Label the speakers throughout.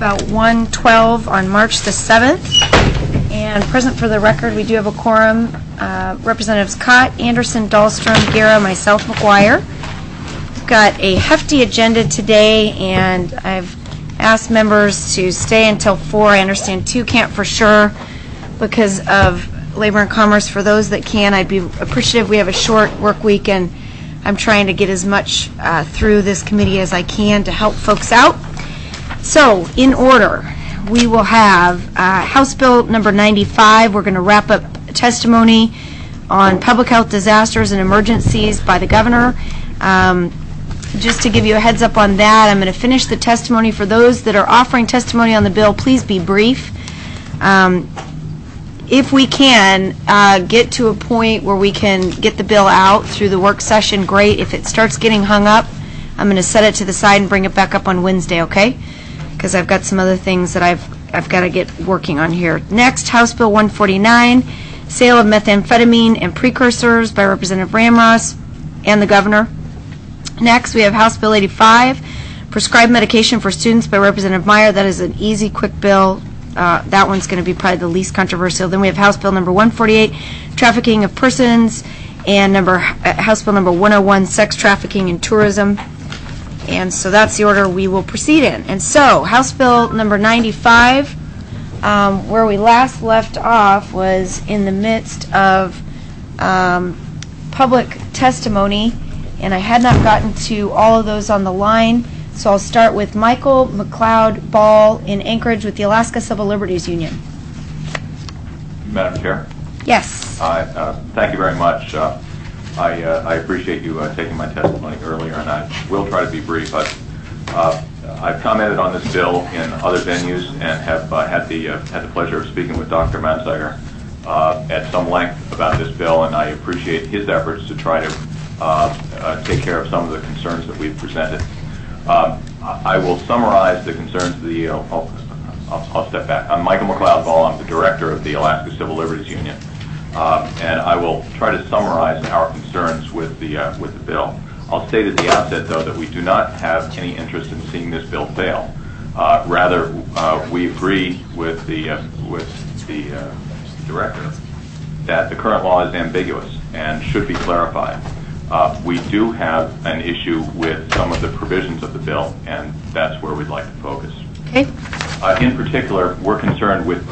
Speaker 1: about 1:12 on March the 7th. And present for the record, we do have a quorum. Representatives Cott, Anderson, Dahlstrom, Guerra, myself, McGuire. We've got a hefty agenda today, and I've asked members to stay until 4. I understand 2 can't for sure because of Labor and Commerce. For those that can, I'd be appreciative. We have a short work week, and I'm trying to get as much through this committee as I can to help folks out. So, in order, we will have House Bill number 95. We're going to wrap up testimony on public health disasters and emergencies by the governor. Just to give you a heads up on that, I'm going to finish the testimony. For those that are offering testimony on the bill, please be brief. If we can get to a point where we can get the bill out through the work session, great. If it starts getting hung up, I'm going to set it to the side and bring it back up on Wednesday, okay? Because I've got some other things that I've got to get working on here. Next, House Bill 149, sale of methamphetamine and precursors by Representative Ramros and the governor. Next, we have House Bill 85, prescribed medication for students by Representative Meyer. That is an easy, quick bill. That one's going to be probably the least controversial. Then we have House Bill number 148, trafficking of persons, and House Bill number 101, sex trafficking and tourism. And so that's the order we will proceed in. And so, House Bill number 95, where we last left off was in the midst of public testimony, and I had not gotten to all of those on the line. So I'll start with Michael McLeod Ball in Anchorage with the Alaska Civil Liberties Union.
Speaker 2: Madam Chair?
Speaker 1: Yes.
Speaker 2: Thank you very much. I appreciate you taking my testimony earlier, and I will try to be brief. I've commented on this bill in other venues and have had the pleasure of speaking with Dr. Manziger at some length about this bill, and I appreciate his efforts to try to take care of some of the concerns that we've presented. I will summarize the concerns of the. I'll step back. I'm Michael McLeod Ball. I'm the director of the Alaska Civil Liberties Union, and I will try to summarize our concerns with the bill. I'll state at the outset, though, that we do not have any interest in seeing this bill fail. Rather, we agree with the director that the current law is ambiguous and should be clarified. We do have an issue with some of the provisions of the bill, and that's where we'd like to focus.
Speaker 1: Okay.
Speaker 2: In particular, we're concerned with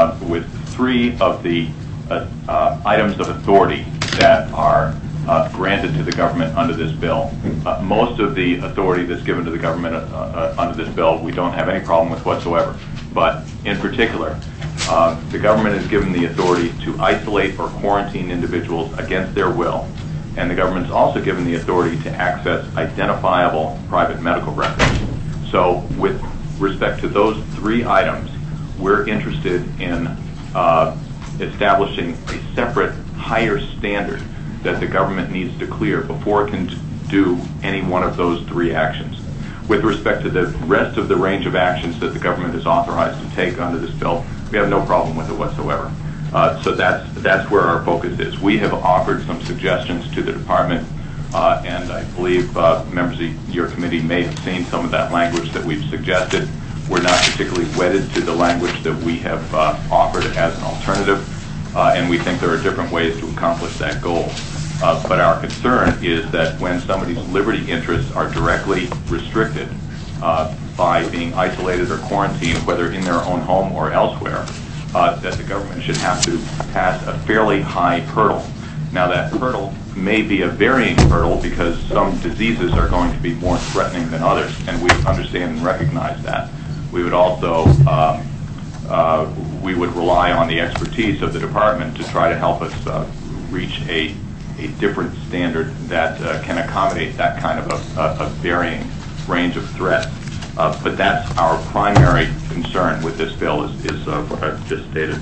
Speaker 2: 3 of the items of authority that are granted to the government under this bill. Most of the authority that's given to the government under this bill, we don't have any problem with whatsoever. But in particular, the government is given the authority to isolate or quarantine individuals against their will. And the government's also given the authority to access identifiable private medical records. So with respect to those 3 items, we're interested in establishing a separate, higher standard that the government needs to clear before it can do any one of those 3 actions. With respect to the rest of the range of actions that the government is authorized to take under this bill, we have no problem with it whatsoever. So that's where our focus is. We have offered some suggestions to the department, and I believe members of your committee may have seen some of that language that we've suggested. We're not particularly wedded to the language that we have offered as an alternative, and we think there are different ways to accomplish that goal. But our concern is that when somebody's liberty interests are directly restricted by being isolated or quarantined, whether in their own home or elsewhere, that the government should have to pass a fairly high hurdle. Now, that hurdle may be a varying hurdle because some diseases are going to be more threatening than others, and we understand and recognize that. We would also we would rely on the expertise of the department to try to help us reach a different standard that can accommodate that kind of a varying range of threats. But that's our primary concern with this bill is what I've just stated.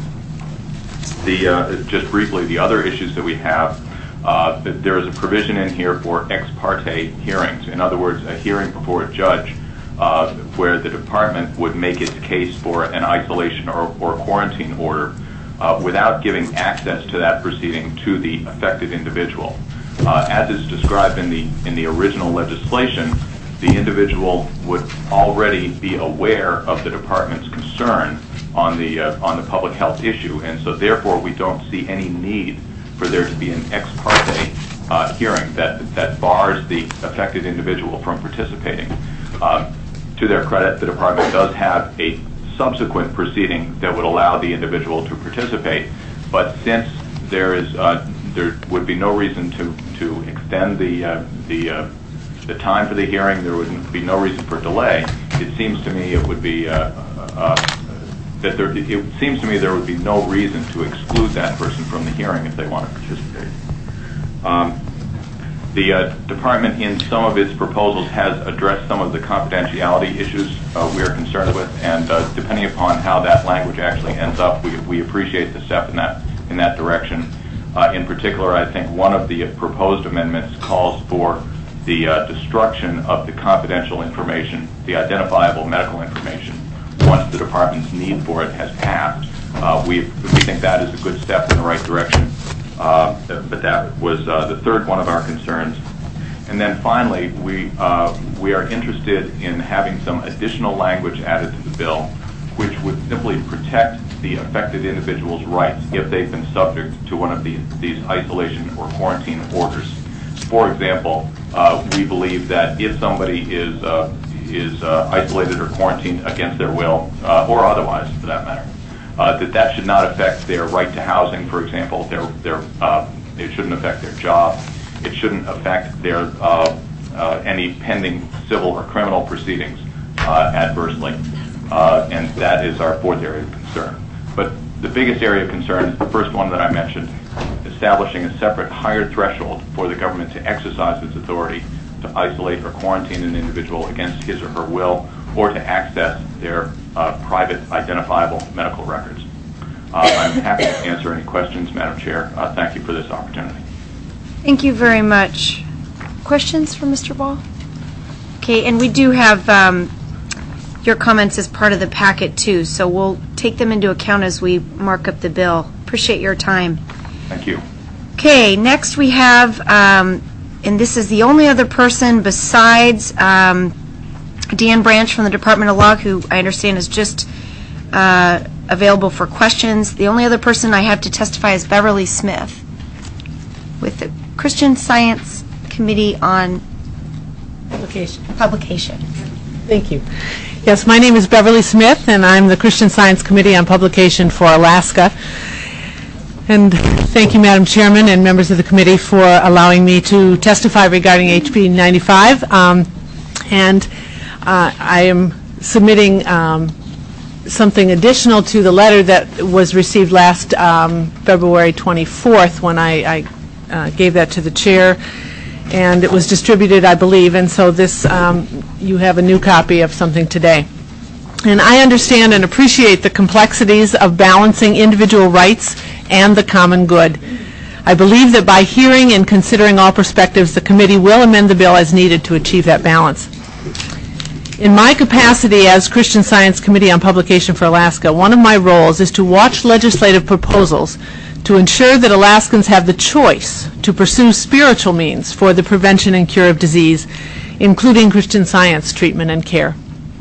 Speaker 2: Just briefly, the other issues that we have, there is a provision in here for ex parte hearings. In other words, a hearing before a judge where the department would make its case for an isolation or quarantine order without giving access to that proceeding to the affected individual. As is described in the original legislation, the individual would already be aware of the department's concern on the public health issue, and so therefore we don't see any need for there to be an ex parte hearing that bars the affected individual from participating. To their credit, the department does have a subsequent proceeding that would allow the individual to participate, but since there would be no reason to extend the time for the hearing, there would be no reason for delay. It seems to me it would be there would be no reason to exclude that person from the hearing if they want to participate. The department, in some of its proposals, has addressed some of the confidentiality issues we are concerned with, and depending upon how that language actually ends up, we appreciate the step in that direction. In particular, I think one of the proposed amendments calls for the destruction of the confidential information, the identifiable medical information, once the department's need for it has passed. We think that is a good step in the right direction, but that was the third one of our concerns. And then finally, we are interested in having some additional language added to the bill, which would simply protect the affected individual's rights if they've been subject to one of these isolation or quarantine orders. For example, we believe that if somebody is isolated or quarantined against their will, or otherwise for that matter, that should not affect their right to housing, for example. It shouldn't affect their job. It shouldn't affect their any pending civil or criminal proceedings adversely, and that is our fourth area of concern. But the biggest area of concern is the first one that I mentioned, establishing a separate higher threshold for the government to exercise its authority to isolate or quarantine an individual against his or her will, or to access their private identifiable medical records. I'm happy to answer any questions, Madam Chair. Thank you for this opportunity.
Speaker 1: Thank you very much. Questions for Mr. Ball? Okay, and we do have your comments as part of the packet too, so we'll take them into account as we mark up the bill. Appreciate your time.
Speaker 2: Thank you.
Speaker 1: Okay, next we have, and this is the only other person besides Dan Branch from the Department of Law, who I understand is just available for questions. The only other person I have to testify is Beverly Smith with the Christian Science Committee on Publication.
Speaker 3: Thank you. Yes, my name is Beverly Smith, and I'm the Christian Science Committee on Publication for Alaska. And thank you, Madam Chairman and members of the committee, for allowing me to testify regarding HB 95. I am submitting something additional to the letter that was received last February 24th when I gave that to the chair, and it was distributed, I believe, and so this, you have a new copy of something today. And I understand and appreciate the complexities of balancing individual rights and the common good. I believe that by hearing and considering all perspectives, the committee will amend the bill as needed to achieve that balance. In my capacity as Christian Science Committee on Publication for Alaska, one of my roles is to watch legislative proposals to ensure that Alaskans have the choice to pursue spiritual means for the prevention and cure of disease, including Christian Science treatment and care.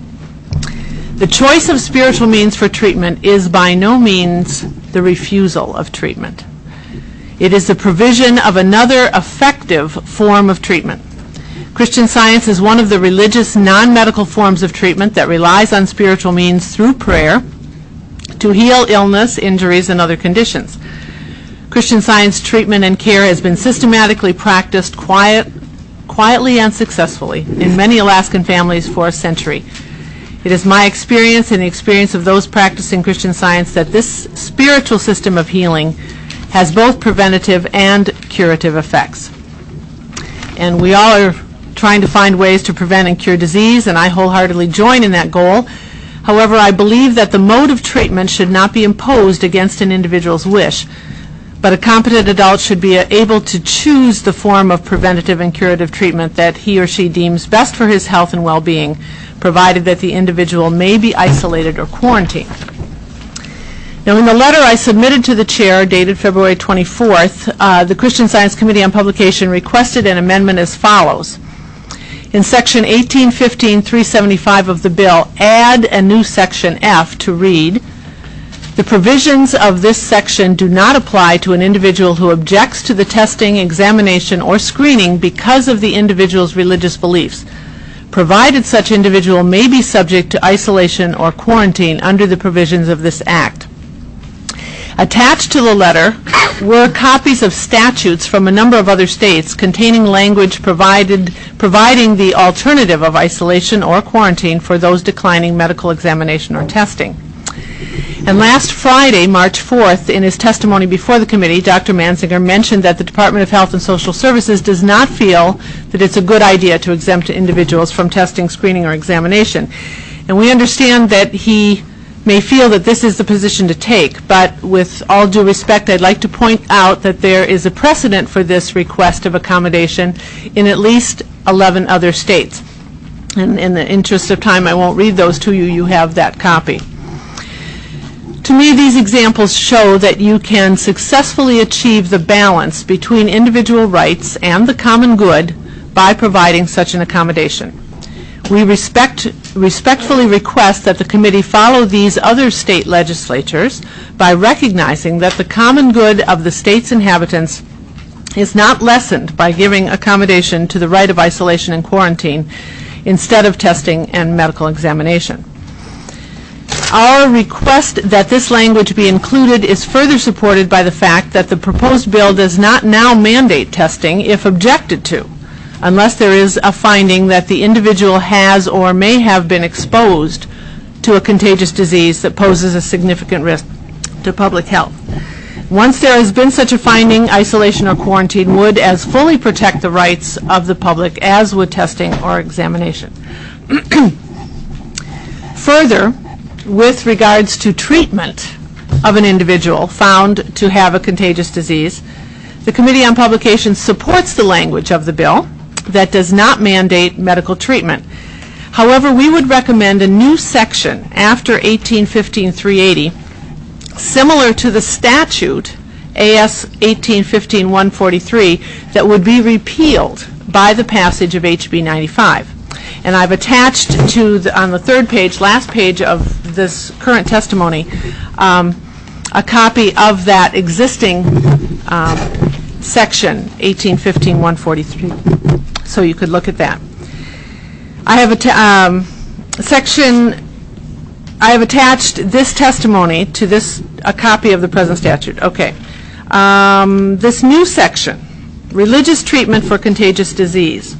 Speaker 3: The choice of spiritual means for treatment is by no means the refusal of treatment. It is the provision of another effective form of treatment. Christian Science is one of the religious non-medical forms of treatment that relies on spiritual means through prayer to heal illness, injuries, and other conditions. Christian Science treatment and care has been systematically practiced quietly and successfully in many Alaskan families for a century. It is my experience and the experience of those practicing Christian Science that this spiritual system of healing has both preventative and curative effects. And we all are trying to find ways to prevent and cure disease, and I wholeheartedly join in that goal. However, I believe that the mode of treatment should not be imposed against an individual's wish, but a competent adult should be able to choose the form of preventative and curative treatment that he or she deems best for his health and well-being, provided that the individual may be isolated or quarantined. Now, in the letter I submitted to the chair, dated February 24th, the Christian Science Committee on Publication requested an amendment as follows. In Section 1815-375 of the bill, add a new Section F to read, "The provisions of this section do not apply to an individual who objects to the testing, examination, or screening because of the individual's religious beliefs, provided such individual may be subject to isolation or quarantine under the provisions of this Act." Attached to the letter were copies of statutes from a number of other states containing language providing the alternative of isolation or quarantine for those declining medical examination or testing. And last Friday, March 4th, in his testimony before the committee, Dr. Mansinger mentioned that the Department of Health and Social Services does not feel that it's a good idea to exempt individuals from testing, screening, or examination. And we understand that he may feel that this is the position to take, but with all due respect, I'd like to point out that there is a precedent for this request of accommodation in at least 11 other states. And in the interest of time, I won't read those to you. You have that copy. To me, these examples show that you can successfully achieve the balance between individual rights and the common good by providing such an accommodation. We respectfully request that the committee follow these other state legislatures by recognizing that the common good of the state's inhabitants is not lessened by giving accommodation to the right of isolation and quarantine instead of testing and medical examination. Our request that this language be included is further supported by the fact that the proposed bill does not now mandate testing if objected to, unless there is a finding that the individual has or may have been exposed to a contagious disease that poses a significant risk to public health. Once there has been such a finding, isolation or quarantine would as fully protect the rights of the public as would testing or examination. Further, with regards to treatment of an individual found to have a contagious disease, the Committee on Publications supports the language of the bill that does not mandate medical treatment. However, we would recommend a new section after 1815-380, similar to the statute, AS 1815-143, that would be repealed by the passage of HB 95. And I've attached to, on the third page, last page of this current testimony, a copy of that existing section, 1815-143. So you could look at that. I have attached this testimony to a copy of the present statute. Okay. This new section, religious treatment for contagious disease.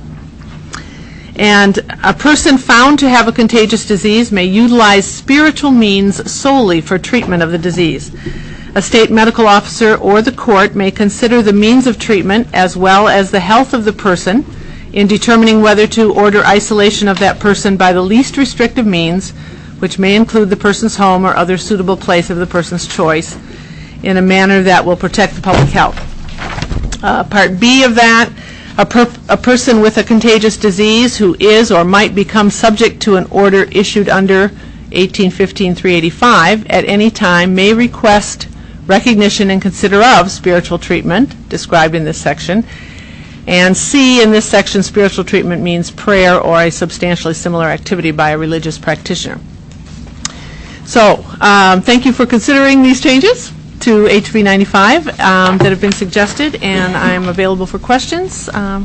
Speaker 3: And a person found to have a contagious disease may utilize spiritual means solely for treatment of the disease. A state medical officer or the court may consider the means of treatment as well as the health of the person in determining whether to order isolation of that person by the least restrictive means, which may include the person's home or other suitable place of the person's choice, in a manner that will protect the public health. Part B of that, a person with a contagious disease who is or might become subject to an order issued under 1815-385 at any time may request recognition and consider of spiritual treatment described in this section. And C in this section, spiritual treatment means prayer or a substantially similar activity by a religious practitioner. So thank you for considering these changes to HB 95 that have been suggested, and I'm available for questions.
Speaker 1: Thank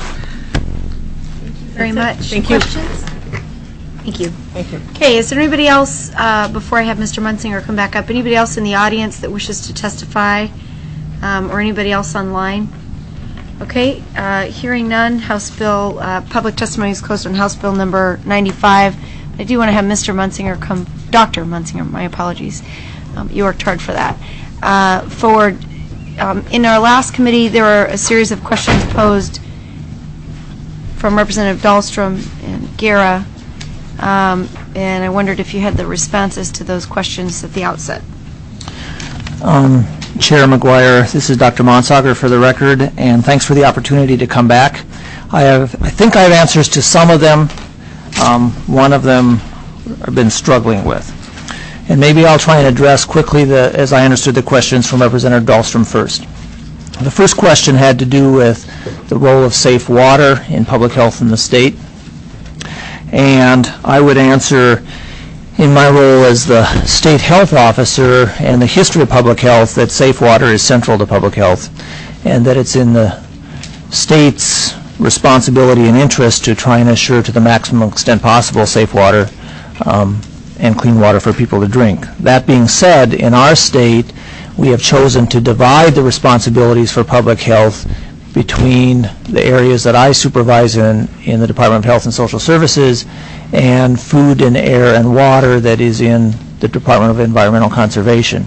Speaker 1: you very much.
Speaker 3: Thank you.
Speaker 1: Questions? Thank you.
Speaker 3: Thank you.
Speaker 1: Okay, is there anybody else, before I have Mr. Munsinger come back up, anybody else in the audience that wishes to testify, or anybody else online? Okay, hearing none, House Bill, public testimony is closed on House Bill number 95. I do want to have Mr. Munsinger come, Dr. Munsinger, my apologies. You worked hard for that. In our last committee, there were a series of questions posed from Representative Dahlstrom and Guerra, and I wondered if you had the responses to those questions at the outset.
Speaker 4: Chair McGuire, this is Dr. Monsager for the record, and thanks for the opportunity to come back. I think I have answers to some of them. One of them I've been struggling with. And maybe I'll try and address quickly, as I understood the questions from Representative Dahlstrom first. The first question had to do with the role of safe water in public health in the state. And I would answer, in my role as the state health officer and the history of public health, that safe water is central to public health, and that it's in the state's responsibility and interest to try and assure to the maximum extent possible safe water and clean water for people to drink. That being said, in our state, we have chosen to divide the responsibilities for public health between the areas that I supervise in the Department of Health and Social Services and food and air and water that is in the Department of Environmental Conservation.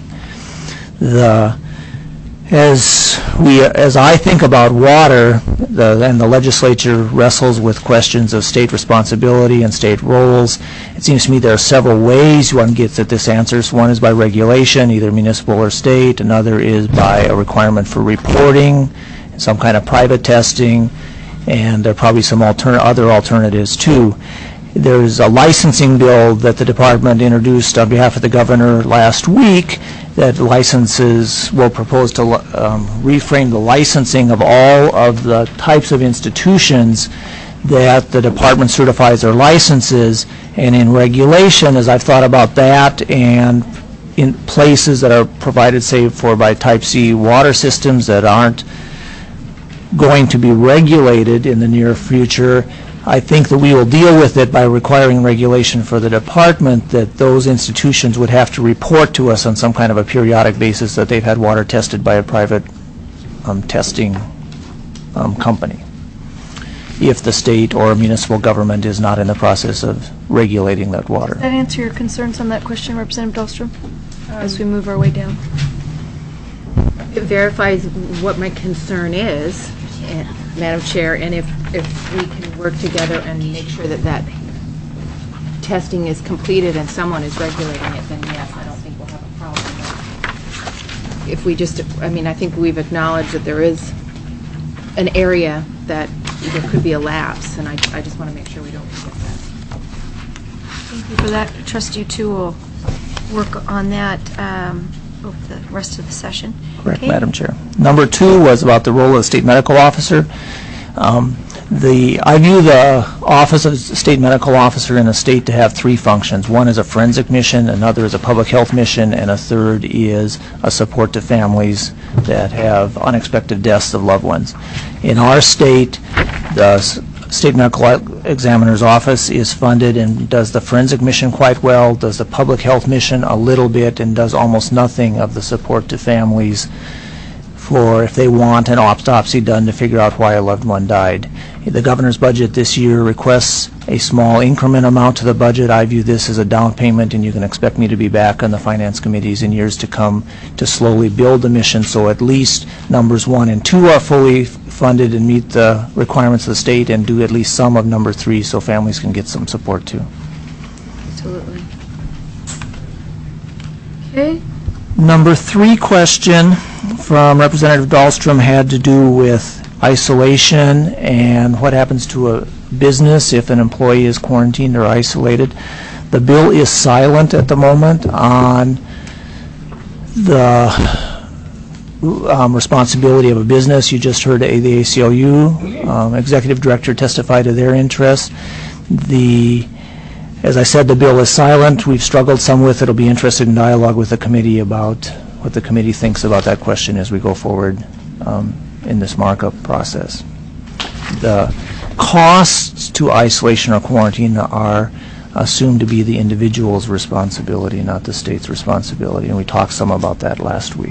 Speaker 4: As I think about water, and the legislature wrestles with questions of state responsibility and state roles, it seems to me there are several ways one gets at this answer. One is by regulation, either municipal or state. Another is by a requirement for reporting, some kind of private testing, and there are probably some other alternatives too. There's a licensing bill that the department introduced on behalf of the governor last week that will propose to reframe the licensing of all of the types of institutions that the department certifies their licenses. And in regulation, as I've thought about that, and in places that are provided, say, by Type C water systems that aren't going to be regulated in the near future, I think that we will deal with it by requiring regulation for the department that those institutions would have to report to us on some kind of a periodic basis that they've had water tested by a private testing company, if the state or municipal government is not in the process of regulating that water.
Speaker 1: Does that answer your concerns on that question, Representative Dahlstrom, as we move our way down?
Speaker 5: It verifies what my concern is, Madam Chair, and if we can work together and make sure that testing is completed and someone is regulating it, then yes, I don't think we'll have a problem. If we just, I think we've acknowledged that there is an area that there could be a lapse, and I just want to make sure we don't forget that.
Speaker 1: Thank you for that. I trust you two will work on that over the rest of the session.
Speaker 4: Correct,
Speaker 1: okay.
Speaker 4: Madam Chair. Number 2 was about the role of the state medical officer. I view the office of state medical officer in a state to have 3 functions. One is a forensic mission, another is a public health mission, and a third is a support to families that have unexpected deaths of loved ones. In our state, the state medical examiner's office is funded and does the forensic mission quite well, does the public health mission a little bit, and does almost nothing of the support to families for if they want an autopsy done to figure out why a loved one died. The governor's budget this year requests a small increment amount to the budget. I view this as a down payment, and you can expect me to be back on the finance committees in years to come to slowly build the mission so at least numbers 1 and 2 are fully funded and meet the requirements of the state, and do at least some of number 3 so families can get some support too.
Speaker 1: Absolutely. Okay.
Speaker 4: Number 3 question from Representative Dahlstrom had to do with isolation and what happens to a business if an employee is quarantined or isolated. The bill is silent at the moment on the responsibility of a business. You just heard the ACLU executive director testify to their interest. As I said, the bill is silent. We've struggled some with it. It'll be interested in dialogue with the committee about what the committee thinks about that question as we go forward in this markup process. The costs to isolation or quarantine are assumed to be the individual's responsibility, not the state's responsibility, and we talked some about that last week.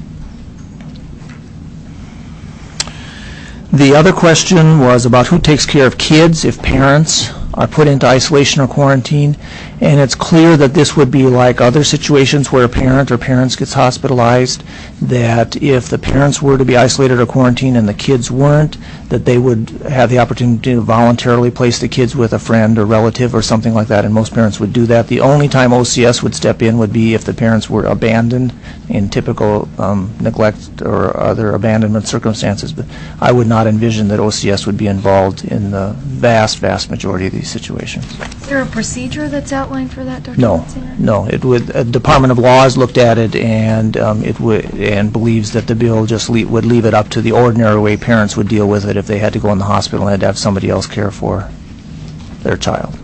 Speaker 4: The other question was about who takes care of kids if parents are put into isolation or quarantine, and it's clear that this would be like other situations where a parent or parents gets hospitalized, that if the parents were to be isolated or quarantined and the kids weren't, that they would have the opportunity to voluntarily place the kids with a friend or relative or something like that, and most parents would do that. The only time OCS would step in would be if the parents were abandoned in typical neglect or other abandonment circumstances, but I would not envision that OCS would be involved in the vast, vast majority of these situations.
Speaker 1: Is there a procedure that's out outline for that, Dr.
Speaker 4: No,
Speaker 1: Munsinger?
Speaker 4: no. It would, Department of Laws looked at it and it would, and believes that the bill just would leave it up to the ordinary way parents would deal with it if they had to go in the hospital and had to have somebody else care for their child.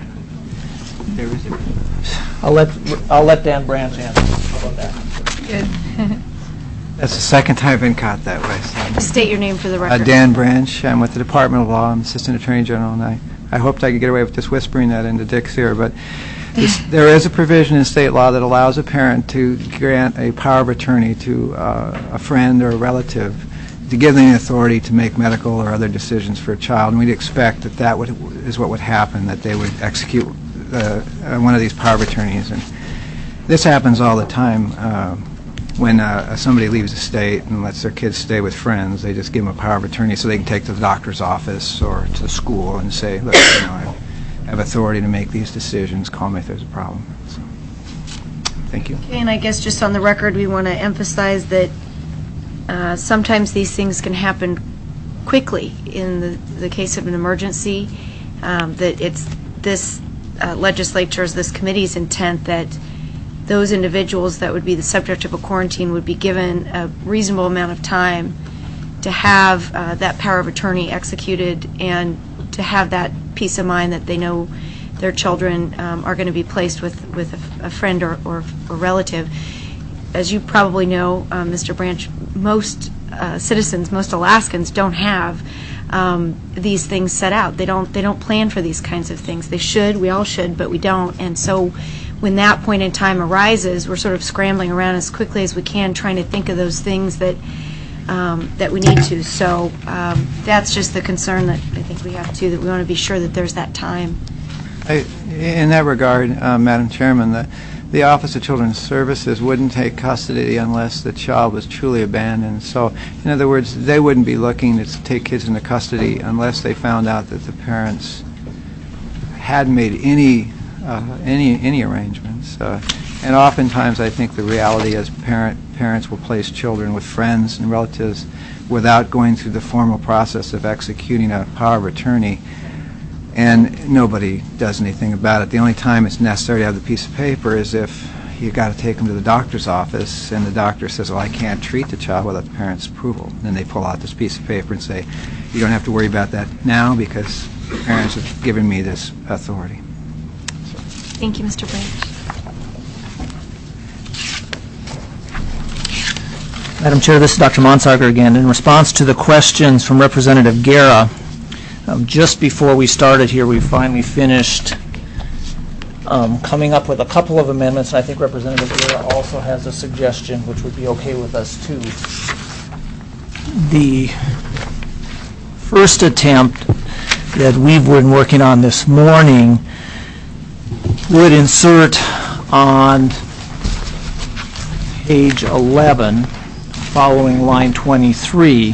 Speaker 4: I'll let Dan Branch answer. How about that?
Speaker 6: That's the second time I've been caught that way. So.
Speaker 1: State your name for the record.
Speaker 6: Dan Branch. I'm with the Department of Law. I'm Assistant Attorney General, and I hoped I could get away with just whispering that into Dick's ear, but there is a provision in state law that allows a parent to grant a power of attorney to a friend or a relative to give them the authority to make medical or other decisions for a child, and we'd expect that is what would happen, that they would execute one of these power of attorneys. And this happens all the time. When somebody leaves the state and lets their kids stay with friends, they just give them a power of attorney so they can take to the doctor's office or to the school and say, look, I have authority to make these decisions. Call me if there's a problem. So, thank you.
Speaker 1: Okay, and I guess just on the record, we want to emphasize that sometimes these things can happen quickly in the case of an emergency, that it's this legislature's, this committee's intent that those individuals that would be the subject of a quarantine would be given a reasonable amount of time to have that power of attorney executed and to have that peace of mind that they know their children are going to be placed with a friend or relative. As you probably know, Mr. Branch, most citizens, most Alaskans don't have these things set out. They don't plan for these kinds of things. They should, we all should, but we don't. And so when that point in time arises, we're sort of scrambling around as quickly as we can, trying to think of those things that that we need to. So that's just the concern that I think we have too, that we want to be sure that there's that time.
Speaker 6: In that regard, Madam Chairman, the Office of Children's Services wouldn't take custody unless the child was truly abandoned. So, in other words, they wouldn't be looking to take kids into custody unless they found out that the parents hadn't made any arrangements. And oftentimes, I think the reality is parents will place children with friends and relatives without going through the formal process of executing a power of attorney, and nobody does anything about it. The only time it's necessary to have the piece of paper is if you've got to take them to the doctor's office and the doctor says, well, I can't treat the child without the parent's approval. Then they pull out this piece of paper and say, you don't have to worry about that now because the parents have given me this authority.
Speaker 1: Thank you, Mr. Branch.
Speaker 4: Madam Chair, this is Dr. Monsager again. In response to the questions from Representative Guerra, just before we started here, we finally finished coming up with a couple of amendments, and I think Representative Guerra also has a suggestion which would be okay with us too. The first attempt that we've been working on this morning would insert on page 11, following line 23,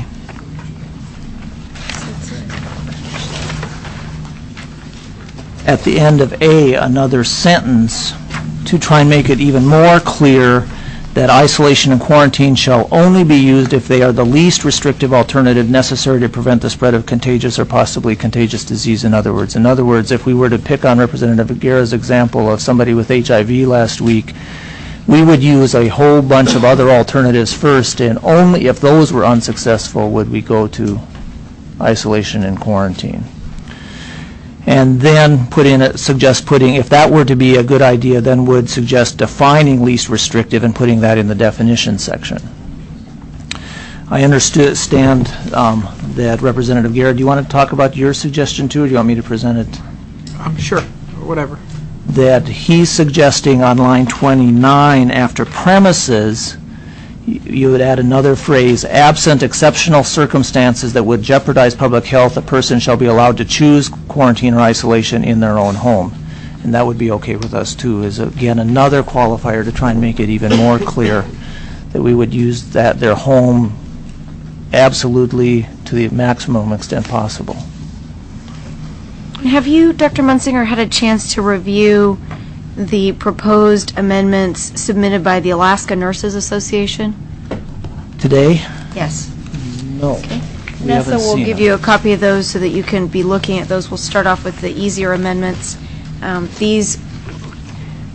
Speaker 4: at the end of A, another sentence to try and make it even more clear that isolation and quarantine shall only be used if they are the least restrictive alternative necessary to prevent the spread of contagious or possibly contagious disease. In other words, if we were to pick on Representative Guerra's example of somebody with HIV last week, we would use a whole bunch of other alternatives first, and only if those were unsuccessful would we go to isolation and quarantine. And then suggest putting, if that were to be a good idea, then would suggest defining least restrictive and putting that in the definition section. I understand that Representative Guerra, do you want to talk about your suggestion too, or do you want me to present it?
Speaker 7: Sure, whatever.
Speaker 4: That he's suggesting on line 29, after premises, you would add another phrase, absent exceptional circumstances that would jeopardize public health, a person shall be allowed to choose quarantine or isolation in their own home. And that would be okay with us too, is again another qualifier to try and make it even more clear that we would use that their home absolutely to the maximum extent possible.
Speaker 1: Have you, Dr. Munsinger, had a chance to review the proposed amendments submitted by the Alaska Nurses Association?
Speaker 4: Today?
Speaker 1: Yes.
Speaker 4: No.
Speaker 1: Okay.
Speaker 4: We haven't
Speaker 1: Vanessa will
Speaker 4: seen
Speaker 1: give
Speaker 4: them.
Speaker 1: you a copy of those so that you can be looking at those. We'll start off with the easier amendments. These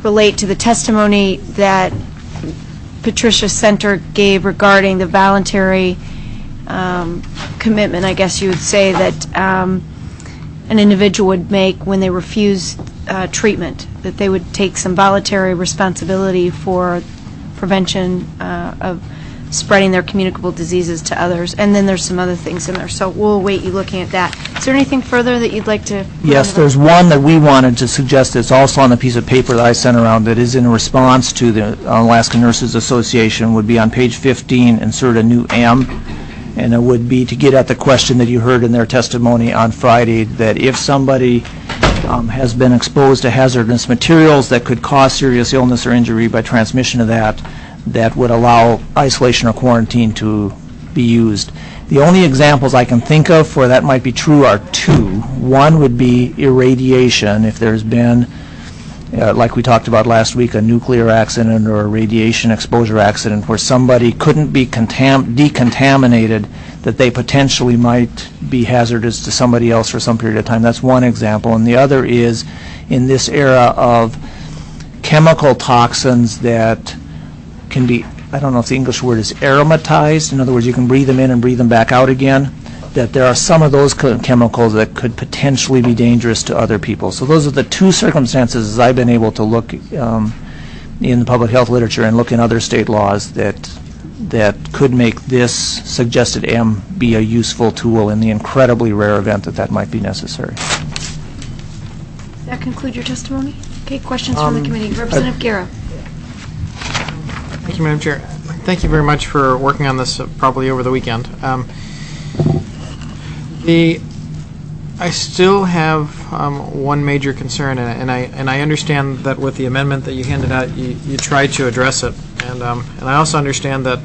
Speaker 1: relate to the testimony that Patricia Center gave regarding the voluntary commitment, I guess you would say, that an individual would make when they refuse treatment, that they would take some voluntary responsibility for prevention of spreading their communicable diseases to others. And then there's some other things in there. So we'll await you looking at that. Is there anything further that you'd like to?
Speaker 4: Yes, there's one that we wanted to suggest that's also on the piece of paper that I sent around that is in response to the Alaska Nurses Association. Would be on page 15, insert a new M, and it would be to get at the question that you heard in their testimony on Friday, that if somebody has been exposed to hazardous materials that could cause serious illness or injury by transmission of that would allow isolation or quarantine to be used. The only examples I can think of where that might be true are two. One would be irradiation. If there's been, like we talked about last week, a nuclear accident or a radiation exposure accident where somebody couldn't be decontaminated, that they potentially might be hazardous to somebody else for some period of time. That's one example. And the other is in this era of chemical toxins that can be, I don't know if the English word is aromatized. In other words, you can breathe them in and breathe them back out again. That there are some of those chemicals that could potentially be dangerous to other people. So those are the two circumstances I've been able to look in the public health literature and look in other state laws that could make this suggested M be a useful tool in the incredibly rare event that might be necessary.
Speaker 1: Does that conclude your testimony? Okay, questions from the committee. Representative Guerra.
Speaker 7: Thank you, Madam Chair. Thank you very much for working on this probably over the weekend. I still have one major concern, and I understand that with the amendment that you handed out, you tried to address it, and I also understand that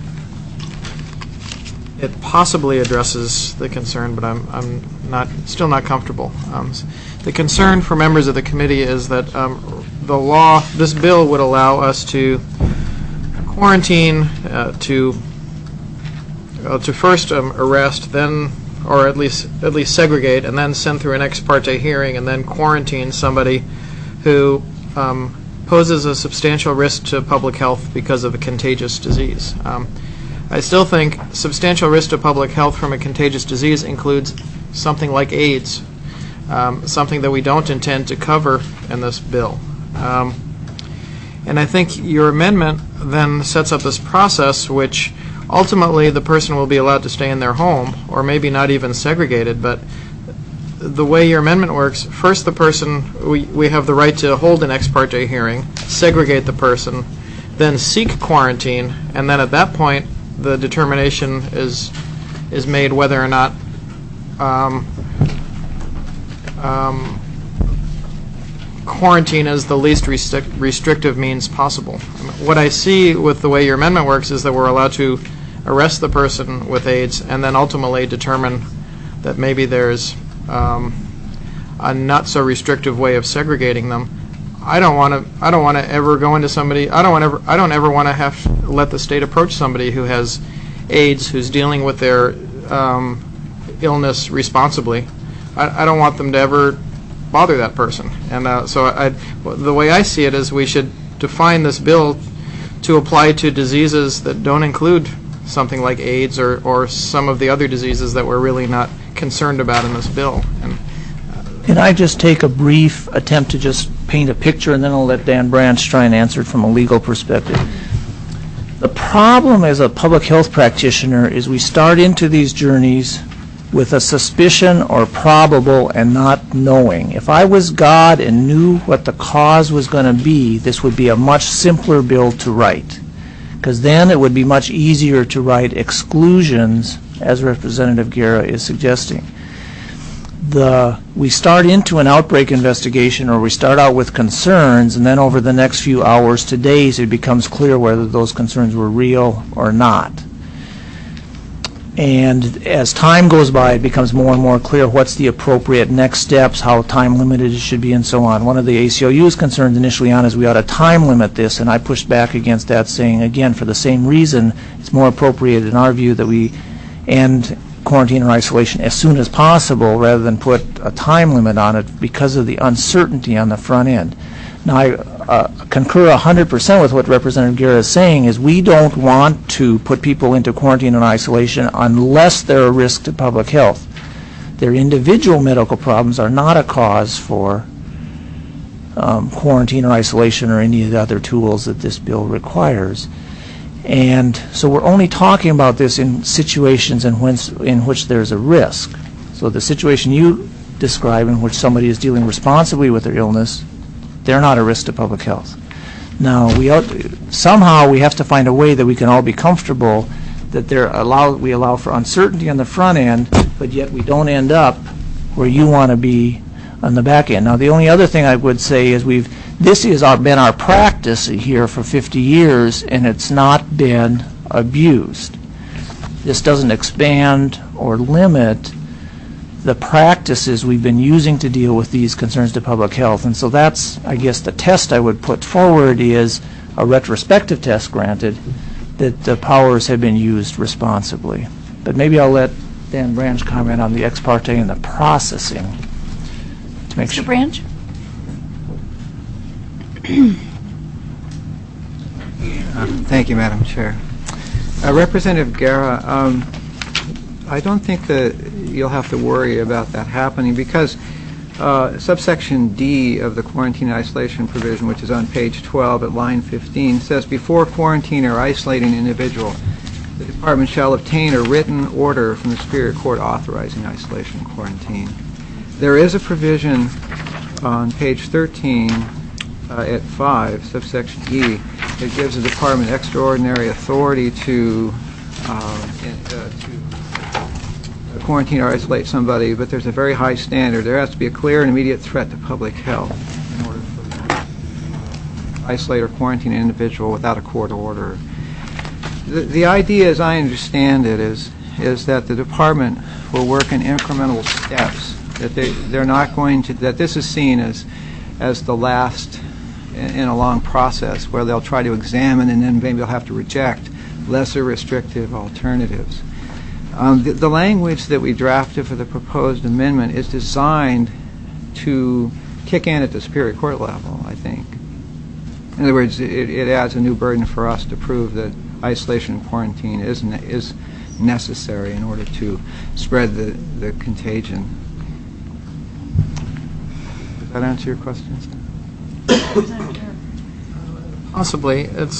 Speaker 7: it possibly addresses the concern, but I'm still not comfortable. The concern for members of the committee is that this bill would allow us to quarantine, to first arrest, then, or at least segregate, and then send through an ex parte hearing, and then quarantine somebody who poses a substantial risk to public health because of a contagious disease. I still think substantial risk to public health from a contagious disease includes something like AIDS, something that we don't intend to cover in this bill. And I think your amendment then sets up this process which ultimately the person will be allowed to stay in their home, or maybe not even segregated, but the way your amendment works, first the person, we have the right to hold an ex parte hearing, segregate the person, then seek quarantine, and then at that point the determination is made whether or not quarantine is the least restrictive means possible. What I see with the way your amendment works is that we're allowed to arrest the person with AIDS and then ultimately determine that maybe there's a not so restrictive way of segregating them. I don't want to ever go into somebody. I don't ever want to have to let the state approach somebody who has AIDS, who's dealing with their illness responsibly. I don't want them to ever bother that person. And the way I see it is we should define this bill to apply to diseases that don't include something like AIDS or some of the other diseases that we're really not concerned about in this bill.
Speaker 4: Can I just take a brief attempt to just paint a picture, and then I'll let Dan Branch try and answer it from a legal perspective. The problem as a public health practitioner is we start into these journeys with a suspicion or probable and not knowing. If I was God and knew what the cause was going to be, this would be a much simpler bill to write, because then it would be much easier to write exclusions, as Representative Guerra is suggesting. We start into an outbreak investigation, or we start out with concerns, and then over the next few hours to days it becomes clear whether those concerns were real or not. And as time goes by, it becomes more and more clear what's the appropriate next steps, how time limited it should be, and so on. One of the ACLU's concerns initially on is we ought to time limit this, and I pushed back against that, saying, again, for the same reason, it's more appropriate in our view that we end quarantine or isolation as soon as possible rather than put a time limit on it because of the uncertainty on the front end. Now, concur 100% with what Representative Guerra is saying, is we don't want to put people into quarantine and isolation unless they're a risk to public health. Their individual medical problems are not a cause for quarantine or isolation or any of the other tools that this bill requires. And so we're only talking about this in situations in which there's a risk. So the situation you describe in which somebody is dealing responsibly with their illness, they're not a risk to public health. Now, somehow we have to find a way that we can all be comfortable that we allow for uncertainty on the front end, but yet we don't end up where you want to be on the back end. Now, the only other thing I would say is this has been our practice here for 50 years, and it's not been abused. This doesn't expand or limit the practices we've been using to deal with these concerns to public health. And so that's, I guess, the test I would put forward is a retrospective test, granted, that the powers have been used responsibly. But maybe I'll let Dan Branch comment on the ex parte and the processing. To make
Speaker 1: Mr. Branch?
Speaker 6: Thank you, Madam Chair. Representative Guerra, I don't think that you'll have to worry about that happening because subsection D of the quarantine isolation provision, which is on page 12 at line 15, says before quarantine or isolating an individual, the department shall obtain a written order from the Superior Court authorizing isolation and quarantine. There is a provision on page 13 at 5, subsection E, that gives the department extraordinary authority to quarantine or isolate somebody, but there's a very high standard. There has to be a clear and immediate threat to public health in order to isolate or quarantine an individual without a court order. The idea, as I understand it, is that the department will work in incremental steps. That they're not going to. That this is seen as the last in a long process where they'll try to examine and then maybe they'll have to reject lesser restrictive alternatives. The language that we drafted for the proposed amendment is designed to kick in at the Superior Court level, I think. In other words, it adds a new burden for us to prove that isolation and quarantine is necessary in order to spread the contagion. Does that answer your questions?
Speaker 7: Possibly. It's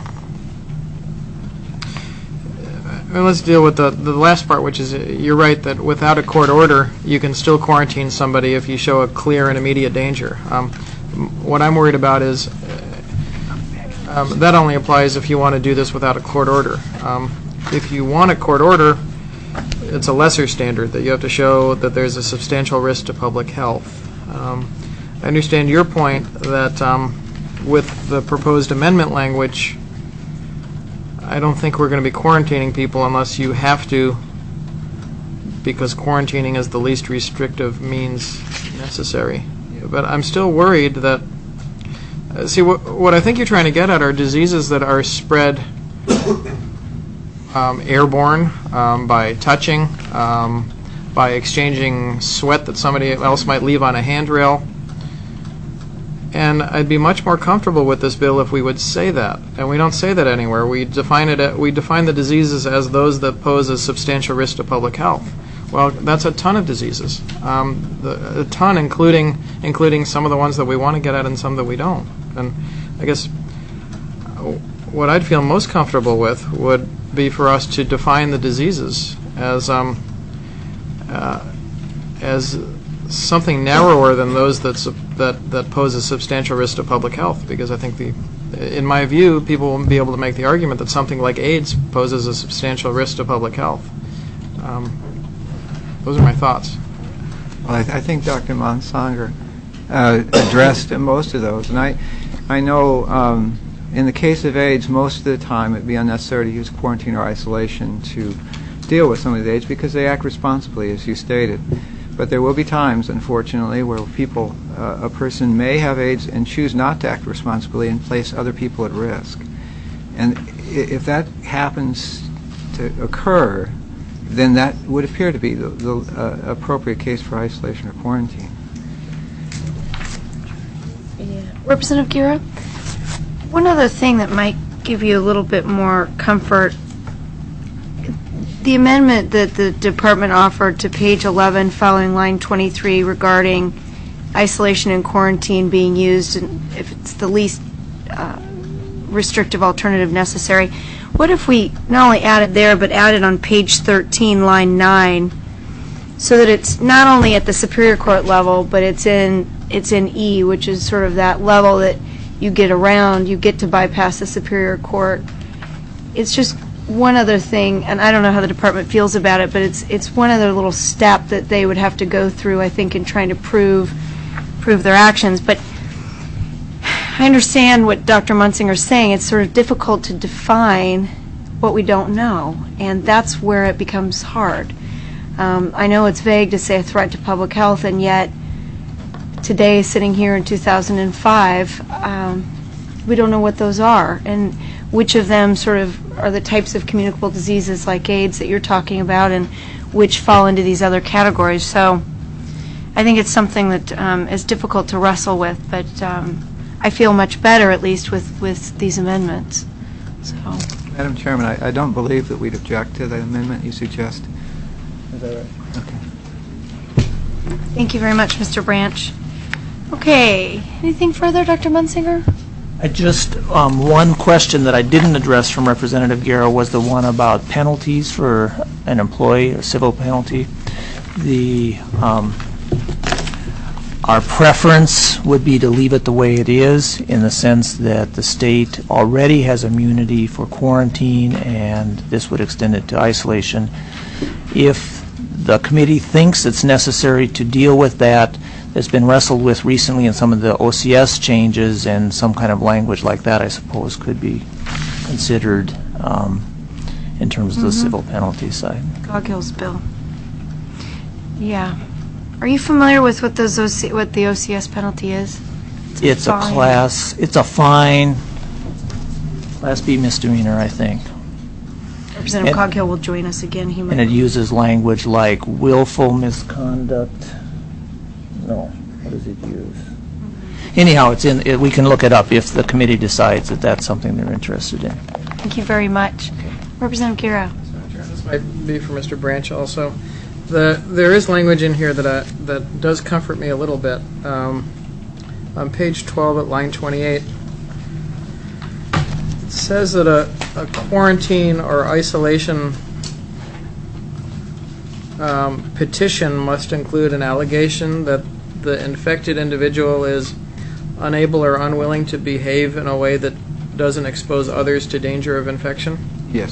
Speaker 7: let's deal with the last part, which is you're right that without a court order, you can still quarantine somebody if you show a clear and immediate danger. What I'm worried about is that only applies if you want to do this without a court order. If you want a court order, it's a lesser standard that you have to show that there's a substantial risk to public health. I understand your point that with the proposed amendment language, I don't think we're going to be quarantining people unless you have to, because quarantining is the least restrictive means necessary. But I'm still worried that, see, what I think you're trying to get at are diseases that are spread airborne, by touching, by exchanging sweat that somebody else might leave on a handrail. And I'd be much more comfortable with this bill if we would say that. And we don't say that anywhere. We define the diseases as those that pose a substantial risk to public health. Well, that's a ton of diseases. A ton, including some of the ones that we want to get at and some that we don't. And I guess what I'd feel most comfortable with would be for us to define the diseases as something narrower than those that pose a substantial risk to public health, because I think in my view, people will be able to make the argument that something like AIDS poses a substantial risk to public health. Those are my thoughts.
Speaker 6: Well, I think Dr. Monsonger addressed most of those, and I know in the case of AIDS, most of the time it'd be unnecessary to use quarantine or isolation to deal with somebody with AIDS because they act responsibly, as you stated. But there will be times, unfortunately, where a person may have AIDS and choose not to act responsibly and place other people at risk. And if that happens to occur, then that would appear to be the appropriate case for isolation or quarantine.
Speaker 5: Yeah.
Speaker 1: Representative Gira, one other thing that might give you a little bit more comfort, the amendment that the department offered to page 11 following line 23 regarding isolation and quarantine being used, and if it's the least restrictive alternative necessary. What if we not only added there, but added on page 13, line 9, so that it's not only at the Superior Court level, but it's in E, which is sort of that level that you get around, you get to bypass the Superior Court. It's just one other thing, and I don't know how the department feels about it, but it's one other little step that they would have to go through, I think, in trying to prove their actions. But I understand what Dr. Munsinger is saying. It's sort of difficult to define what we don't know, and that's where it becomes hard. I know it's vague to say a threat to public health, and yet today, sitting here in 2005, we don't know what those are, and which of them sort of are the types of communicable diseases like AIDS that you're talking about, and which fall into these other categories. So I think it's something that is difficult to wrestle with, but I feel much better, at least, with these amendments. So.
Speaker 6: Madam Chairman, I don't believe that we'd object to the amendment you suggest. Is that right? Okay.
Speaker 1: Thank you very much, Mr. Branch. Okay, anything further, Dr. Munsinger?
Speaker 4: I just, one question that I didn't address from Representative Guerra was the one about penalties for an employee, a civil penalty. Our preference would be to leave it the way it is, in the sense that the state already has immunity for quarantine, and this would extend it to isolation. If the committee thinks it's necessary to deal with that, it's been wrestled with recently in some of the OCS changes, and some kind of language like that, I suppose, could be considered in terms of the civil penalty side.
Speaker 1: Coghill's bill. Yeah. Are you familiar with what the OCS penalty is?
Speaker 4: It's a fine, Class B misdemeanor, I think.
Speaker 1: Representative Coghill will join us again.
Speaker 4: And it uses language like willful misconduct. No, what does it use? Anyhow, it's in. We can look it up if the committee decides that that's something they're interested in.
Speaker 1: Thank you very much. Representative Guerra.
Speaker 7: This might be for Mr. Branch also. There is language in here that does comfort me a little bit. On page 12 at line 28, it says that a quarantine or isolation petition must include an allegation that the infected individual is unable or unwilling to behave in a way that doesn't expose others to danger of infection.
Speaker 6: Yes.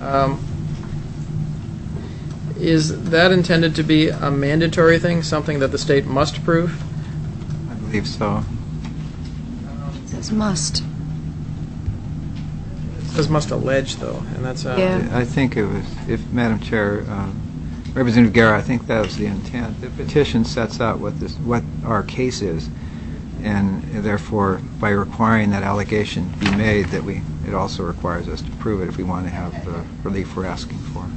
Speaker 7: Is that intended to be a mandatory thing, something that the state must prove?
Speaker 6: I believe so.
Speaker 1: It says must.
Speaker 7: It says must allege, though, and that's
Speaker 1: Yeah.
Speaker 6: I think it was, if Madam Chair, Representative Guerra, I think that was the intent. The petition sets out what our case is, and therefore, by requiring that allegation be made, that it also requires us to prove it if we want to have the relief we're asking for.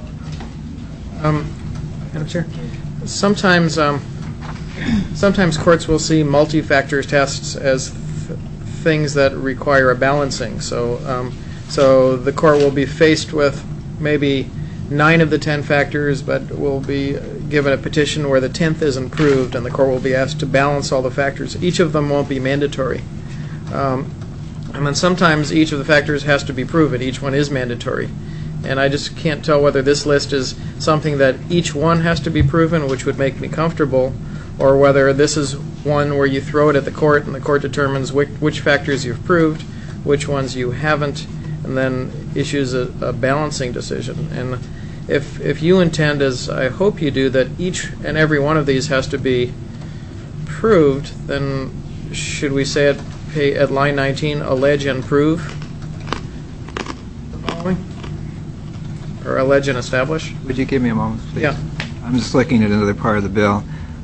Speaker 7: Madam Chair, sometimes courts will see multi-factor tests as things that require a balancing. So the court will be faced with maybe 9 of the 10 factors, but will be given a petition where the 10th isn't proved, and the court will be asked to balance all the factors. Each of them won't be mandatory. And then sometimes each of the factors has to be proven. Each one is mandatory. And I just can't tell whether this list is something that each one has to be proven, which would make me comfortable, or whether this is one where you throw it at the court and the court determines which factors you've proved, which ones you haven't, and then issues a balancing decision. And if you intend, as I hope you do, that each and every one of these has to be proved, then should we say at line 19, allege and prove the following? Or allege and establish?
Speaker 6: Would you give me a moment, please?
Speaker 7: Yeah.
Speaker 6: I'm just looking at another part of the bill.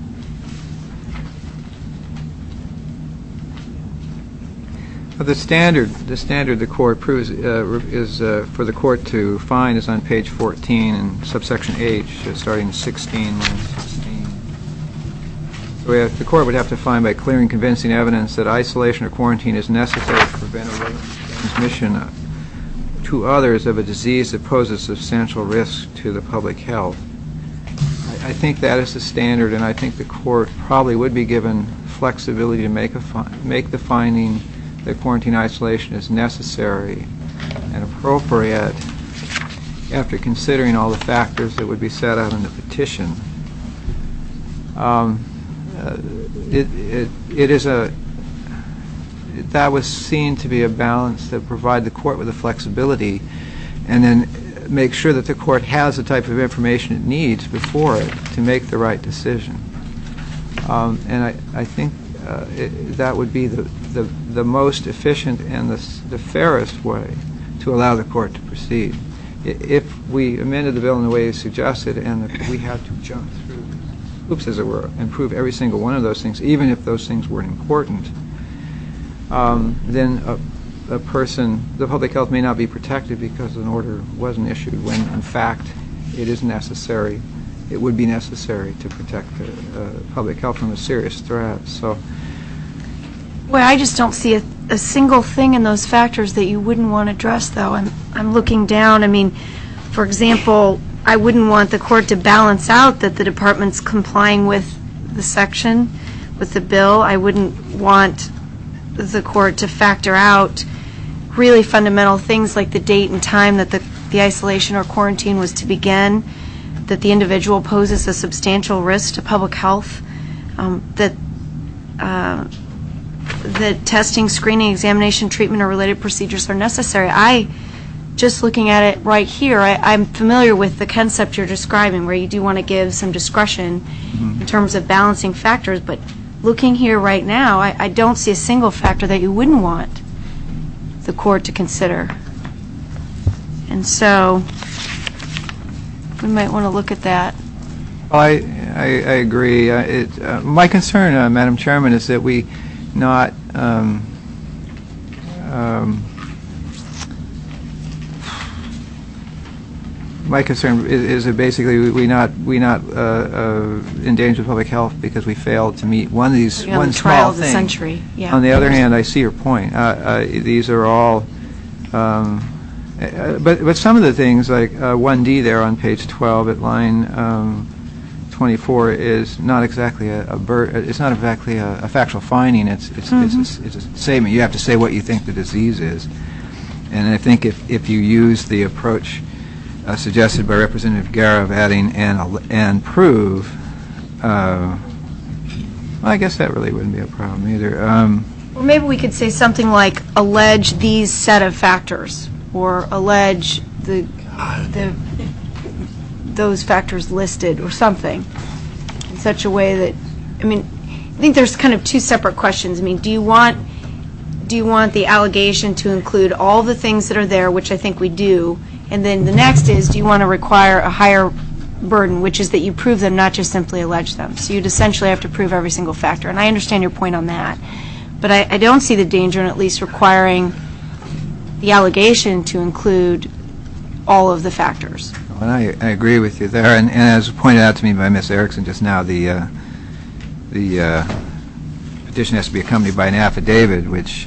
Speaker 6: The standard the court proves is for the court to find is on page 14 in subsection H, starting 16, line 16. So the court would have to find by clear and convincing evidence that isolation or quarantine is necessary to prevent a latent transmission to others of a disease that poses substantial risk to the public health. I think that is the standard, and I think the court probably would be given flexibility to make the finding that quarantine isolation is necessary and appropriate after considering all the factors that would be set out in the petition. That was seen to be a balance that provide the court with the flexibility and then make sure that the court has the type of information it needs before it to make the right decision. And I think that would be the most efficient and the fairest way to allow the court to proceed. If we amended the bill in the way you suggested and we had to jump through hoops, as it were, and prove every single one of those things, even if those things weren't important, then a person, the public health may not be protected because an order wasn't issued when, in fact, it is necessary. It would be necessary to protect public health from a serious threat. So,
Speaker 1: Well, I just don't see a single thing in those factors that you wouldn't want addressed, though. I'm looking down. I mean, for example, I wouldn't want the court to balance out that the department's complying with the section, with the bill. I wouldn't want the court to factor out really fundamental things like the date and time that the isolation or quarantine was to begin, that the individual poses a substantial risk to public health, that testing, screening, examination, treatment, or related procedures are necessary. Just looking at it right here, I'm familiar with the concept you're describing, where you do want to give some discretion in terms of balancing factors, but looking here right now, I don't see a single factor that you wouldn't want the court to consider. And so we might want to look at that.
Speaker 6: I agree. My concern, Madam Chairman, is that we not my concern is that basically we not endanger public health because we failed to meet one small
Speaker 1: trial of
Speaker 6: thing.
Speaker 1: the century. Yeah.
Speaker 6: On the other hand, I see your point. These are all, but some of the things like 1D there on page 12 at line 24 is not exactly it's not exactly a factual finding. It's a statement. You have to say what you think the disease is, and I think if you use the approach suggested by Representative Guerra of adding and prove, I guess that really wouldn't be a problem either.
Speaker 1: Or maybe we could say something like allege these set of factors, or allege those factors listed, or something in such a way that, I mean, I think there's kind of two separate questions. I mean, do you want the allegation to include all the things that are there, which I think we do, and then the next is, do you want to require a higher burden, which is that you prove them, not just simply allege them. So you'd essentially have to prove every single factor, and I understand your point on that. But I don't see the danger in at least requiring the allegation to include all of the factors.
Speaker 6: Well, I agree with you there, and as pointed out to me by Ms. Erickson just now, the petition has to be accompanied by an affidavit which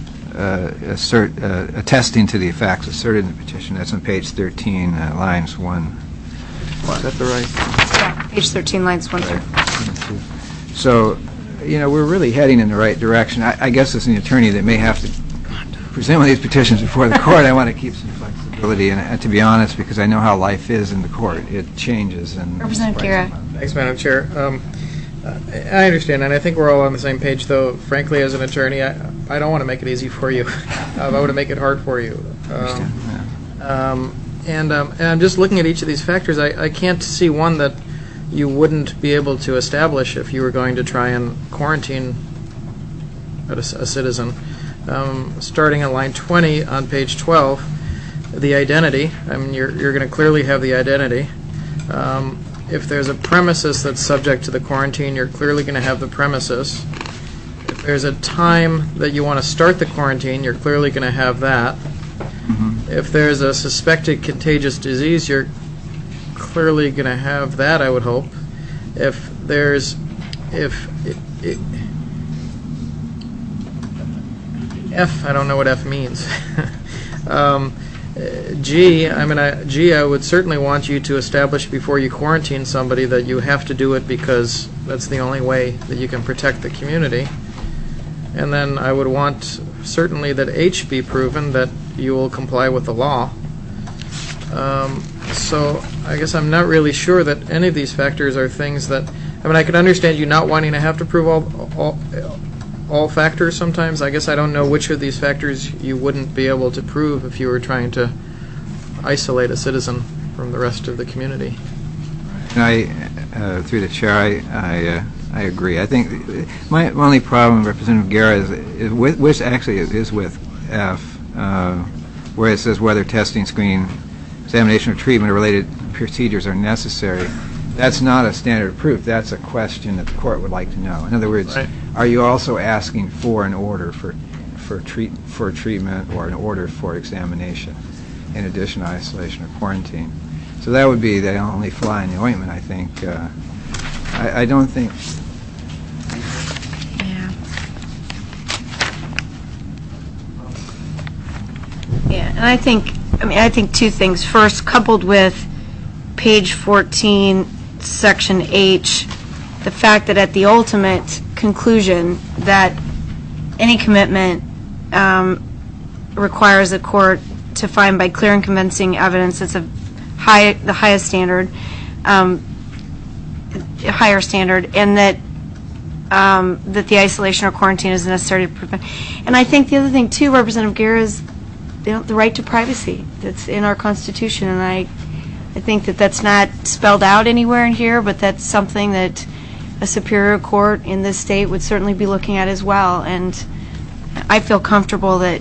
Speaker 6: attesting to the facts asserted in the petition. That's on page 13, lines 1. Is that the right?
Speaker 1: Yeah, page 13, lines 1 through.
Speaker 6: So, we're really heading in the right direction. I guess as an attorney that may have to present one of these petitions before the court, I want to keep some flexibility, and to be honest, because I know how life is in the court. It changes. And
Speaker 1: Representative Guerra.
Speaker 7: Thanks, Madam Chair. I understand, and I think we're all on the same page, though, frankly, as an attorney, I don't want to make it easy for you. I want to make it hard for you. And I'm just looking at each of these factors. I can't see one that you wouldn't be able to establish if you were going to try and quarantine a citizen. Starting at line 20 on page 12, the identity. I mean, you're going to clearly have the identity. If there's a premises that's subject to the quarantine, you're clearly going to have the premises. If there's a time that you want to start the quarantine, you're clearly going to have that. If there's a suspected contagious disease, you're clearly going to have that, I would hope. If there's I don't know what F means. G, I would certainly want you to establish before you quarantine somebody that you have to do it because that's the only way that you can protect the community. And then I would want certainly that H be proven that you will comply with the law. So I guess I'm not really sure that any of these factors are things that, I could understand you not wanting to have to prove all factors sometimes. I guess I don't know which of these factors you wouldn't be able to prove if you were trying to isolate a citizen from the rest of the community.
Speaker 6: And through the chair, I agree. I think my only problem, Representative Guerra, is with F, where it says whether testing, screening, examination, or treatment or related procedures are necessary. That's not a standard of proof. That's a question that the court would like to know. In other words,
Speaker 7: right.
Speaker 6: Are you also asking for an order for treatment or an order for examination in addition to isolation or quarantine? So that would be the only fly in the ointment, I think. I don't think...
Speaker 1: Yeah, and I think two things. First, coupled with page 14, section H, the fact that at the ultimate conclusion that any commitment requires a court to find by clear and convincing evidence it's the highest standard, higher standard, and that that the isolation or quarantine is necessary to prevent. And I think the other thing too, Representative Guerra, is the right to privacy that's in our Constitution, and I think that that's not spelled out anywhere in here, but that's something that a superior court in this state would certainly be looking at as well. And I feel comfortable that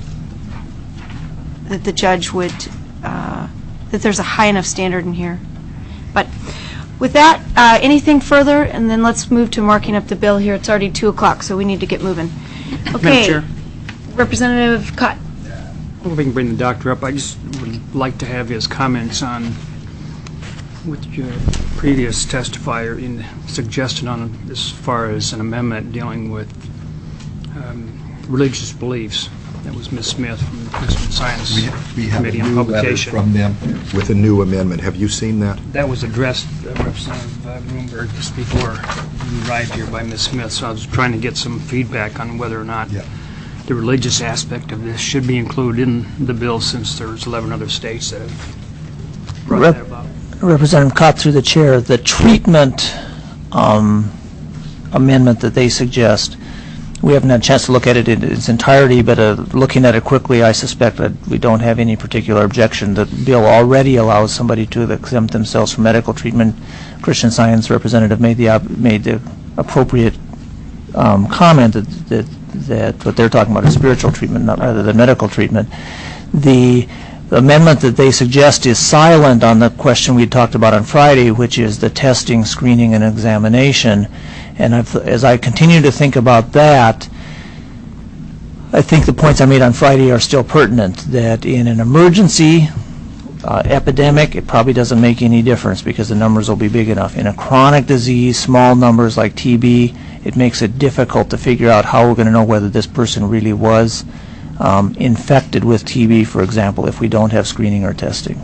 Speaker 1: the judge would, that there's a high enough standard in here. But with that, anything further? And then let's move to marking up the bill here. It's already 2 o'clock, so we need to get moving. Okay.
Speaker 8: Chair.
Speaker 1: Representative Cott.
Speaker 8: Well, if we can bring the doctor up, I just would like to have his comments on what your previous testifier in suggestion on as far as an amendment dealing with religious beliefs. That was Ms. Smith from the Christian Science
Speaker 9: we have
Speaker 8: Committee
Speaker 9: a
Speaker 8: on
Speaker 9: new letter
Speaker 8: Publication.
Speaker 9: from them with a new amendment. Have you seen that?
Speaker 8: That was addressed, Representative Bloomberg, just before you arrived here by Ms. Smith, so I was trying to get some feedback on whether or not the religious aspect of this should be included in the bill, since there's 11 other states that have brought that about.
Speaker 4: Representative Cott, through the chair, the treatment amendment that they suggest, we haven't had a chance to look at it in its entirety, but looking at it quickly, I suspect that we don't have any particular objection. The bill already allows somebody to exempt themselves from medical treatment. Christian Science representative made the appropriate comment that what they're talking about is spiritual treatment, not rather than medical treatment. The amendment that they suggest is silent on the question we talked about on Friday, which is the testing, screening, and examination. And as I continue to think about that, I think the points I made on Friday are still pertinent, that in an emergency epidemic, it probably doesn't make any difference because the numbers will be big enough. In a chronic disease, small numbers like TB, it makes it difficult to figure out how we're going to know whether this person really was infected with TB, for example, if we don't have screening or testing.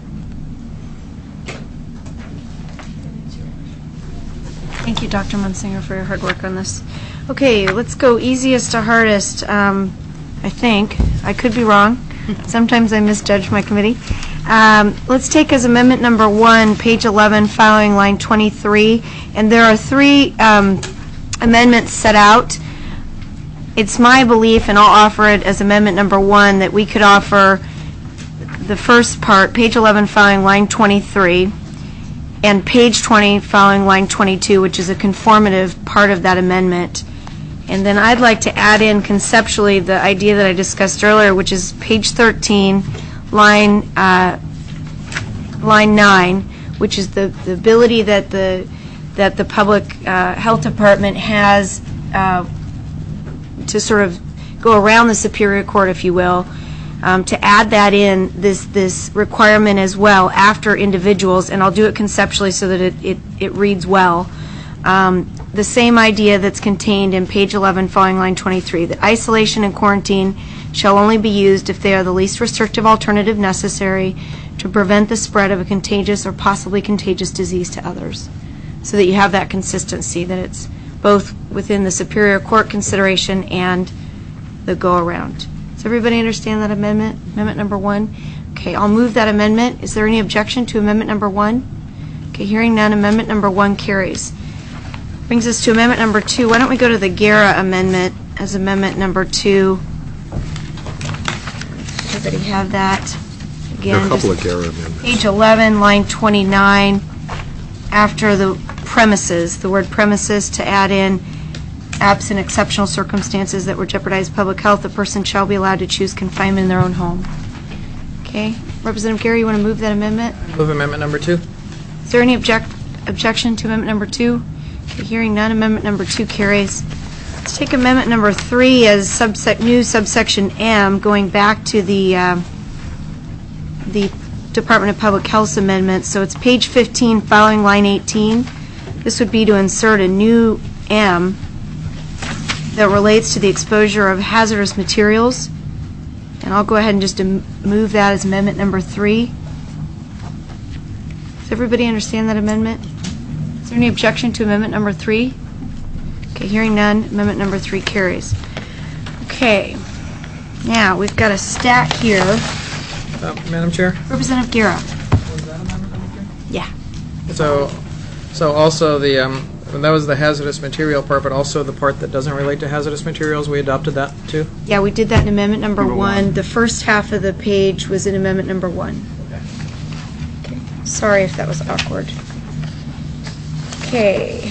Speaker 1: Thank you, Dr. Munsinger, for your hard work on this. Okay, let's go easiest to hardest, I think. I could be wrong. Sometimes I misjudge my committee. Let's take as amendment number 1, page 11, following line 23. And there are 3 amendments set out. It's my belief, and I'll offer it as amendment number 1, that we could offer the first part, page 11, following line 23, and page 20 following line 22, which is a conformative part of that amendment. And then I'd like to add in conceptually the idea that I discussed earlier, which is page 13, line 9, which is the ability that the public health department has to sort of go around the Superior Court, if you will, to add that in, this requirement as well after individuals, and I'll do it conceptually so that it reads well. the same idea that's contained in page 11 following line 23, that isolation and quarantine shall only be used if they are the least restrictive alternative necessary to prevent the spread of a contagious or possibly contagious disease to others. So that you have that consistency, that it's both within the Superior Court consideration and the go-around. Does everybody understand that amendment? Amendment number 1? Okay, I'll move that amendment. Is there any objection to amendment number 1? Okay, hearing none, amendment number 1 carries. Brings us to amendment number 2. Why don't we go to the Guerra amendment as amendment number 2? Everybody have that? Again,
Speaker 9: There are a couple of Guerra amendments.
Speaker 1: Page 11, line 29, after the premises, the word premises, to add in absent exceptional circumstances that would jeopardize public health, the person shall be allowed to choose confinement in their own home. Okay. Representative Gary, you want to move that amendment?
Speaker 7: Move amendment number 2.
Speaker 1: Is there any objection to amendment number 2? Okay, hearing none, amendment number 2 carries. Let's take amendment number 3 as new subsection M, going back to the Department of Public Health's amendment. So it's page 15 following line 18. This would be to insert a new M that relates to the exposure of hazardous materials. And I'll go ahead and just move that as amendment number 3. Does everybody understand that amendment? Is there any objection to amendment number 3? Okay, hearing none, amendment number 3 carries. Okay, now we've got a stack here.
Speaker 7: Madam Chair?
Speaker 1: Representative Guerra.
Speaker 7: Was that amendment number 3?
Speaker 1: Yeah.
Speaker 7: So also that was the hazardous material part, but also the part that doesn't relate to hazardous materials, we adopted that too?
Speaker 1: Yeah, we did that in amendment number 1. The first half of the page was in amendment number 1. Okay. Sorry if that was awkward. Okay.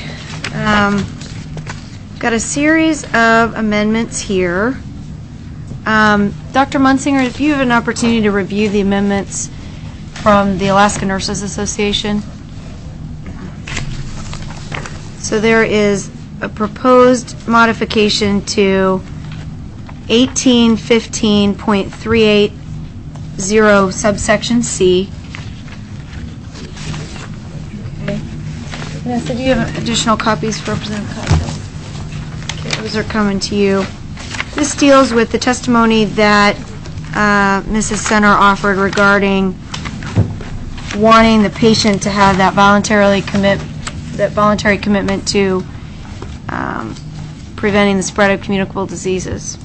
Speaker 1: Got a series of amendments here. Dr. Munsinger, if you have an opportunity to review the amendments from the Alaska Nurses Association. So there is a proposed modification to 1815.380 subsection C. Okay. Vanessa, do you have additional copies for Representative Cottrell? Okay, those are coming to you. This deals with the testimony that Mrs. Center offered regarding wanting the patient to have that voluntary commitment to preventing the spread of communicable diseases.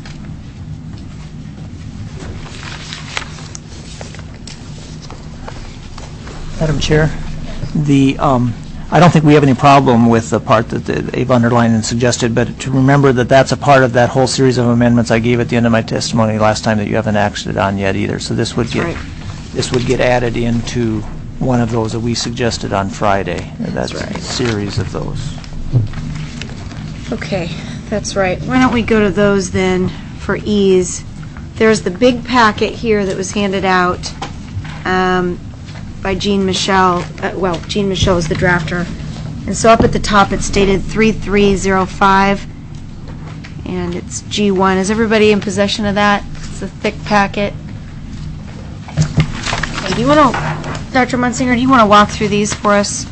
Speaker 4: Madam Chair, I don't think we have any problem with the part that they've underlined and suggested, but to remember that that's a part of that whole series of amendments I gave at the end of my testimony last time that you haven't acted on yet either. So this would get added into one of those that we suggested on Friday. That's right. A series of those.
Speaker 1: Okay, that's right. Why don't we go to those then for ease? There's the big packet here that was handed out by Jean Michel. Jean Michel is the drafter. And so up at the top it's dated 3305, and it's G1. Is everybody in possession of that? It's a thick packet. Okay, do you want to, Dr. Munsinger, do you want to walk through these for us?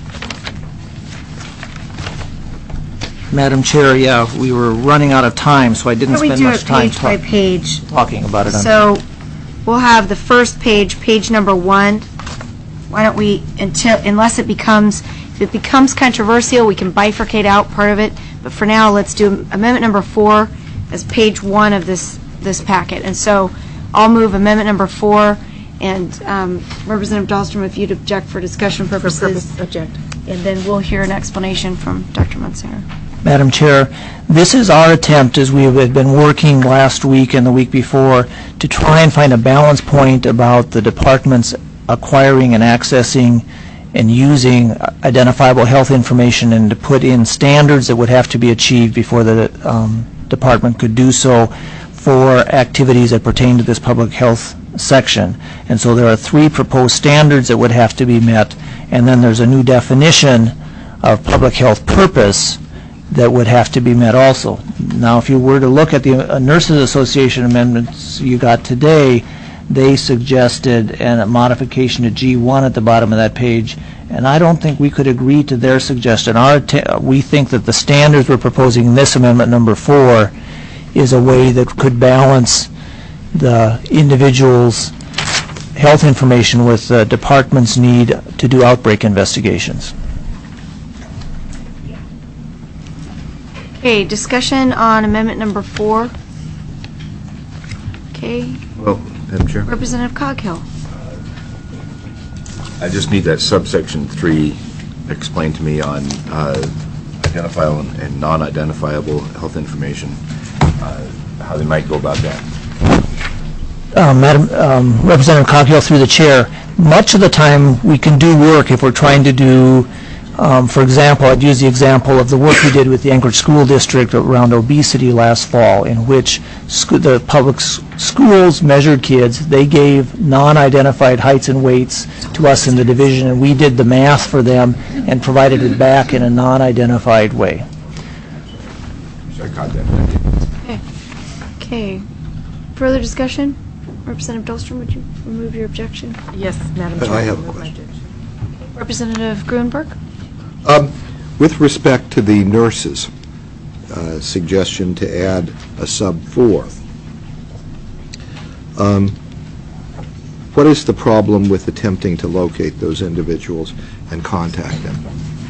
Speaker 4: Madam Chair, yeah, we were running out of time, so I didn't spend much time
Speaker 1: page by page
Speaker 4: talking about it.
Speaker 1: So we'll have the first page, page number 1. Why don't we, unless it becomes controversial, we can bifurcate out part of it. But for now, let's do amendment number 4 as page 1 of this packet. And so I'll move amendment number 4, and Representative Dahlstrom, if you'd object for discussion purposes.
Speaker 5: Object.
Speaker 1: And then we'll hear an explanation from Dr. Munsinger.
Speaker 4: Madam Chair, this is our attempt, as we have been working last week and the week before, to try and find a balance point about the department's acquiring and accessing and using identifiable health information, and to put in standards that would have to be achieved before the department could do so for activities that pertain to this public health section. And so there are 3 proposed standards that would have to be met, and then there's a new definition of public health purpose that would have to be met also. Now, if you were to look at the Nurses Association amendments you got today, they suggested a modification to G1 at the bottom of that page, And I don't think we could agree to their suggestion. We think that the standards we're proposing in this amendment number 4 is a way that could balance the individual's health information with the department's need to do outbreak investigations.
Speaker 1: Okay, discussion on amendment number 4. Okay,
Speaker 9: Well, Madam Chair,
Speaker 1: Representative Coghill.
Speaker 9: I just need that subsection 3 explained to me on identifiable and non-identifiable health information, how they might go about that.
Speaker 4: Madam Representative Coghill, through the chair, much of the time we can do work if we're trying to do, for example, I'd use the example of the work we did with the Anchorage School District around obesity last fall, in which the public schools measured kids. They gave non-identified heights and weights to us in the division, and we did the math for them and provided it back in a non-identified way.
Speaker 9: So I caught that. Thank you.
Speaker 1: Okay. Further discussion? Representative Dahlstrom, would you remove your objection?
Speaker 5: Yes, Madam Chair.
Speaker 9: I have a
Speaker 5: remove my
Speaker 9: question.
Speaker 5: objection.
Speaker 1: Representative Grunberg?
Speaker 9: With respect to the nurses, suggestion to add a sub 4, what is the problem with attempting to locate those individuals and contact them?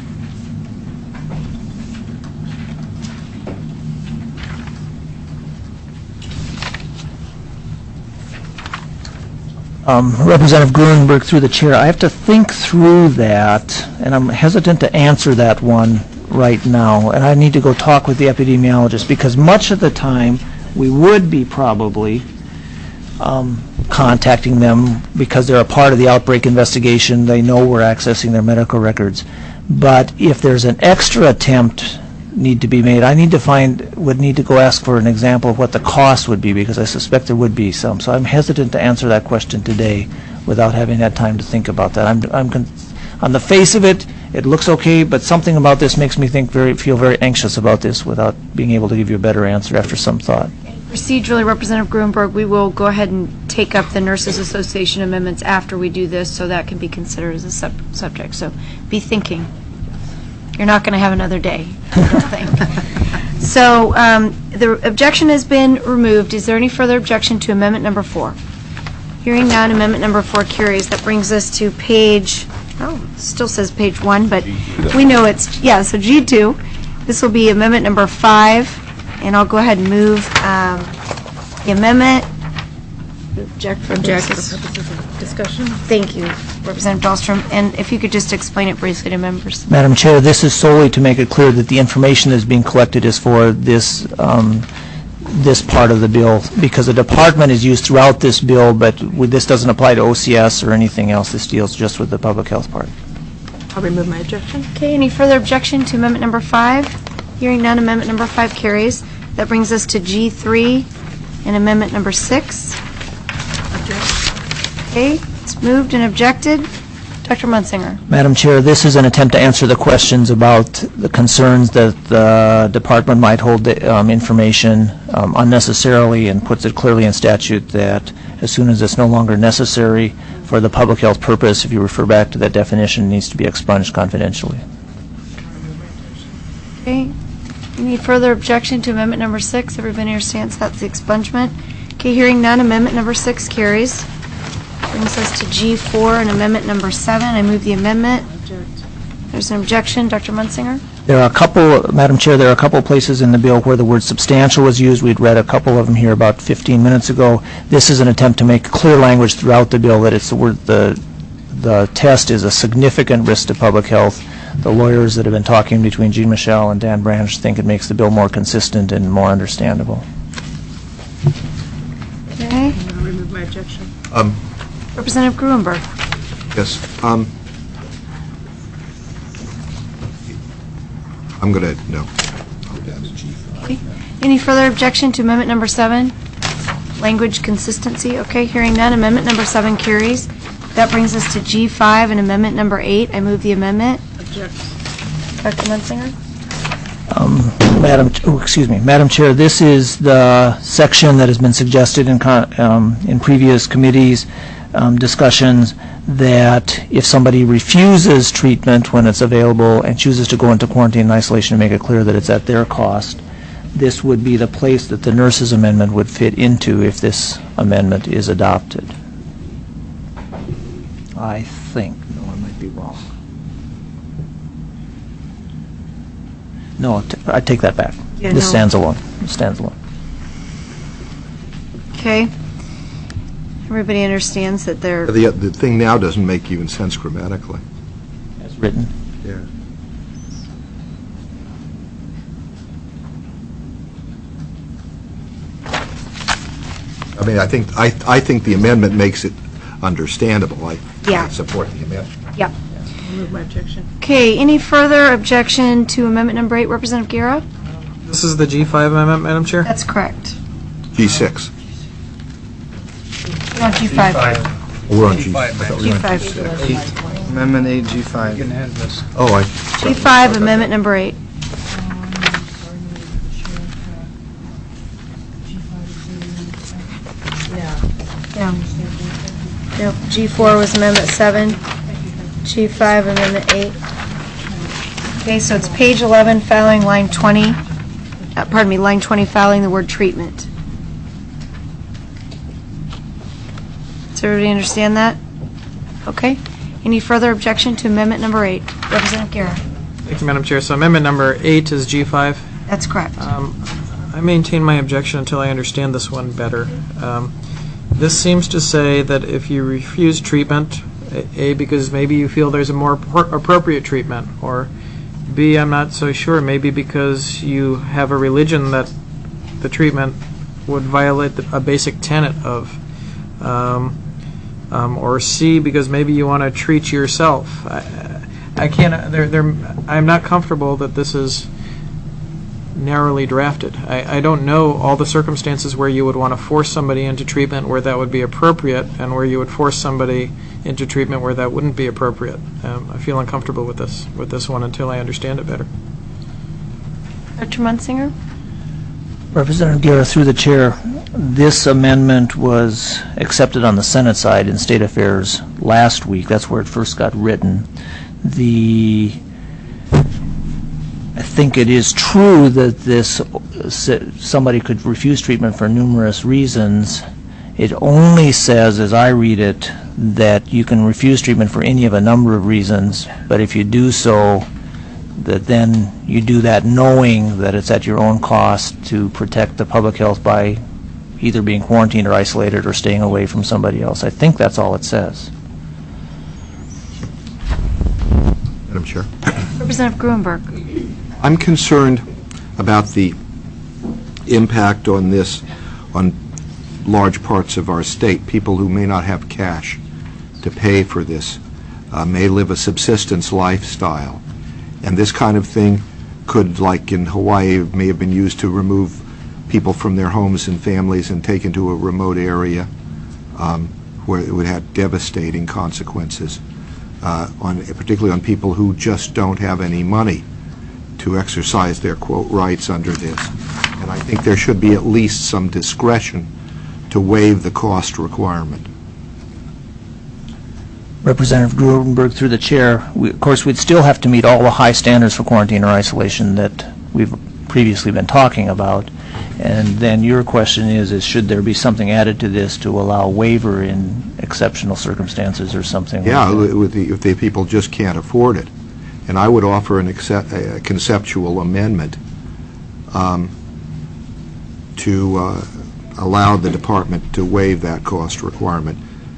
Speaker 4: Representative Grunberg, through the chair, I have to think through that, and I'm hesitant to answer that one right now, and I need to go talk with the epidemiologist, because much of the time we would be probably contacting them because they're a part of the outbreak investigation. They know we're accessing their medical records. But if there's an extra attempt need to be made, would need to go ask for an example of what the cost would be, because I suspect there would be some. So I'm hesitant to answer that question today without having had time to think about that. On the face of it, it looks okay, but something about this makes me feel very anxious about this without being able to give you a better answer after some thought.
Speaker 1: Procedurally, Representative Grunberg, we will go ahead and take up the Nurses Association amendments after we do this, so that can be considered as a subject. So be thinking. You're not going to have another day, I don't think. So the objection has been removed. Is there any further objection to amendment number 4? Hearing none, amendment number 4 carries. That brings us to page, still says page 1, but we know it's, so G2. This will be amendment number 5, and I'll go ahead and move the amendment. Object for purposes
Speaker 5: of discussion.
Speaker 1: Thank you, Representative Dahlstrom. And if you could just explain it briefly to members.
Speaker 4: Madam Chair, this is solely to make it clear that the information that's being collected is for this this part of the bill, because the department is used throughout this bill, but this doesn't apply to OCS or anything else. This deals just with the public health part.
Speaker 5: I'll remove my objection.
Speaker 1: Okay, any further objection to amendment number 5? Hearing none, amendment number 5 carries. That brings us to G3 and amendment number 6. Okay, it's moved and objected. Dr. Munsinger.
Speaker 4: Madam Chair, this is an attempt to answer the questions about the concerns that the department might hold the information unnecessarily, and puts it clearly in statute that as soon as it's no longer necessary for the public health purpose, if you refer back to that definition, it needs to be expunged confidentially.
Speaker 1: Okay, any further objection to amendment number 6? Everybody understands that's the expungement. Okay, hearing none, amendment number 6 carries. Brings us to G4 and amendment number 7. I move the amendment. There's an objection. Dr. Munsinger?
Speaker 4: There are a couple, Madam Chair, there are a couple places in the bill where the word substantial was used. We'd read a couple of them here about 15 minutes ago. This is an attempt to make clear language throughout the bill that it's the word, the test is a significant risk to public health. The lawyers that have been talking between Jean Michel and Dan Branch think it makes the bill more consistent and more understandable.
Speaker 1: Okay.
Speaker 5: I'll remove my objection.
Speaker 1: Representative Gruenberg.
Speaker 9: Yes. I'm going to, no.
Speaker 1: Okay. Any further objection to amendment number 7? Language consistency. Okay, hearing none, amendment number 7 carries. That brings us to G5 and amendment number 8. I move the amendment.
Speaker 5: Object.
Speaker 1: Dr. Munsinger?
Speaker 4: Madam Chair, this is the section that has been suggested in previous committees discussions, that if somebody refuses treatment when it's available and chooses to go into quarantine and isolation, to make it clear that it's at their cost, this would be the place that the nurses amendment would fit into if this amendment is adopted. I think. No, I might be wrong. No, I take that back.
Speaker 1: Yeah,
Speaker 4: This
Speaker 1: no.
Speaker 4: stands alone. It stands alone.
Speaker 1: Okay. Everybody understands that they're,
Speaker 10: The thing now doesn't make even sense grammatically.
Speaker 4: As written.
Speaker 10: Yeah. I mean, I think the amendment makes it understandable. I
Speaker 1: Yeah.
Speaker 10: support the amendment.
Speaker 1: yeah.
Speaker 5: Move my objection.
Speaker 1: Okay, any further objection to amendment number 8, Representative Guerra?
Speaker 7: This is the G5 amendment, Madam Chair?
Speaker 1: That's correct.
Speaker 10: G6.
Speaker 1: No, G5.
Speaker 10: We're on G.
Speaker 8: G5,
Speaker 10: I thought we were on
Speaker 1: G5.
Speaker 10: G6.
Speaker 6: Amendment 8G5.
Speaker 8: Getting ahead of this.
Speaker 10: Oh, I.
Speaker 1: G5, amendment number 8. Yeah. Nope, G4 was amendment 7. G5, amendment 8. Okay, so it's page 11, filing line 20. Pardon me, line 20, filing the word treatment. Does everybody understand that? Okay. Any further objection to amendment number 8? Representative Guerra.
Speaker 7: Thank you, Madam Chair. So amendment number 8 is G5.
Speaker 1: That's correct.
Speaker 7: I maintain my objection until I understand this one better. This seems to say that if you refuse treatment, A, because maybe you feel there's a more appropriate treatment, or B, I'm not so sure, maybe because you have a religion that the treatment would violate a basic tenet of, or C, because maybe you want to treat yourself. I can't, I'm not comfortable that this is narrowly drafted. I don't know all the circumstances where you would want to force somebody into treatment where that would be appropriate, and where you would force somebody into treatment where that wouldn't be appropriate. I feel uncomfortable with this one until I understand it better.
Speaker 1: Dr. Munsinger?
Speaker 4: Representative Guerra, through the chair, this amendment was accepted on the Senate side in State Affairs last week. That's where it first got written. I think it is true that somebody could refuse treatment for numerous reasons. It only says, as I read it, that you can refuse treatment for any of a number of reasons, but if you do so, that then you do that knowing that it's at your own cost to protect the public health by either being quarantined or isolated or staying away from somebody else. I think that's all it says.
Speaker 10: Madam Chair.
Speaker 1: Representative Gruenberg.
Speaker 10: I'm concerned about the impact on this on large parts of our state. People who may not have cash to pay for this may live a subsistence lifestyle. And this kind of thing could, like in Hawaii, may have been used to remove people from their homes and families and taken to a remote area where it would have devastating consequences, particularly on people who just don't have any money to exercise their, quote, rights under this. And I think there should be at least some discretion to waive the cost requirement.
Speaker 4: Representative Gruenberg, through the chair, of course, we'd still have to meet all the high standards for quarantine or isolation that we've previously been talking about. And then your question is should there be something added to this to allow waiver in exceptional circumstances or something?
Speaker 10: Yeah,
Speaker 4: like that?
Speaker 10: if the people just can't afford it. And I would offer a conceptual amendment to allow the department to waive that cost requirement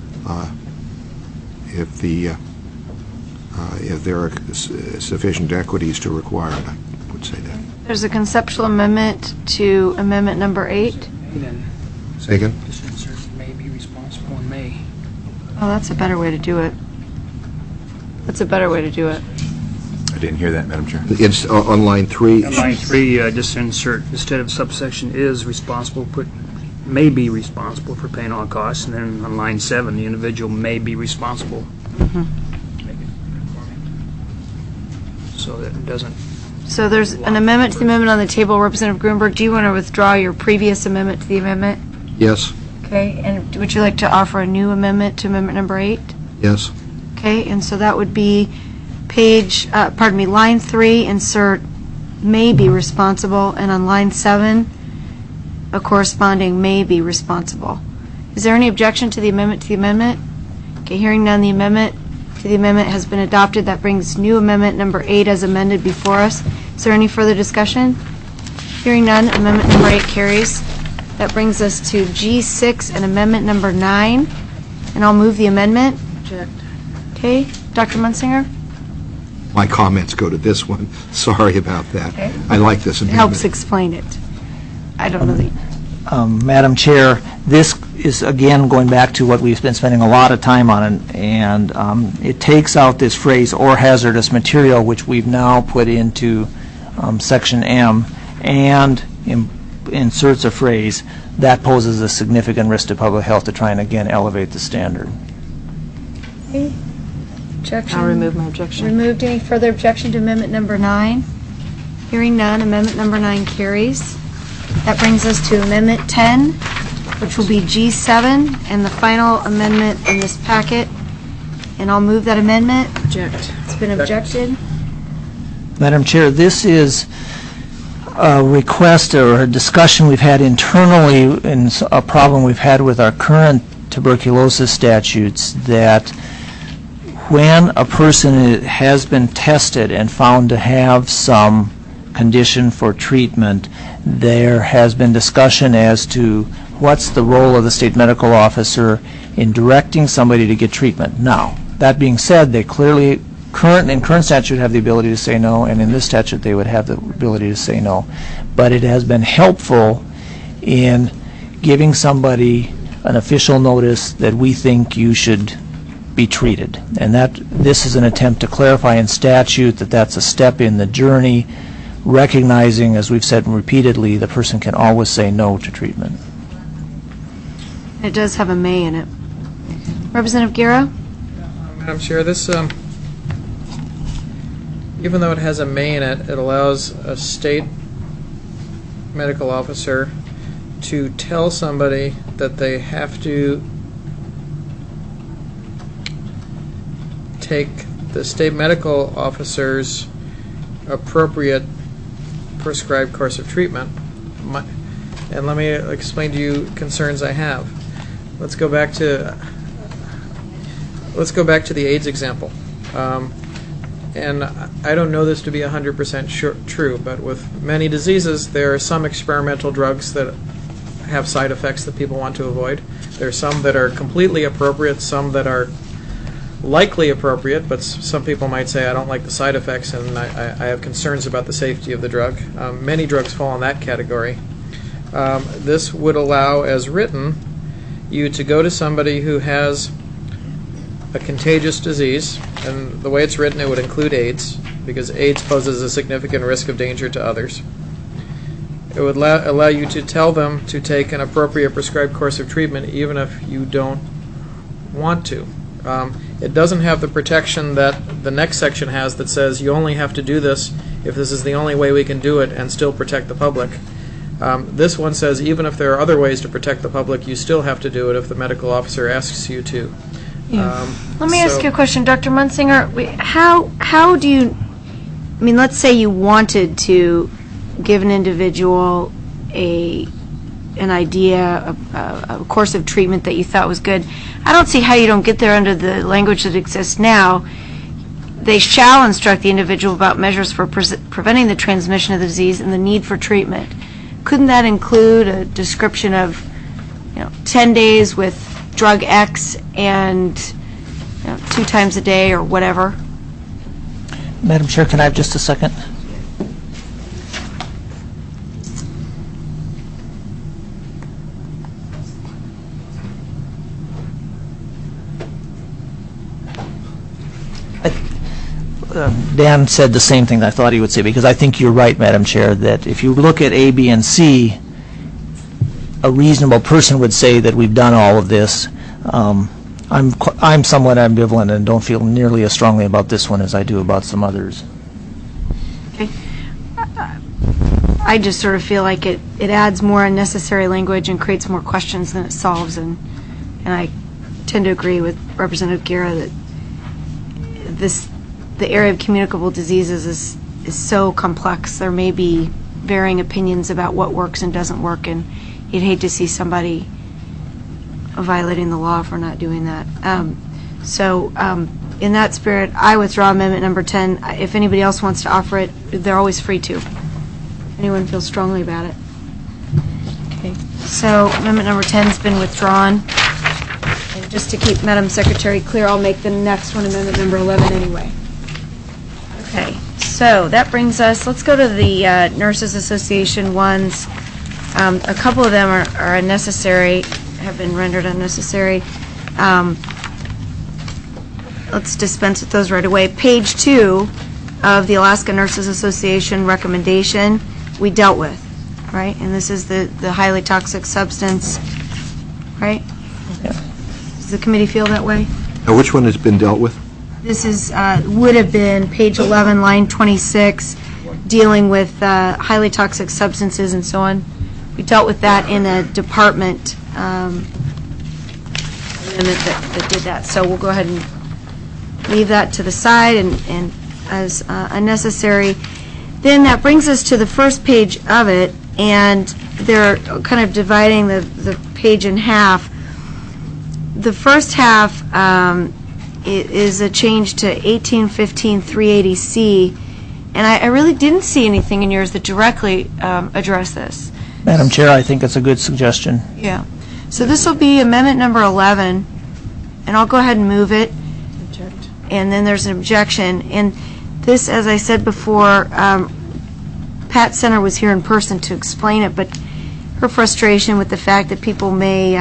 Speaker 10: if there are sufficient equities to require it. I would say that.
Speaker 1: There's a conceptual amendment to amendment number 8.
Speaker 8: Then
Speaker 10: Say again?
Speaker 8: just insert may be responsible and may.
Speaker 1: Oh, that's a better way to do it. That's a better way to do it.
Speaker 9: I didn't hear that, Madam Chair.
Speaker 10: It's on line 3.
Speaker 8: On line 3, just insert, instead of subsection is responsible, put may be responsible for paying all costs, and then on line 7, the individual may be responsible. Make it conforming. So that it doesn't
Speaker 1: So there's an amendment to the amendment on the table. Representative Gruenberg, do you want to withdraw your previous amendment to the amendment?
Speaker 10: Yes.
Speaker 1: Okay, and would you like to offer a new amendment to amendment number 8?
Speaker 10: Yes.
Speaker 1: Okay, and so that would be line 3, insert may be responsible, and on line 7, a corresponding may be responsible. Is there any objection to the amendment to the amendment? Okay, hearing none, the amendment to the amendment has been adopted. That brings new amendment number 8 as amended before us. Is there any further discussion? Hearing none, amendment number 8 carries. That brings us to G6 and amendment number 9. And I'll move the amendment.
Speaker 5: Object.
Speaker 1: Okay, Dr. Munsinger?
Speaker 10: My comments go to this one. Sorry about that.
Speaker 1: Okay.
Speaker 10: I like this
Speaker 1: It
Speaker 10: amendment.
Speaker 1: helps explain it. I don't know the...
Speaker 4: Madam Chair, this is again going back to what we've been spending a lot of time on, and it takes out this phrase "or hazardous material," which we've now put into section M, and inserts a phrase that poses a significant risk to public health to try and again elevate the standard.
Speaker 1: Okay. Objection?
Speaker 5: I'll remove my objection.
Speaker 1: Removed. Any further objection to amendment number 9? Hearing none, amendment number 9 carries. That brings us to amendment 10, which will be G7, and the final amendment in this packet. And I'll move that amendment.
Speaker 5: Object.
Speaker 1: It's been objected.
Speaker 4: Madam Chair, this is a request or a discussion we've had internally in a problem we've had with our current tuberculosis statutes, that when a person has been tested and found to have some condition for treatment, there has been discussion as to what's the role of the state medical officer in directing somebody to get treatment. Now, that being said, they clearly, in current statute, have the ability to say no, and in this statute they would have the ability to say no. But it has been helpful in giving somebody an official notice that we think you should be treated. And that this is an attempt to clarify in statute that that's a step in the journey, recognizing, as we've said repeatedly, the person can always say no to treatment.
Speaker 1: It does have a may in it. Representative Guerra?
Speaker 7: Madam Chair, this, even though it has a may in it, it allows a state medical officer to tell somebody that they have to take the state medical officer's appropriate prescribed course of treatment. And let me explain to you concerns I have. Let's go back to the AIDS example. And I don't know this to be 100% true, but with many diseases, there are some experimental drugs that have side effects that people want to avoid. There are some that are completely appropriate, some that are likely appropriate, but some people might say, I don't like the side effects and I have concerns about the safety of the drug. Many drugs fall in that category. This would allow, as written, you to go to somebody who has a contagious disease, and the way it's written, it would include AIDS, because AIDS poses a significant risk of danger to others. It would allow you to tell them to take an appropriate prescribed course of treatment, even if you don't want to. It doesn't have the protection that the next section has that says you only have to do this if this is the only way we can do it and still protect the public. This one says even if there are other ways to protect the public, you still have to do it if the medical officer asks you to.
Speaker 1: Let me ask you a question, Dr. Munsinger. How do you, I mean, let's say you wanted to give an individual an idea, a course of treatment that you thought was good. I don't see how you don't get there under the language that exists now. They shall instruct the individual about measures for preventing the transmission of the disease and the need for treatment. Couldn't that include a description of 10 days with drug X and 2 times a day or whatever?
Speaker 4: Madam Chair, can I have just a second? Dan said the same thing that I thought he would say, because I think you're right, Madam Chair, that if you look at A, B, and C, a reasonable person would say that we've done all of this. I'm somewhat ambivalent and don't feel nearly as strongly about this one as I do about some others.
Speaker 1: Okay. I just sort of feel like it adds more unnecessary language and creates more questions than it solves, and I tend to agree with Representative Guerra that the area of communicable diseases is so complex. There may be varying opinions about what works and doesn't work, and you'd hate to see somebody violating the law for not doing that. In that spirit, I withdraw amendment number 10. If anybody else wants to offer it, they're always free to. Anyone feels strongly about it? Okay. So amendment number 10 has been withdrawn. And just to keep Madam Secretary clear, I'll make the next one amendment number 11 anyway. Okay. So that brings us, let's go to the Nurses Association ones. A couple of them are unnecessary, have been rendered unnecessary. Let's dispense with those right away. Page 2 of the Alaska Nurses Association recommendation we dealt with, right? And this is the highly toxic substance, right?
Speaker 4: Yeah.
Speaker 1: Does the committee feel that way?
Speaker 10: Now, which one has been dealt with?
Speaker 1: This is would have been page 11, line 26, dealing with highly toxic substances and so on. We dealt with that in a department amendment that did that. So we'll go ahead and leave that to the side and as unnecessary. Then that brings us to the first page of it, and they're kind of dividing the page in half. The first half is a change to 1815-380C, and I really didn't see anything in yours that directly address this.
Speaker 4: Madam Chair, I think it's a good suggestion.
Speaker 1: Yeah. So this will be amendment number 11, and I'll go ahead and move it. And then there's an objection. And this, as I said before, Pat Center was here in person to explain it, but her frustration with the fact that people may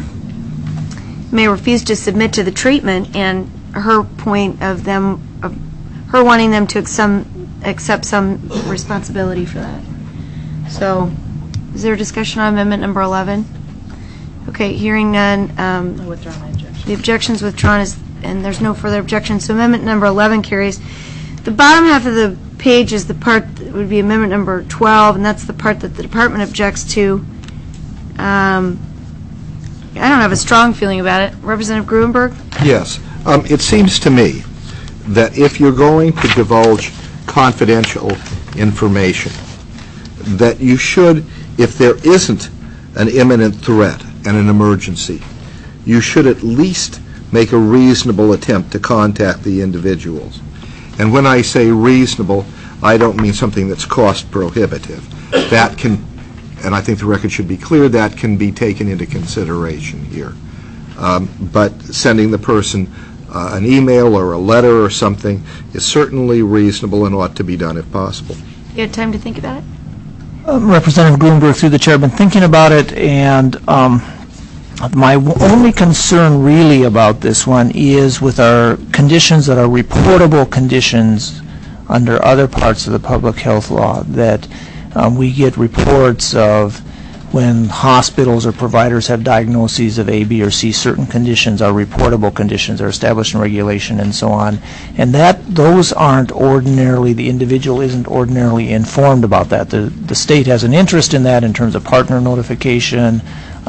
Speaker 1: refuse to submit to the treatment, and her point of her wanting them to accept some responsibility for that. So, is there a discussion on amendment number 11? Okay, hearing none.
Speaker 5: I withdraw my objection.
Speaker 1: The objection's withdrawn, and there's no further objection. So amendment number 11 carries. The bottom half of the page is the part that would be amendment number 12, and that's the part that the department objects to. I don't have a strong feeling about it. Representative Gruenberg?
Speaker 10: Yes. It seems to me that if you're going to divulge confidential information, that you should, if there isn't an imminent threat and an emergency, you should at least make a reasonable attempt to contact the individuals. And when I say reasonable, I don't mean something that's cost prohibitive. That can, and I think the record should be clear, that can be taken into consideration here. But sending the person an email or a letter or something is certainly reasonable and ought to be done if possible.
Speaker 1: You had time to think about it?
Speaker 4: Representative Gruenberg, through the chair, I've been thinking about it, and my only concern really about this one is with our conditions that are reportable conditions under other parts of the public health law, that we get reports of when hospitals or providers have diagnoses of A, B, or C, certain conditions are reportable conditions, are established in regulation and so on, and that those aren't ordinarily, the individual isn't ordinarily informed about that. The state has an interest in that in terms of partner notification,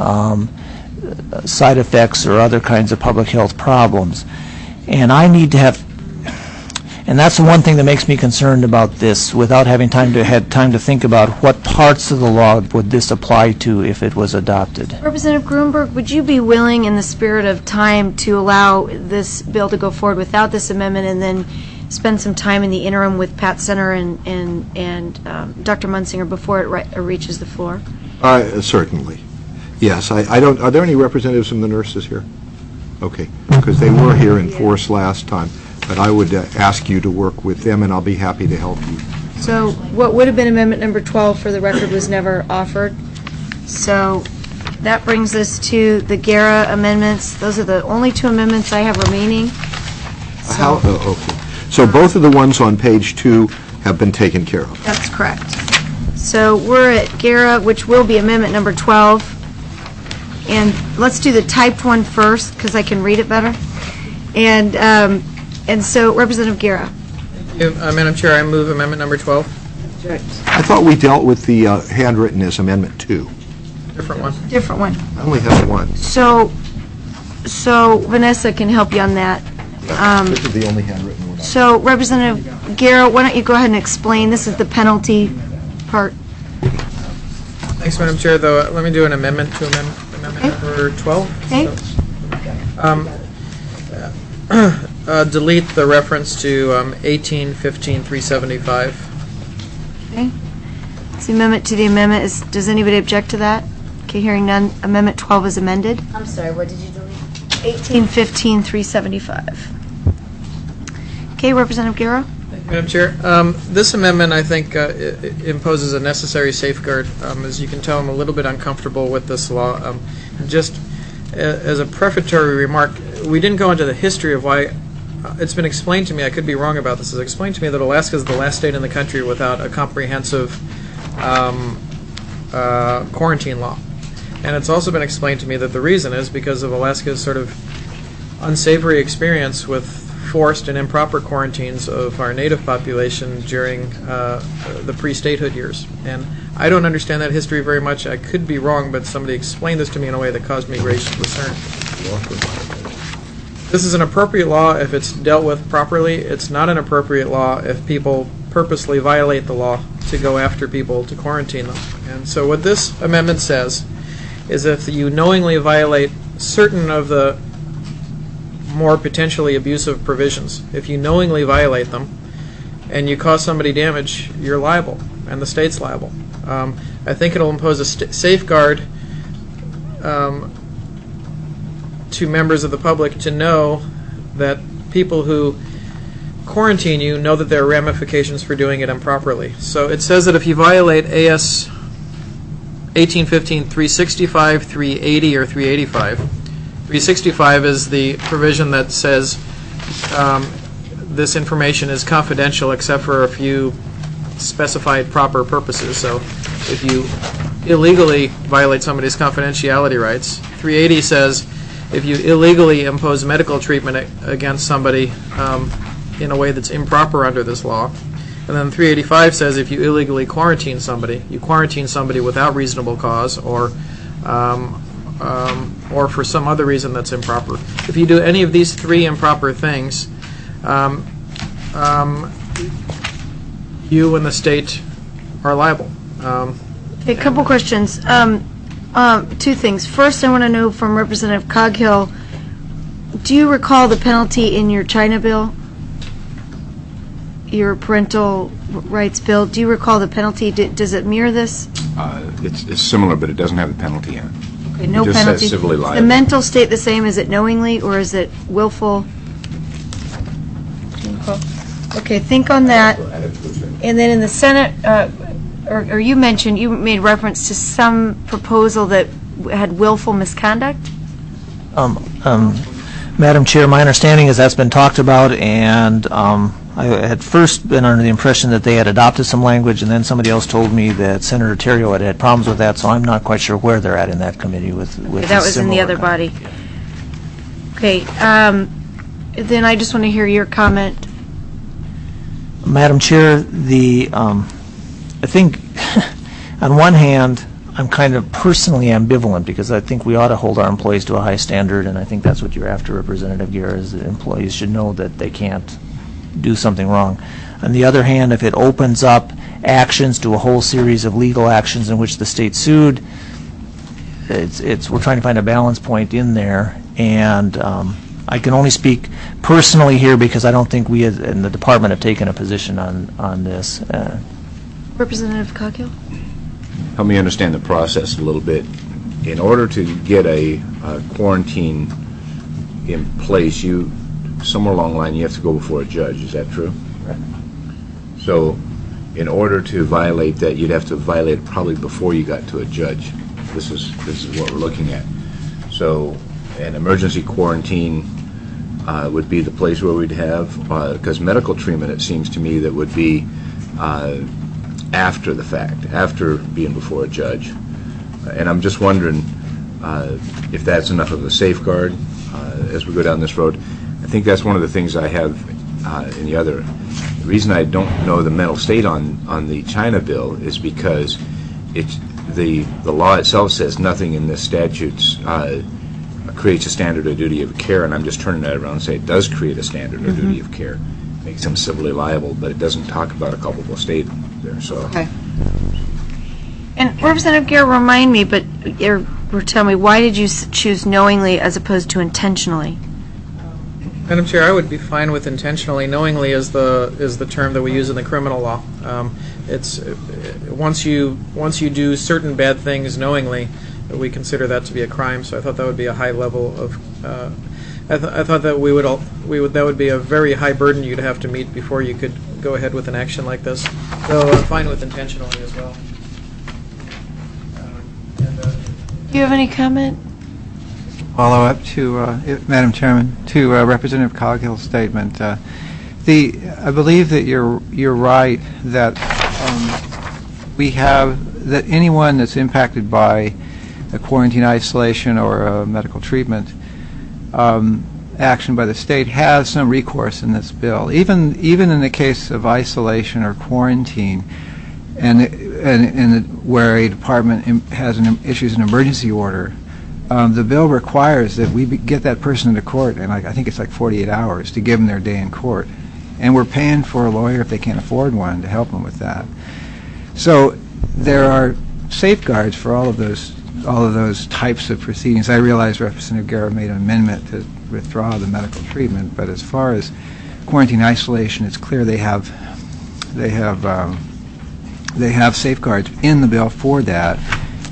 Speaker 4: side effects, or other kinds of public health problems. And I need to have, and that's the one thing that makes me concerned about this, without having time to think about what parts of the law would this apply to if it was adopted.
Speaker 1: Representative Gruenberg, would you be willing, in the spirit of time, to allow this bill to go forward without this amendment, and then spend some time in the interim with Pat Center and Dr. Munsinger before it reaches the floor?
Speaker 10: Certainly. Yes. I don't. Are there any representatives from the nurses here? Okay, because they were here in force last time. But I would ask you to work with them, and I'll be happy to help you.
Speaker 1: So what would have been amendment number 12 for the record was never offered. So that brings us to the Guerra amendments. Those are the only two amendments I have remaining. So,
Speaker 10: okay. So both of the ones on page 2 have been taken care of.
Speaker 1: That's correct. So we're at Guerra, which will be amendment number 12. And let's do the typed one first, because I can read it better. And so, Representative Guerra.
Speaker 7: Madam Chair, I move amendment number 12.
Speaker 10: I thought we dealt with the handwritten as Amendment 2.
Speaker 7: Different one.
Speaker 1: Different one.
Speaker 10: I only have one.
Speaker 1: So Vanessa can help you on that.
Speaker 10: This is the only handwritten one.
Speaker 1: So Representative Guerra, why don't you go ahead and explain, this is the penalty part.
Speaker 7: Thanks, Madam Chair, though, let me do an amendment to amendment number 12.
Speaker 1: Okay.
Speaker 7: Delete the reference to 1815-375.
Speaker 1: Okay. It's the amendment to the amendment. Does anybody object to that? Okay, hearing none. Amendment 12 is amended.
Speaker 11: I'm sorry, what did you delete?
Speaker 1: 1815-375. Okay, Representative Guerra.
Speaker 7: Madam Chair, this amendment, I think, imposes a necessary safeguard. As you can tell, I'm a little bit uncomfortable with this law. Just as a prefatory remark, we didn't go into the history of why. It's been explained to me, I could be wrong about this, it's explained to me that Alaska is the last state in the country without a comprehensive quarantine law. And it's also been explained to me that the reason is because of Alaska's sort of unsavory experience with forced and improper quarantines of our native population during the pre-statehood years. And I don't understand that history very much. I could be wrong, but somebody explained this to me in a way that caused me great concern. This is an appropriate law if it's dealt with properly. It's not an appropriate law if people purposely violate the law to go after people to quarantine them. And so what this amendment says is if you knowingly violate certain of the more potentially abusive provisions, if you knowingly violate them and you cause somebody damage, you're liable, and the state's liable. I think it'll impose a safeguard to members of the public to know that people who quarantine you know that there are ramifications for doing it improperly. So it says that if you violate AS 1815-365, 380, or 385, 365 is the provision that says this information is confidential except for a few specified proper purposes. So if you illegally violate somebody's confidentiality rights, 380 says if you illegally impose medical treatment against somebody in a way that's improper under this law. And then 385 says if you illegally quarantine somebody, you quarantine somebody without reasonable cause or for some other reason that's improper. If you do any of these three improper things, you and the state are liable.
Speaker 1: Okay, a couple questions. Two things. First, I want to know from Representative Coghill, do you recall the penalty in your China bill? Your parental rights bill? Do you recall the penalty? Does it mirror this?
Speaker 9: It's similar, but it doesn't have the penalty in it.
Speaker 1: Okay, no
Speaker 9: It just
Speaker 1: penalty.
Speaker 9: says civilly liable.
Speaker 1: The mental state the same? Is it knowingly or is it willful? Okay, think on that. And then in the Senate, or you mentioned, you made reference to some proposal that had willful misconduct?
Speaker 4: Madam Chair, my understanding is that's been talked about, and I had first been under the impression that they had adopted some language, and then somebody else told me that Senator Terrio had problems with that, so I'm not quite sure where they're at in that committee with
Speaker 1: Okay, that was in the other body. Okay, then I just want to hear your comment.
Speaker 4: Madam Chair, I think on one hand, I'm kind of personally ambivalent because I think we ought to hold our employees to a high standard, and I think that's what you're after, Representative Guerra, is that employees should know that they can't do something wrong. On the other hand, if it opens up actions to a whole series of legal actions in which the state sued, we're trying to find a balance point in there, and I can only speak personally here because I don't think we in the department have taken a position on this.
Speaker 1: Representative Coghill?
Speaker 9: Help me understand the process a little bit. In order to get a quarantine in place, somewhere along the line you have to go before a judge. Is that true?
Speaker 4: Right.
Speaker 9: So in order to violate that, you'd have to violate it probably before you got to a judge. This is what we're looking at. So an emergency quarantine would be the place where we'd have, because medical treatment, it seems to me, that would be after the fact, after being before a judge. And I'm just wondering if that's enough of a safeguard as we go down this road. I think that's one of the things I have in the other. The reason I don't know the mental state on the China bill is because the law itself says nothing in the statutes creates a standard or duty of care, and I'm just turning that around and say it does create a standard or duty of care. Makes them civilly liable, but it doesn't talk about a culpable state there. So.
Speaker 1: Okay. And Representative Guerra, remind me, or tell me, why did you choose knowingly as opposed to intentionally?
Speaker 7: Madam Chair, I would be fine with intentionally. Knowingly is the term that we use in the criminal law. It's once you do certain bad things knowingly, we consider that to be a crime. So I thought that would be a high level of. I thought that that would be a very high burden you'd have to meet before you could go ahead with an action like this. So I'm fine with intentionally as well.
Speaker 1: Do you have any comment?
Speaker 6: Follow up to, Madam Chairman, to Representative Coghill's statement. I believe that you're right that that anyone that's impacted by a quarantine, isolation, or a medical treatment action by the state has some recourse in this bill. Even in the case of isolation or quarantine, and where a department issues an emergency order, the bill requires that we get that person into court, and I think it's like 48 hours to give them their day in court. And we're paying for a lawyer if they can't afford one to help them with that. So there are safeguards for all of those types of proceedings. I realize Representative Guerra made an amendment to withdraw the medical treatment, but as far as quarantine isolation, it's clear they have safeguards in the bill for that.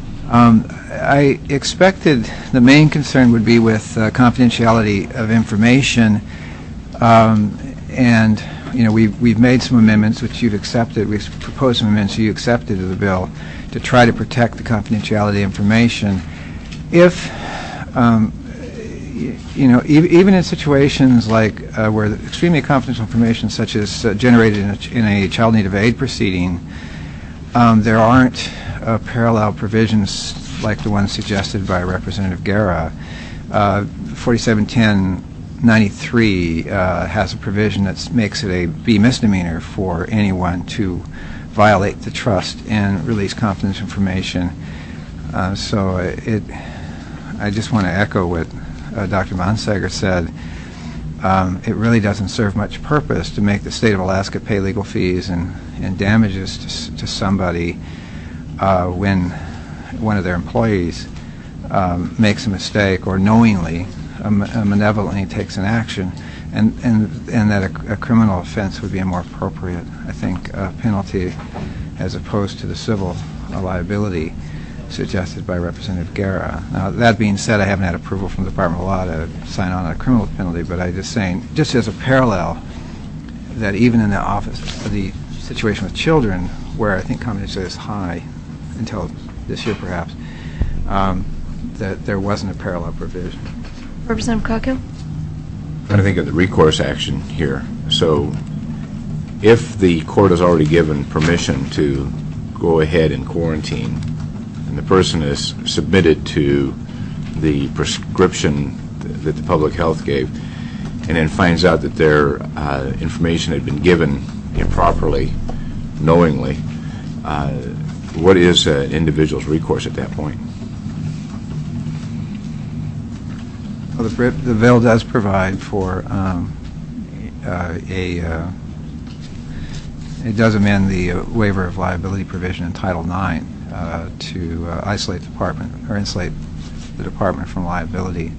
Speaker 6: I expected the main concern would be with confidentiality of information, and we've made some amendments which you've accepted. We've proposed some amendments you accepted to the bill to try to protect the confidentiality information. If even in situations like where extremely confidential information, such as generated in a child need of aid proceeding, there aren't parallel provisions like the one suggested by Representative Guerra. 4710-93 has a provision that makes it a B misdemeanor for anyone to violate the trust and release confidential information. So I just want to echo what Dr. Monsager said. It really doesn't serve much purpose to make the state of Alaska pay legal fees and damages to somebody when one of their employees makes a mistake or knowingly, malevolently takes an action, and that a criminal offense would be a more appropriate, I think, penalty as opposed to the civil liability suggested by Representative Guerra. Now, that being said, I haven't had approval from the Department of Law to sign on a criminal penalty, but I'm just saying, just as a parallel, that even in the situation with children, where I think confidentiality is high, until this year perhaps, that there wasn't a parallel provision.
Speaker 1: Representative Coghill?
Speaker 9: I'm trying to think of the recourse action here. So if the court has already given permission to go ahead and quarantine, and the person is submitted to the prescription that the public health gave, and then finds out that their information had been given improperly, knowingly, what is an individual's recourse at that point?
Speaker 6: Well, the bill does provide for it does amend the waiver of liability provision in Title IX to isolate the department or insulate the department from liability.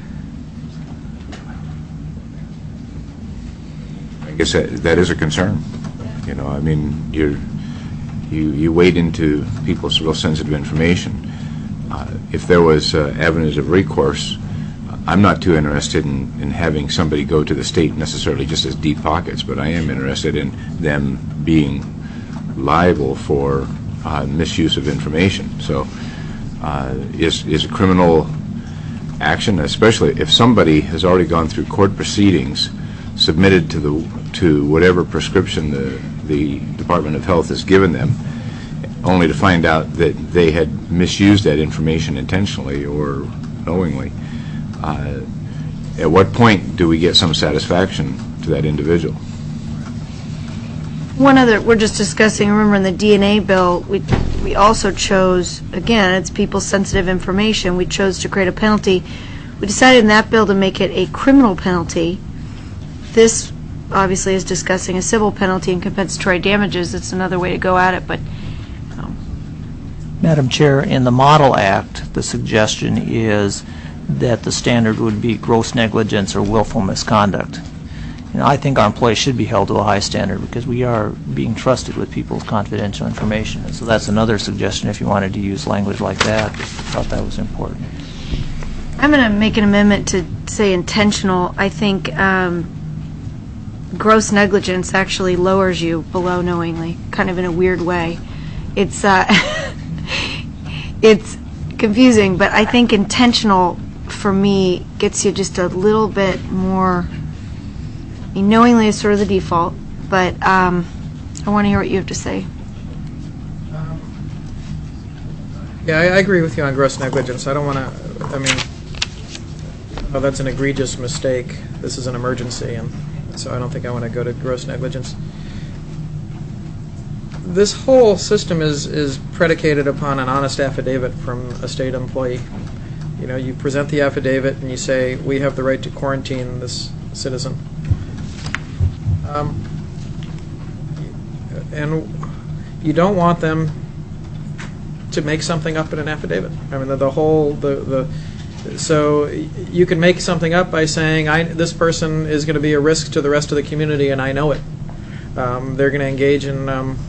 Speaker 9: I guess that is a concern. I mean, you wade into people's real sensitive information. If there was avenues of recourse, I'm not too interested in having somebody go to the state necessarily just as deep pockets, but I am interested in them being liable for misuse of information. So is a criminal action, especially if somebody has already gone through court proceedings, submitted to whatever prescription the Department of Health has given them, only to find out that they had misused that information intentionally or knowingly. At what point do we get some satisfaction to that individual.
Speaker 1: One other, we're just discussing, remember in the DNA bill, we also chose, again, it's people's sensitive information, we chose to create a penalty. We decided in that bill to make it a criminal penalty. This obviously is discussing a civil penalty and compensatory damages. It's another way to go at it, but
Speaker 4: Madam Chair, in the Model Act, the suggestion is that the standard would be gross negligence or willful misconduct. I think our employees should be held to a high standard because we are being trusted with people's confidential information. And so that's another suggestion if you wanted to use language like that. I thought that was important.
Speaker 1: I'm going to make an amendment to say intentional. I think gross negligence actually lowers you below knowingly, kind of in a weird way. It's it's confusing, but I think intentional for me gets you just a little bit more. Knowingly is sort of the default, but I want to hear what you have to say.
Speaker 7: Yeah, I agree with you on gross negligence. I don't want to, that's an egregious mistake. This is an emergency, and so I don't think I want to go to gross negligence. This whole system is predicated upon an honest affidavit from a state employee. You present the affidavit and you say, we have the right to quarantine this citizen. And you don't want them to make something up in an affidavit. So you can make something up by saying, this person is going to be a risk to the rest of the community, and I know it. They're going to engage in,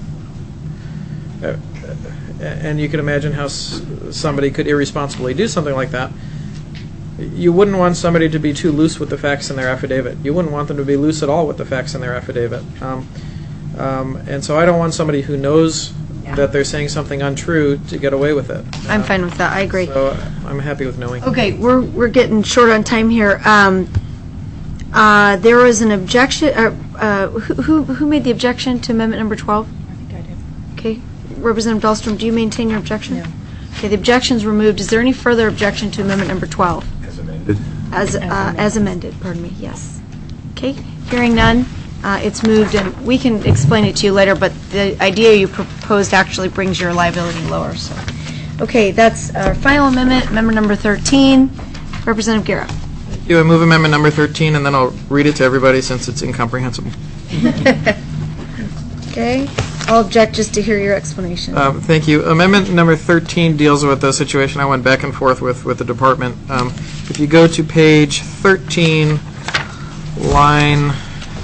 Speaker 7: and you can imagine how somebody could irresponsibly do something like that. You wouldn't want somebody to be too loose with the facts in their affidavit. You wouldn't want them to be loose at all with the facts in their affidavit. And so I don't want somebody who knows that they're saying something untrue to get away with it.
Speaker 1: I'm fine with that. I agree.
Speaker 7: So I'm happy with knowing.
Speaker 1: Okay, we're getting short on time here. There was an objection. Who made the objection to amendment number 12? I think I did. Okay. Representative Dahlstrom, do you maintain your objection? No. Okay, the objection's removed. Is there any further objection to amendment number 12?
Speaker 9: As amended?
Speaker 1: As amended, pardon me, yes. Okay, hearing none, it's moved, and we can explain it to you later, but the idea you proposed actually brings your liability lower. So, okay, that's our final amendment, amendment number 13. Representative Guerra.
Speaker 7: Thank you. I move amendment number 13, and then I'll read it to everybody since it's incomprehensible.
Speaker 1: Okay. I'll object just to hear your explanation.
Speaker 7: Thank you. Amendment number 13 deals with the situation I went back and forth with the department. If you go to page 13, line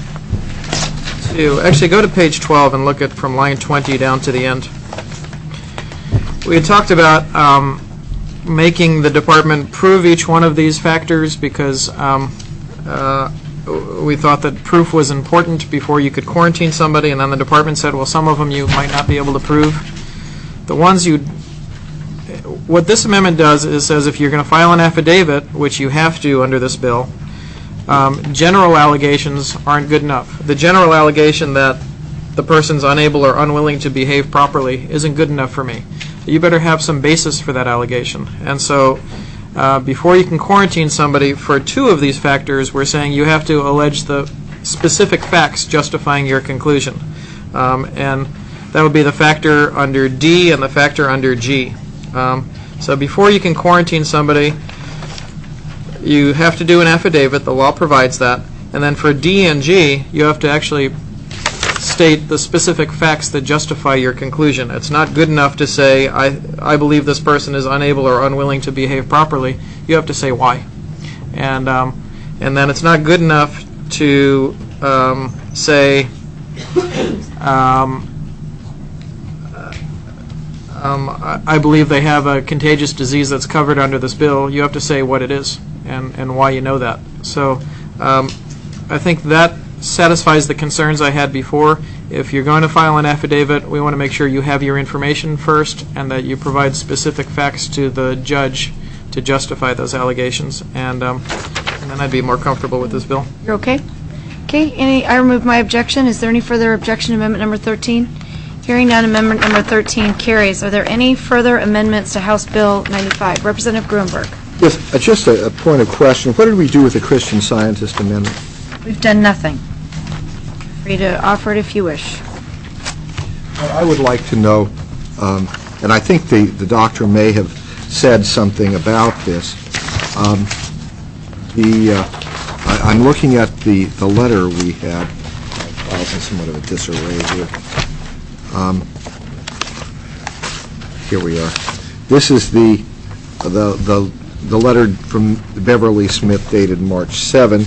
Speaker 7: 2, actually go to page 12 and look at from line 20 down to the end. We had talked about making the department prove each one of these factors because we thought that proof was important before you could quarantine somebody, and then the department said, well, some of them you might not be able to prove. The ones what this amendment does is says if you're going to file an affidavit, which you have to under this bill, general allegations aren't good enough. The general allegation that the person's unable or unwilling to behave properly isn't good enough for me. You better have some basis for that allegation. And so before you can quarantine somebody for 2 of these factors, we're saying you have to allege the specific facts justifying your conclusion. And that would be the factor under D and the factor under G. So before you can quarantine somebody, you have to do an affidavit. The law provides that. And then for D and G, you have to actually state the specific facts that justify your conclusion. It's not good enough to say, I believe this person is unable or unwilling to behave properly. You have to say why. And then it's not good enough to say, I believe they have a contagious disease that's covered under this bill. You have to say what it is and why you know that. So I think that satisfies the concerns I had before. If you're going to file an affidavit, we want to make sure you have your information first and that you provide specific facts to the judge to justify those allegations. And then I'd be more comfortable with this bill.
Speaker 1: You're okay? Okay, I remove my objection. Is there any further objection to amendment number 13? Hearing none, amendment number 13 carries. Are there any further amendments to House Bill 95? Representative Gruenberg.
Speaker 10: Yes, just a point of question. What did we do with the Christian Scientist amendment?
Speaker 1: We've done nothing. Free to offer it if you wish.
Speaker 10: I would like to know, and I think the doctor may have said something about this. I'm looking at the letter we had. Files in somewhat of a disarray here. Here we are. This is the letter from Beverly Smith dated March 7,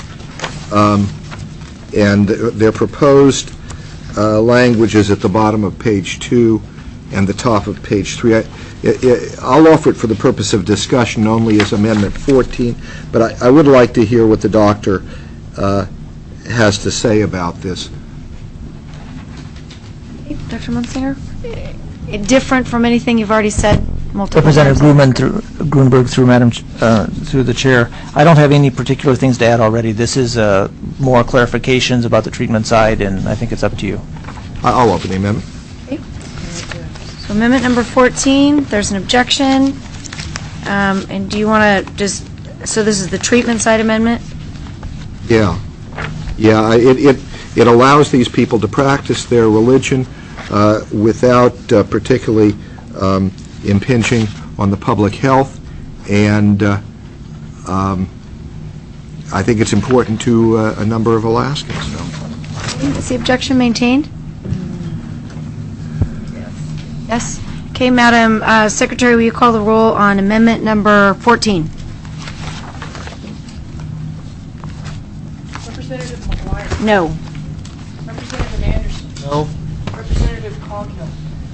Speaker 10: and their proposed language is at the bottom of page 2 and the top of page 3. I'll offer it for the purpose of discussion only as Amendment 14, but I would like to hear what the doctor has to say about this.
Speaker 1: Dr. Munsinger? Different from anything you've already said multiple
Speaker 4: Representative
Speaker 1: times?
Speaker 4: Grunberg, through the chair. I don't have any particular things to add already. This is more clarifications about the treatment side, and I think it's up to you.
Speaker 10: I'll open the amendment.
Speaker 1: Okay. So amendment number 14, there's an objection. And do you want to just, so this is the treatment side amendment?
Speaker 10: Yeah. Yeah, it allows these people to practice their religion without particularly impinging on the public health, and I think it's important to a number of Alaskans.
Speaker 1: Is the objection maintained? Yes. Okay, Madam Secretary, will you call the roll on amendment number 14?
Speaker 11: Representative McGuire.
Speaker 1: No.
Speaker 11: Representative Anderson.
Speaker 7: No.
Speaker 11: Representative Coghill.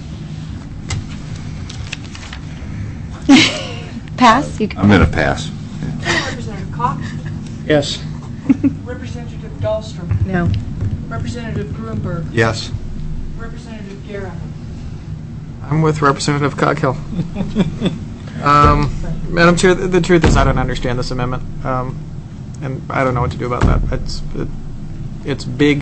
Speaker 1: Pass? You can.
Speaker 9: I'm going to pass.
Speaker 11: Representative Cox.
Speaker 7: Yes.
Speaker 11: Representative Dahlstrom.
Speaker 5: No.
Speaker 11: Representative Grunberg.
Speaker 10: Yes.
Speaker 11: Representative Guerra.
Speaker 7: I'm with Representative Coghill. Madam Chair, the truth is I don't understand this amendment, and I don't know what to do about that. It's big,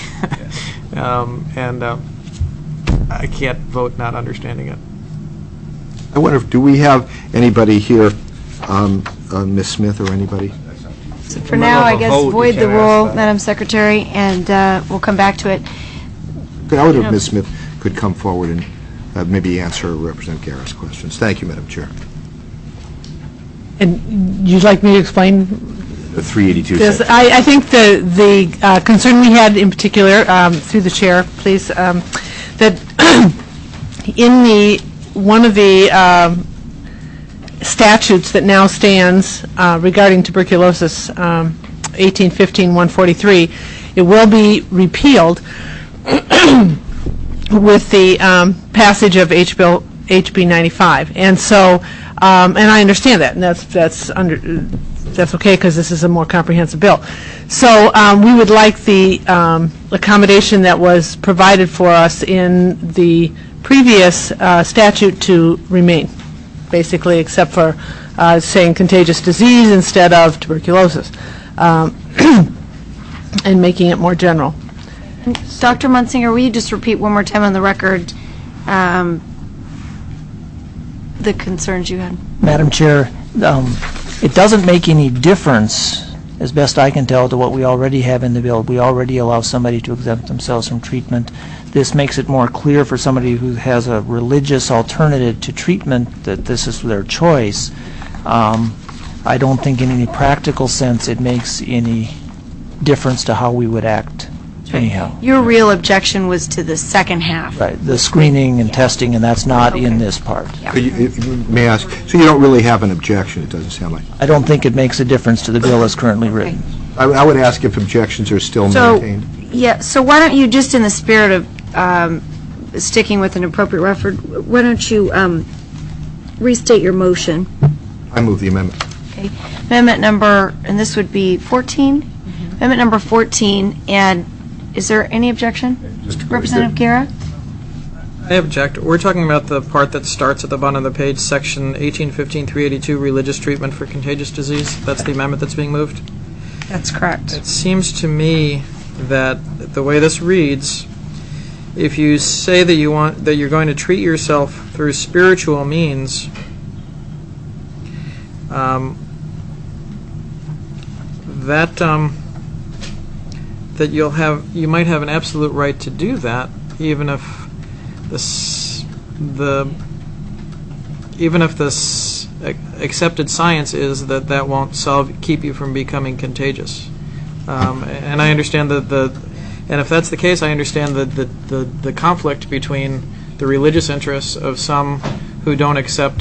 Speaker 7: and I can't vote not understanding it.
Speaker 10: I wonder if, do we have anybody here, Ms. Smith or anybody?
Speaker 1: So for now, I guess void the rule, Madam Secretary, and we'll come back to it.
Speaker 10: I wonder if Ms. Smith could come forward and maybe answer Representative Guerra's questions. Thank you, Madam Chair.
Speaker 3: And you'd like me to explain?
Speaker 9: The 382
Speaker 3: Yes,
Speaker 9: section.
Speaker 3: I think the concern we had in particular, through the chair, please, that in one of the statutes that now stands regarding tuberculosis, 1815-143, it will be repealed with the passage of HB 95, and so, and I understand that, and that's okay because this is a more comprehensive bill. So we would like the accommodation that was provided for us in the previous statute to remain, basically, except for saying contagious disease instead of tuberculosis, and making it more general.
Speaker 1: Dr. Munsinger, will you just repeat one more time on the record the concerns you had?
Speaker 4: Madam Chair, it doesn't make any difference, as best I can tell, to what we already have in the bill. We already allow somebody to exempt themselves from treatment. This makes it more clear for somebody who has a religious alternative to treatment that this is their choice. I don't think in any practical sense it makes any difference to how we would act anyhow.
Speaker 1: Your real objection was to the second half.
Speaker 4: Right, the screening and testing, and that's not in this part.
Speaker 1: Yeah.
Speaker 10: May I ask, so you don't really have an objection, it doesn't sound like?
Speaker 4: I don't think it makes a difference to the bill as currently written.
Speaker 10: I would ask if objections are still maintained.
Speaker 1: Yeah, so why don't you, just in the spirit of sticking with an appropriate record, why don't you restate your motion?
Speaker 10: I move the amendment.
Speaker 1: Okay. Amendment number, and this would be 14? Amendment number 14, and is there any objection? Representative Guerra?
Speaker 7: I object. We're talking about the part that starts at the bottom of the page, section 1815-382, religious treatment for contagious disease. That's the amendment that's being moved.
Speaker 1: That's correct.
Speaker 7: It seems to me that the way this reads, if you say that you're going to treat yourself through spiritual means, that you might have an absolute right to do that, even if this accepted science is that won't keep you from becoming contagious. And I understand and if that's the case, I understand the conflict between the religious interests of some who don't accept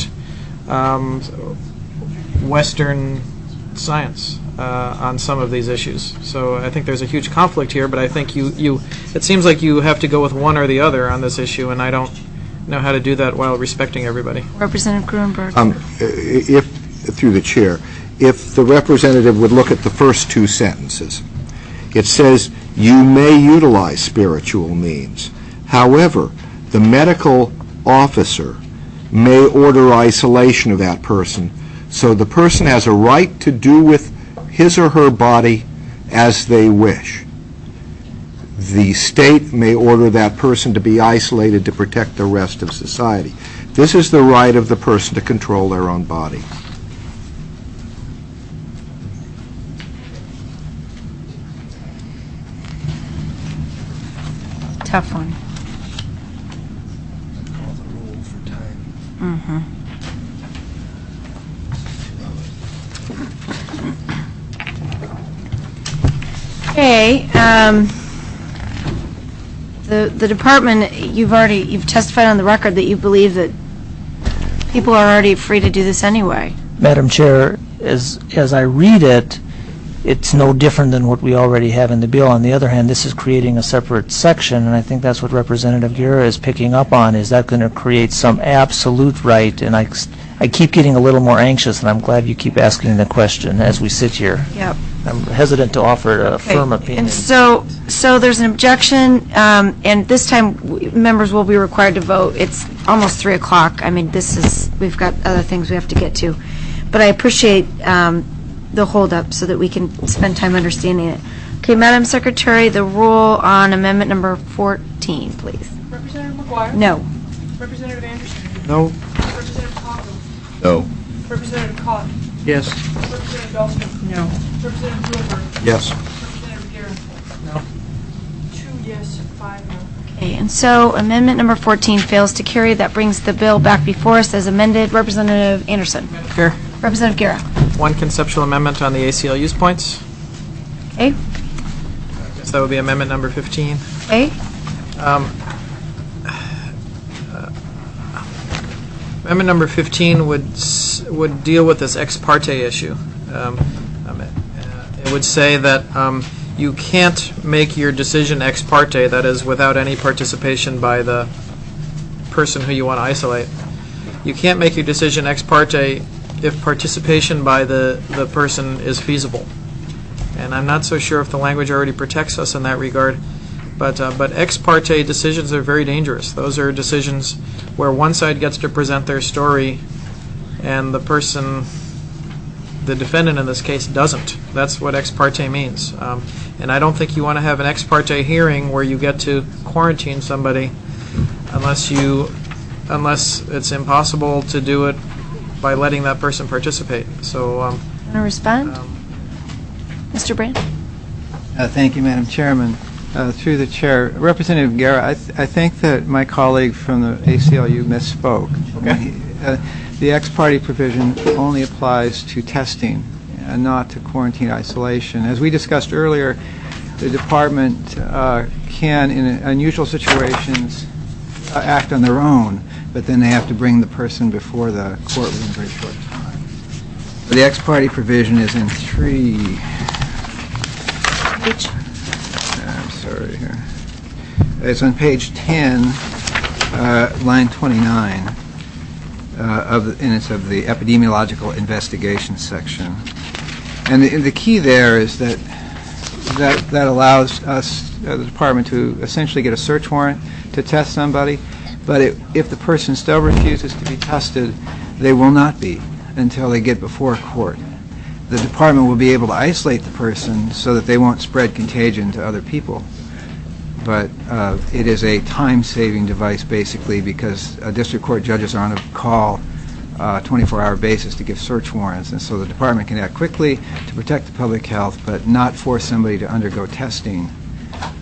Speaker 7: Western science on some of these issues. So I think there's a huge conflict here, but I think it seems like you have to go with one or the other on this issue, and I don't know how to do that while respecting everybody.
Speaker 1: Representative Gruenberg.
Speaker 10: Through the chair, if the representative would look at the first two sentences, it says, you may utilize spiritual means. However, the medical officer may order isolation of that person, so the person has a right to do with his or her body as they wish. The state may order that person to be isolated to protect the rest of society. This is the right of the person to control their own body.
Speaker 1: Tough one. Mm-hmm. Okay, the department, you've testified on the record that you believe that people are already free to do this anyway.
Speaker 4: Madam Chair, as I read it, it's no different than what we already have in the bill. On the other hand, this is creating a separate section, and I think that's what Representative Guerra is picking up on. Is that going to create some absolute right? And I keep getting a little more anxious, and I'm glad you keep asking the question as we sit here.
Speaker 1: Yep.
Speaker 4: I'm hesitant to offer a firm opinion.
Speaker 1: And so there's an objection, and this time members will be required to vote. It's almost 3 o'clock. I mean, we've got other things we have to get to. But I appreciate the hold-up so that we can spend time understanding it. Okay, Madam Secretary, the rule on amendment number 14, please.
Speaker 11: Representative McGuire?
Speaker 1: No.
Speaker 11: Representative Anderson?
Speaker 7: No.
Speaker 11: Representative Cockle?
Speaker 9: No.
Speaker 11: Representative Cott?
Speaker 8: Yes.
Speaker 11: Representative Dahlstrom?
Speaker 5: No.
Speaker 11: Representative Gruenberg?
Speaker 10: Yes.
Speaker 11: Representative Guerra?
Speaker 7: No.
Speaker 11: 2 yes, 5 no.
Speaker 1: Okay, and so amendment number 14 fails to carry. That brings the bill back before us as amended. Representative Anderson?
Speaker 7: Here.
Speaker 1: Representative Guerra?
Speaker 7: One conceptual amendment on the ACLU's points.
Speaker 1: Okay.
Speaker 7: I guess that would be amendment number 15.
Speaker 1: Okay.
Speaker 7: Amendment number 15 would deal with this ex parte issue. It would say that you can't make your decision ex parte, that is, without any participation by the person who you want to isolate. You can't make your decision ex parte if participation by the person is feasible. And I'm not so sure if the language already protects us in that regard. But ex parte decisions are very dangerous. Those are decisions where one side gets to present their story and the person, the defendant in this case, doesn't. That's what ex parte means. And I don't think you want to have an ex parte hearing where you get to quarantine somebody unless it's impossible to do it by letting that person participate. So,
Speaker 1: Want to respond? Mr. Brandt?
Speaker 6: Thank you, Madam Chairman. Through the chair, Representative Guerra, I think that my colleague from the ACLU misspoke. Okay. The ex parte provision only applies to testing and not to quarantine isolation. As we discussed earlier, the department can, in unusual situations, act on their own, but then they have to bring the person before the court within a very short time. The ex parte provision is in 3. I'm sorry here. It's on page 10, line 29, and it's of the epidemiological investigation section. And the key there is that allows us, the department, to essentially get a search warrant to test somebody. But if the person still refuses to be tested, they will not be until they get before a court. The department will be able to isolate the person so that they won't spread contagion to other people. But it is a time-saving device, basically, because district court judges are on a call 24-hour basis to give search warrants, and so the department can act quickly to protect the public health, but not force somebody to undergo testing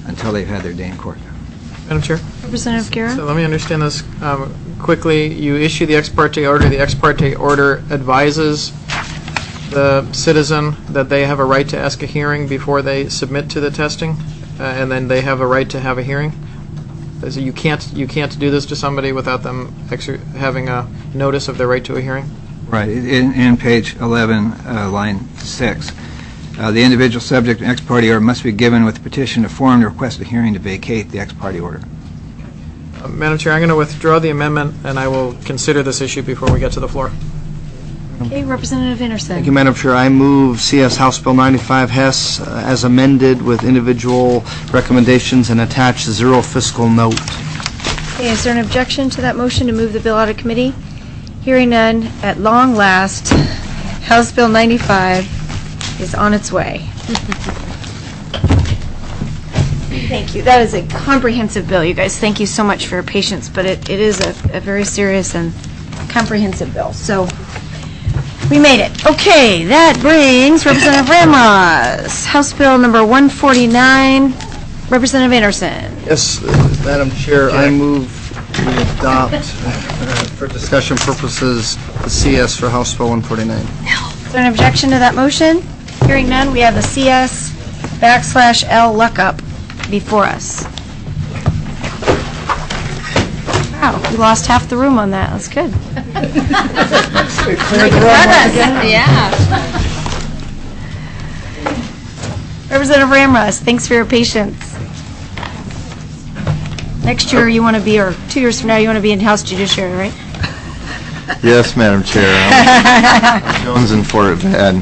Speaker 6: until they've had their day in court.
Speaker 7: Madam Chair?
Speaker 1: Representative Guerra?
Speaker 7: So let me understand this quickly. You issue the ex parte order. The ex parte order advises the citizen that they have a right to ask a hearing before they submit to the testing, and then they have a right to have a hearing. So you can't do this to somebody without them having a notice of their right to a hearing?
Speaker 6: Right. In page 11, line 6, the individual subject to an ex parte order must be given with the petition to form to request a hearing to vacate the ex parte order.
Speaker 7: Madam Chair, I'm going to withdraw the amendment, and I will consider this issue before we get to the floor.
Speaker 1: Okay, Representative Anderson.
Speaker 12: Thank you, Madam Chair. I move CS House Bill 95 Hess as amended with individual recommendations and attached zero fiscal note.
Speaker 1: Okay, is there an objection to that motion to move the bill out of committee? Hearing none, at long last, House Bill 95 is on its way. Thank you. That is a comprehensive bill, you guys. Thank you so much for your patience, but it is a very serious and comprehensive bill. So we made it. Okay, that brings Representative Ramros. House Bill number 149. Representative Anderson.
Speaker 12: Yes, Madam Chair, I move we adopt, for discussion purposes, the CS for House Bill 149.
Speaker 1: Is there an objection to that motion? Hearing none, we have the CS/L lookup before us. Wow, we lost half the room on that. That's good. Yeah. Representative Ramros, thanks for your patience. Next year you want to be, or 2 years from now, you want to be in House Judiciary, right?
Speaker 13: Yes, Madam Chair. I'm jonesing for it bad.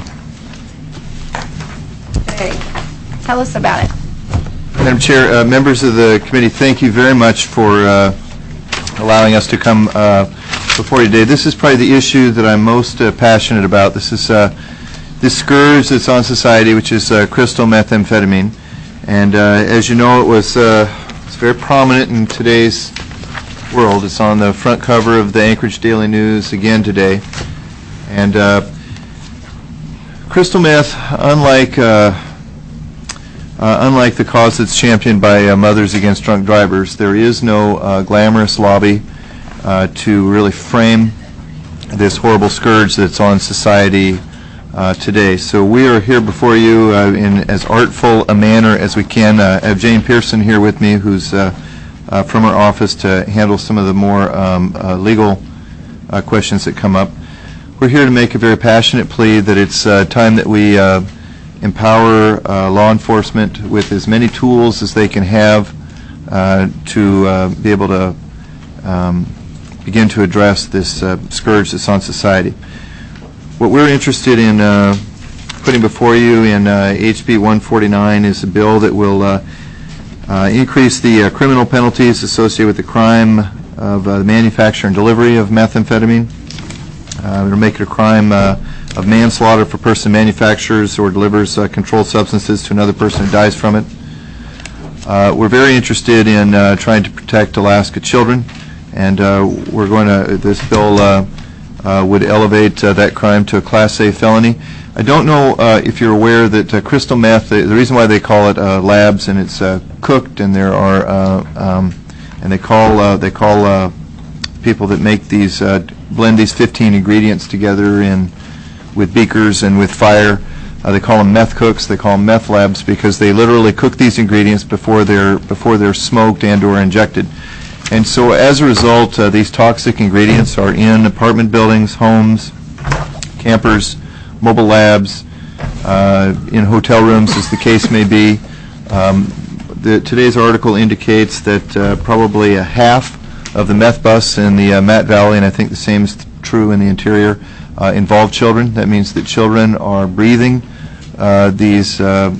Speaker 1: Okay. Tell us about it.
Speaker 13: Madam Chair, members of the committee, thank you very much for allowing us to come before you today. This is probably the issue that I'm most passionate about. This is this scourge that's on society, which is crystal methamphetamine. And as you know, it's very prominent in today's world. It's on the front cover of the Anchorage Daily News again today. And crystal meth, unlike the cause that's championed by Mothers Against Drunk Drivers, there is no glamorous lobby to really frame this horrible scourge that's on society today. So we are here before you in as artful a manner as we can. I have Jane Pearson here with me, who's from our office to handle some of the more legal questions that come up. We're here to make a very passionate plea that it's time that we empower law enforcement with as many tools as they can have to be able to begin to address this scourge that's on society. What we're interested in putting before you in HB 149 is a bill that will increase the criminal penalties associated with the crime of the manufacture and delivery of methamphetamine. It'll make it a crime of manslaughter for a person who manufactures or delivers controlled substances to another person who dies from it. We're very interested in trying to protect Alaska children, and we're going to, this bill would elevate that crime to a Class A felony. I don't know if you're aware that crystal meth, the reason why they call it labs, and it's cooked, and there are, and they call people that make these, blend these 15 ingredients together with beakers and with fire. They call them meth cooks. They call them meth labs because they literally cook these ingredients before they're smoked and or injected. And so as a result, these toxic ingredients are in apartment buildings, homes, campers, mobile labs, in hotel rooms, as the case may be. Today's article indicates that probably a half of the meth busts in the Matt Valley, and I think the same is true in the interior, involve children. That means that children are breathing these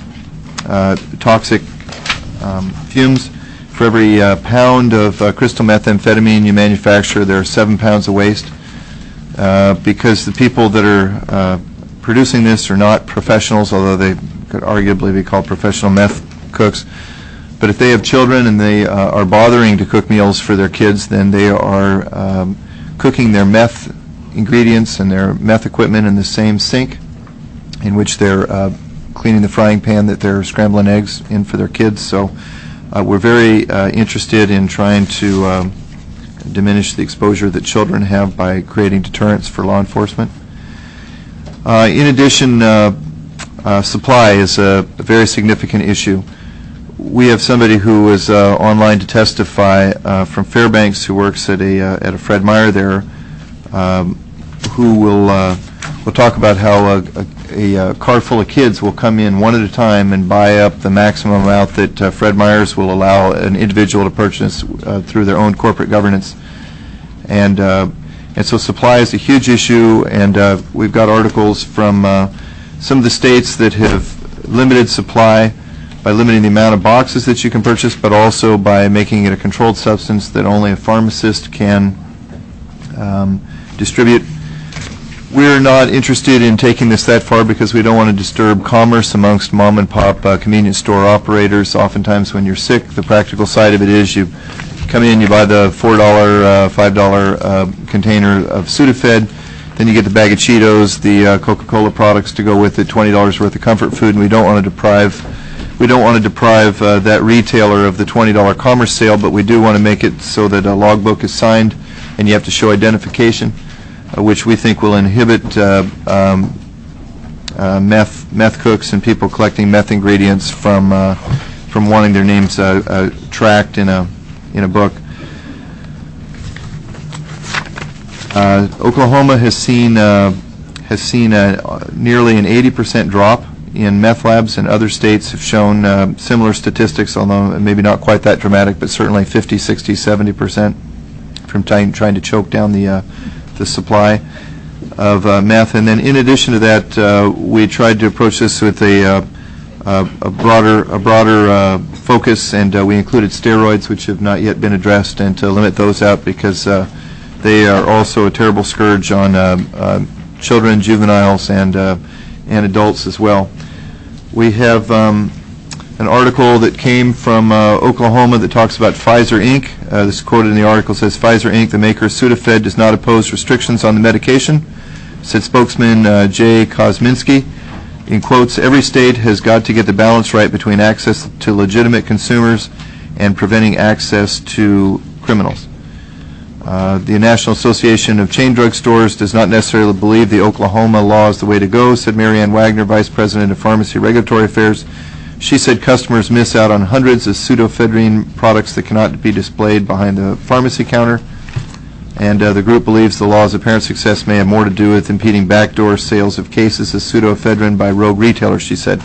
Speaker 13: toxic fumes. For every pound of crystal methamphetamine you manufacture, there are 7 pounds of waste. Because the people that are producing this are not professionals, although they could arguably be called professional meth cooks. But if they have children and they are bothering to cook meals for their kids, then they are cooking their meth ingredients and their meth equipment in the same sink in which they're cleaning the frying pan that they're scrambling eggs in for their kids. So We're very interested in trying to diminish the exposure that children have by creating deterrents for law enforcement. In addition, supply is a very significant issue. We have somebody who is online to testify from Fairbanks who works at a Fred Meyer there, who will talk about how a car full of kids will come in one at a time and buy up the maximum amount that Fred Meyer's will allow an individual to purchase through their own corporate governance. And so supply is a huge issue, and we've got articles from some of the states that have limited supply by limiting the amount of boxes that you can purchase, but also by making it a controlled substance that only a pharmacist can distribute. We're not interested in taking this that far because we don't want to disturb commerce amongst mom and pop convenience store operators. Oftentimes when you're sick, the practical side of it is you come in, you buy the $4, $5 container of Sudafed, then you get the bag of Cheetos, the Coca-Cola products to go with it, $20 worth of comfort food, and we don't want to deprive that retailer of the $20 commerce sale, but we do want to make it so that a logbook is signed and you have to show identification, which we think will inhibit meth cooks and people collecting meth ingredients from wanting their names tracked in a book. Oklahoma has seen nearly an 80% drop in meth labs, and other states have shown similar statistics, although maybe not quite that dramatic, but certainly 50, 60, 70% from trying to choke down the supply of meth. And then in addition to that, we tried to approach this with a broader focus, and we included steroids, which have not yet been addressed, and to limit those out because they are also a terrible scourge on children, juveniles, and adults as well. We have an article that came from Oklahoma that talks about Pfizer Inc. This is quoted in the article. Says, Pfizer Inc., the maker of Sudafed, does not oppose restrictions on the medication, said spokesman Jay Kosminski. In quotes, every state has got to get the balance right between access to legitimate consumers and preventing access to criminals. The National Association of Chain Drug Stores does not necessarily believe the Oklahoma law is the way to go, said Marianne Wagner, Vice President of Pharmacy Regulatory Affairs. She said customers miss out on hundreds of pseudoephedrine products that cannot be displayed behind the pharmacy counter. And the group believes the law's apparent success may have more to do with impeding backdoor sales of cases of pseudoephedrine by rogue retailers, she said.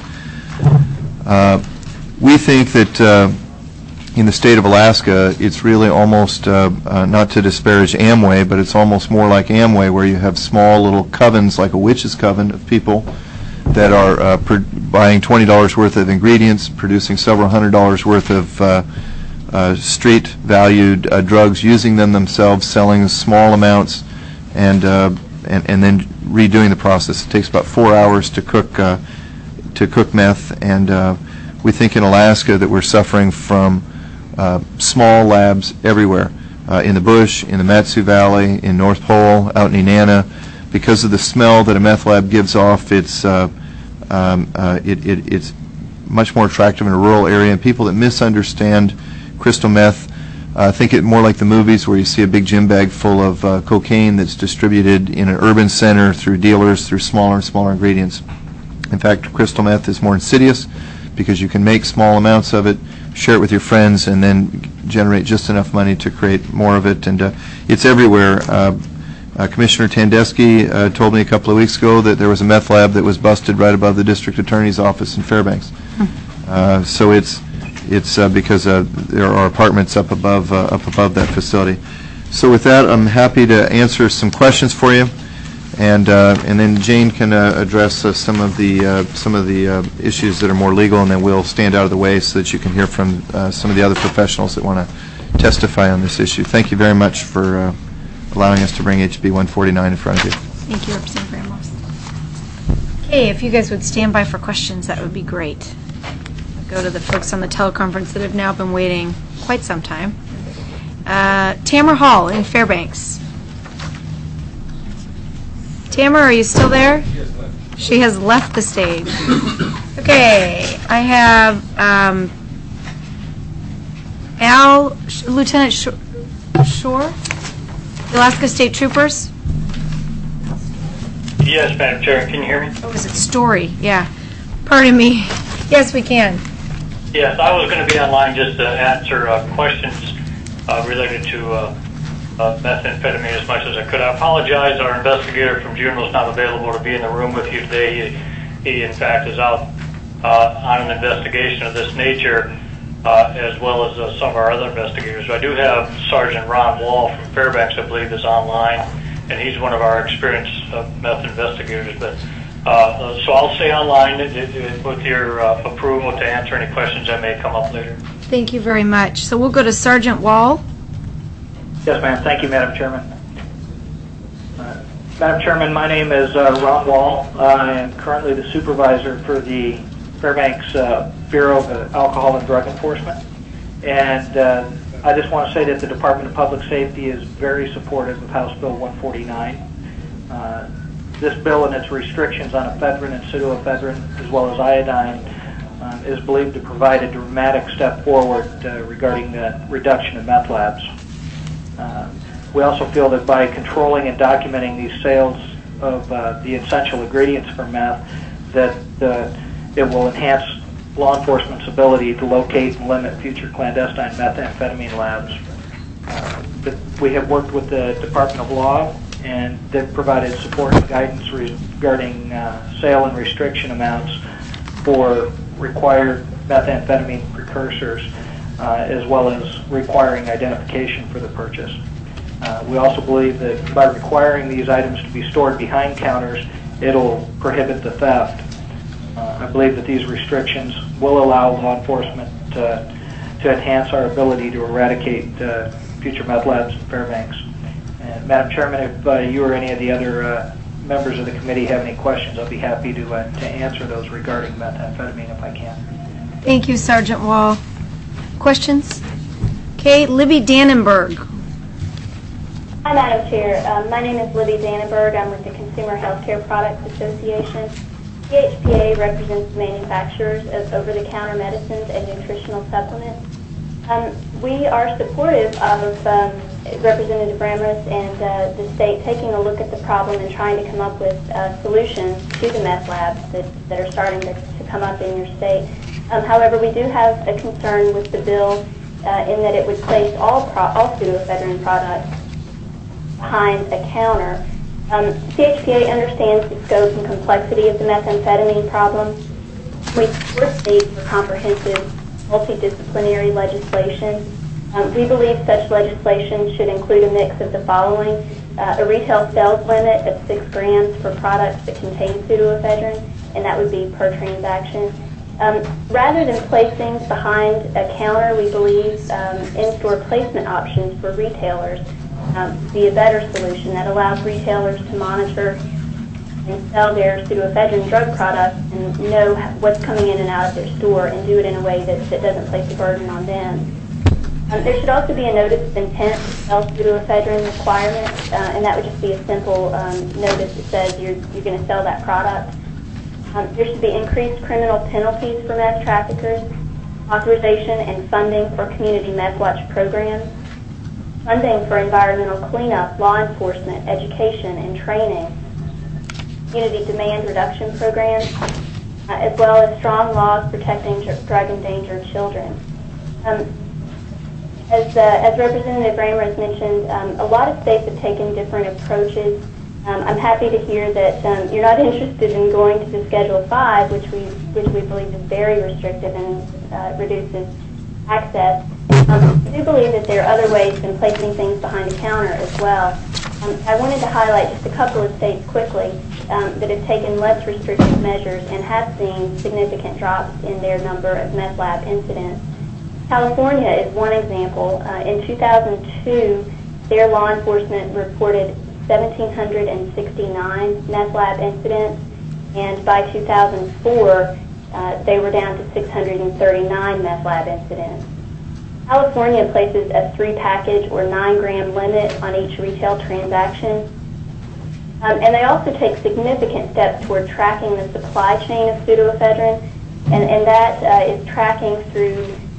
Speaker 13: We think that in the state of Alaska, it's really almost, not to disparage Amway, but it's almost more like Amway, where you have small little covens, like a witch's coven of people that are buying $20 worth of ingredients, producing several $100s worth of street-valued drugs, using them themselves, selling small amounts, and then redoing the process. It takes about 4 hours to cook meth, and we think in Alaska that we're suffering from small labs everywhere, in the bush, in the Mat-Su Valley, in North Pole, out in Inanna. Because of the smell that a meth lab gives off, it's much more attractive in a rural area, and people that misunderstand crystal meth think it more like the movies where you see a big gym bag full of cocaine that's distributed in an urban center through dealers through smaller and smaller ingredients. In fact, crystal meth is more insidious because you can make small amounts of it, share it with your friends, and then generate just enough money to create more of it. And it's everywhere. Commissioner Tandesky told me a couple of weeks ago that there was a meth lab that was busted right above the district attorney's office in Fairbanks. So it's because there are apartments up above that facility. So with that, I'm happy to answer some questions for you, and then Jane can address some of the issues that are more legal, and then we'll stand out of the way so that you can hear from some of the other professionals that want to testify on this issue. Thank you very much for allowing us to bring HB 149 in front of you.
Speaker 1: Thank you, Representative Ramos. Okay, if you guys would stand by for questions, that would be great. I'll go to the folks on the teleconference that have now been waiting quite some time. Tamara Hall in Fairbanks. Tamara, are you still there? She has left the stage. Okay, I have Lieutenant Shore, the Alaska State Troopers.
Speaker 14: Yes, Madam Chair, can you hear me?
Speaker 1: Oh, is it Story? Yeah. Pardon me. Yes, we can.
Speaker 14: Yes, I was going to be online just to answer questions related to methamphetamine as much as I could. I apologize, our investigator from Juneau is not available to be in the room with you today. He in fact, is out on an investigation of this nature, as well as some of our other investigators. So I do have Sergeant Ron Wall from Fairbanks, I believe, is online, and he's one of our experienced meth investigators. But so I'll stay online with your approval to answer any questions that may come up later.
Speaker 1: Thank you very much. So we'll go to Sergeant Wall.
Speaker 15: Yes, ma'am. Thank you, Madam Chairman. Madam Chairman, my name is Ron Wall. I am currently the supervisor for the Fairbanks Bureau of Alcohol and Drug Enforcement. And I just want to say that the Department of Public Safety is very supportive of House Bill 149. This bill and its restrictions on ephedrine and pseudoephedrine, as well as iodine, is believed to provide a dramatic step forward regarding the reduction of meth labs. We also feel that by controlling and documenting these sales of the essential ingredients for meth, that it will enhance law enforcement's ability to locate and limit future clandestine methamphetamine labs. We have worked with the Department of Law, and they've provided support and guidance regarding sale and restriction amounts for required methamphetamine precursors, as well as requiring identification for the purchase. We also believe that by requiring these items to be stored behind counters, it'll prohibit the theft. I believe that these restrictions will allow law enforcement to enhance our ability to eradicate future meth labs in Fairbanks. And Madam Chairman, if you or any of the other members of the committee have any questions, I'll be happy to answer those regarding methamphetamine if I can.
Speaker 1: Thank you, Sergeant Wall. Questions? Okay, Libby Dannenberg.
Speaker 16: Hi, Madam Chair. My name is Libby Dannenberg. I'm with the Consumer Healthcare Products Association. CHPA represents manufacturers of over-the-counter medicines and nutritional supplements. We are supportive of Representative Brammer's and the state taking a look at the problem and trying to come up with solutions to the meth labs that are starting to come up in your state. However, we do have a concern with the bill in that it would place all pseudoephedrine products behind a counter. CHPA understands the scope and complexity of the methamphetamine problem. We support the need for comprehensive, multidisciplinary legislation. We believe such legislation should include a mix of the following: a retail sales limit of 6 grams for products that contain pseudoephedrine, and that would be per transaction. Rather than placing behind a counter, we believe in-store placement options for retailers be a better solution that allows retailers to monitor and sell their pseudoephedrine drug products and know what's coming in and out of their store and do it in a way that doesn't place a burden on them. There should also be a notice of intent to sell pseudoephedrine requirement, and that would just be a simple notice that says you're going to sell that product. There should be increased criminal penalties for meth traffickers, authorization and funding for community meth watch programs, funding for environmental cleanup, law enforcement, education, and training, community demand reduction programs, as well as strong laws protecting drug-endangered children. As Representative Brammer has mentioned, a lot of states have taken different approaches. I'm happy to hear that you're not interested in going to the Schedule 5, which we believe is very restrictive and reduces access. I do believe that there are other ways than placing things behind a counter as well. I wanted to highlight just a couple of states quickly that have taken less restrictive measures and have seen significant drops in their number of meth lab incidents. California is one example. In 2002, their law enforcement reported 1,769 meth lab incidents, and by 2004, they were down to 639 meth lab incidents. California places a 3-package or 9-gram limit on each retail transaction. And they also take significant steps toward tracking the supply chain of pseudoephedrine, and that is tracking through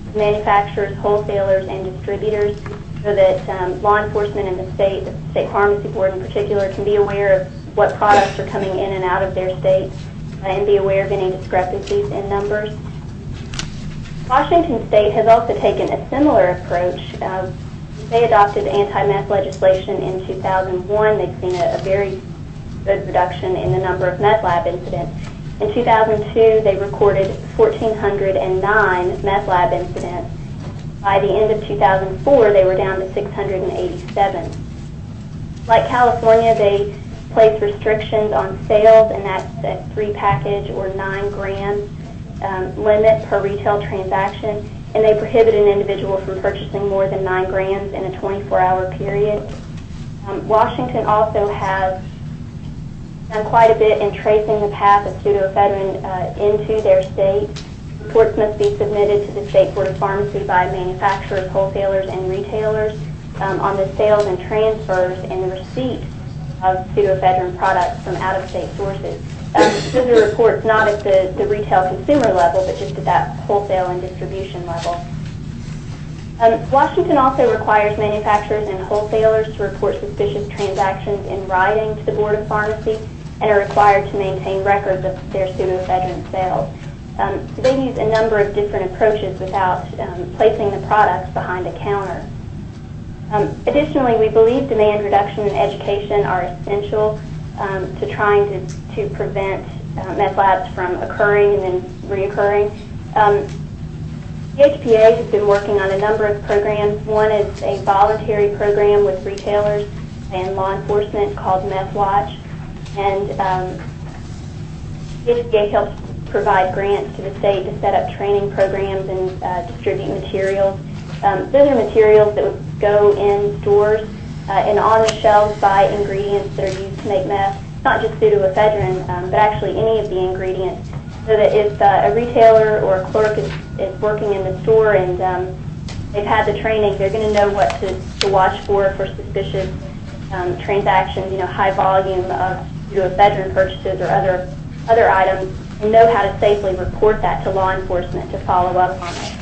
Speaker 16: manufacturers, wholesalers, and distributors, so that law enforcement and the state pharmacy board in particular, can be aware of what products are coming in and out of their state and be aware of any discrepancies in numbers. Washington State has also taken a similar approach. They adopted anti-meth legislation in 2001. They've seen a very good reduction in the number of meth lab incidents. In 2002, they recorded 1,409 meth lab incidents. By the end of 2004, they were down to 687. Like California, they place restrictions on sales, and that's a 3-package or 9-gram limit per retail transaction, and they prohibit an individual from purchasing more than 9 grams in a 24-hour period. Washington also has done quite a bit in tracing the path of pseudoephedrine into their state. Reports must be submitted to the State Board of Pharmacy by manufacturers, wholesalers, and retailers on the sales and transfers and the receipt of pseudoephedrine products from out-of-state sources. Those are reports not at the retail consumer level, but just at that wholesale and distribution level. Washington also requires manufacturers and wholesalers to report suspicious transactions in writing to the Board of Pharmacy and are required to maintain records of their pseudoephedrine sales. So they use a number of different approaches without placing the products behind a counter. Additionally, we believe demand reduction and education are essential to trying to prevent meth labs from occurring and then reoccurring. The HPA has been working on a number of programs. One is a voluntary program with retailers and law enforcement called Meth Watch, and the HPA helps provide grants to the state to set up training programs and distribute materials. Those are materials that would go in stores and on the shelves buy ingredients that are used to make meth, not just pseudoephedrine, but actually any of the ingredients, so that if a retailer or a clerk is working in the store and they've had the training, they're going to know what to watch for suspicious transactions, high volume of pseudoephedrine purchases or other items, and know how to safely report that to law enforcement to follow up on it.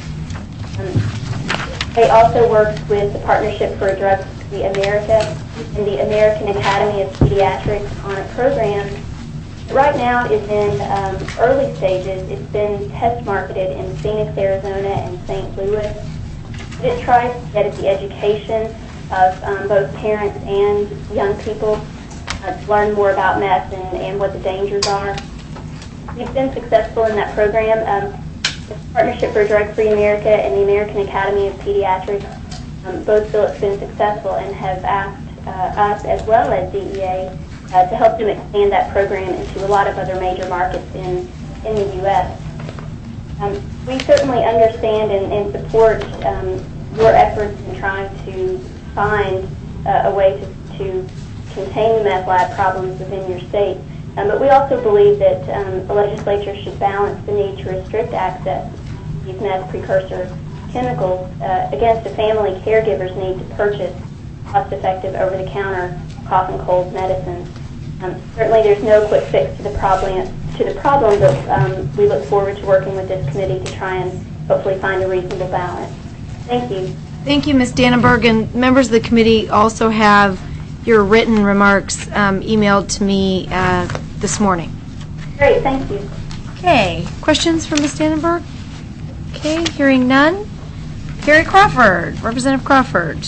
Speaker 16: They also worked with the Partnership for Drug-Free America and the American Academy of Pediatrics on a program that right now is in early stages. It's been test marketed in Phoenix, Arizona and St. Louis. It tries to get at the education of both parents and young people to learn more about meth and what the dangers are. We've been successful in that program. The Partnership for Drug-Free America and the American Academy of Pediatrics both feel it's been successful and have asked us, as well as DEA, to help them expand that program into a lot of other major markets in the U.S. We certainly understand and support your efforts in trying to find a way to contain the meth lab problems within your state. But we also believe that the legislature should balance the need to restrict access to these meth precursor chemicals against a family caregiver's need to purchase cost-effective over-the-counter cough and cold medicines. Certainly there's no quick fix to the problem, but we look forward to working with this committee to try and hopefully find a reasonable balance. Thank you.
Speaker 1: Thank you, Ms. Dannenberg. And members of the committee also have your written remarks emailed to me this morning.
Speaker 16: Great, thank you.
Speaker 1: Okay, questions for Ms. Dannenberg? Okay, hearing none. Carrie Crawford, Representative Crawford.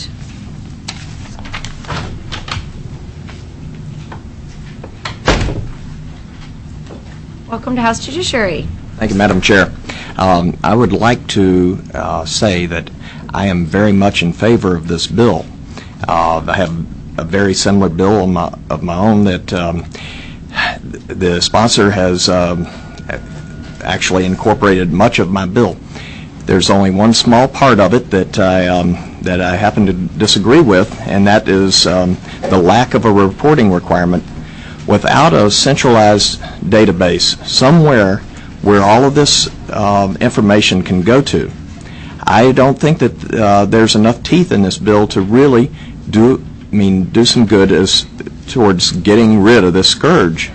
Speaker 1: Welcome to House Judiciary.
Speaker 17: Thank you, Madam Chair. I would like to say that I am very much in favor of this bill. I have a very similar bill of my own that the sponsor has actually incorporated much of my bill. There's only one small part of it that I happen to disagree with, and that is the lack of a reporting requirement. Without a centralized database somewhere where all of this information can go to, I don't think that there's enough teeth in this bill to really do some good as towards getting rid of this scourge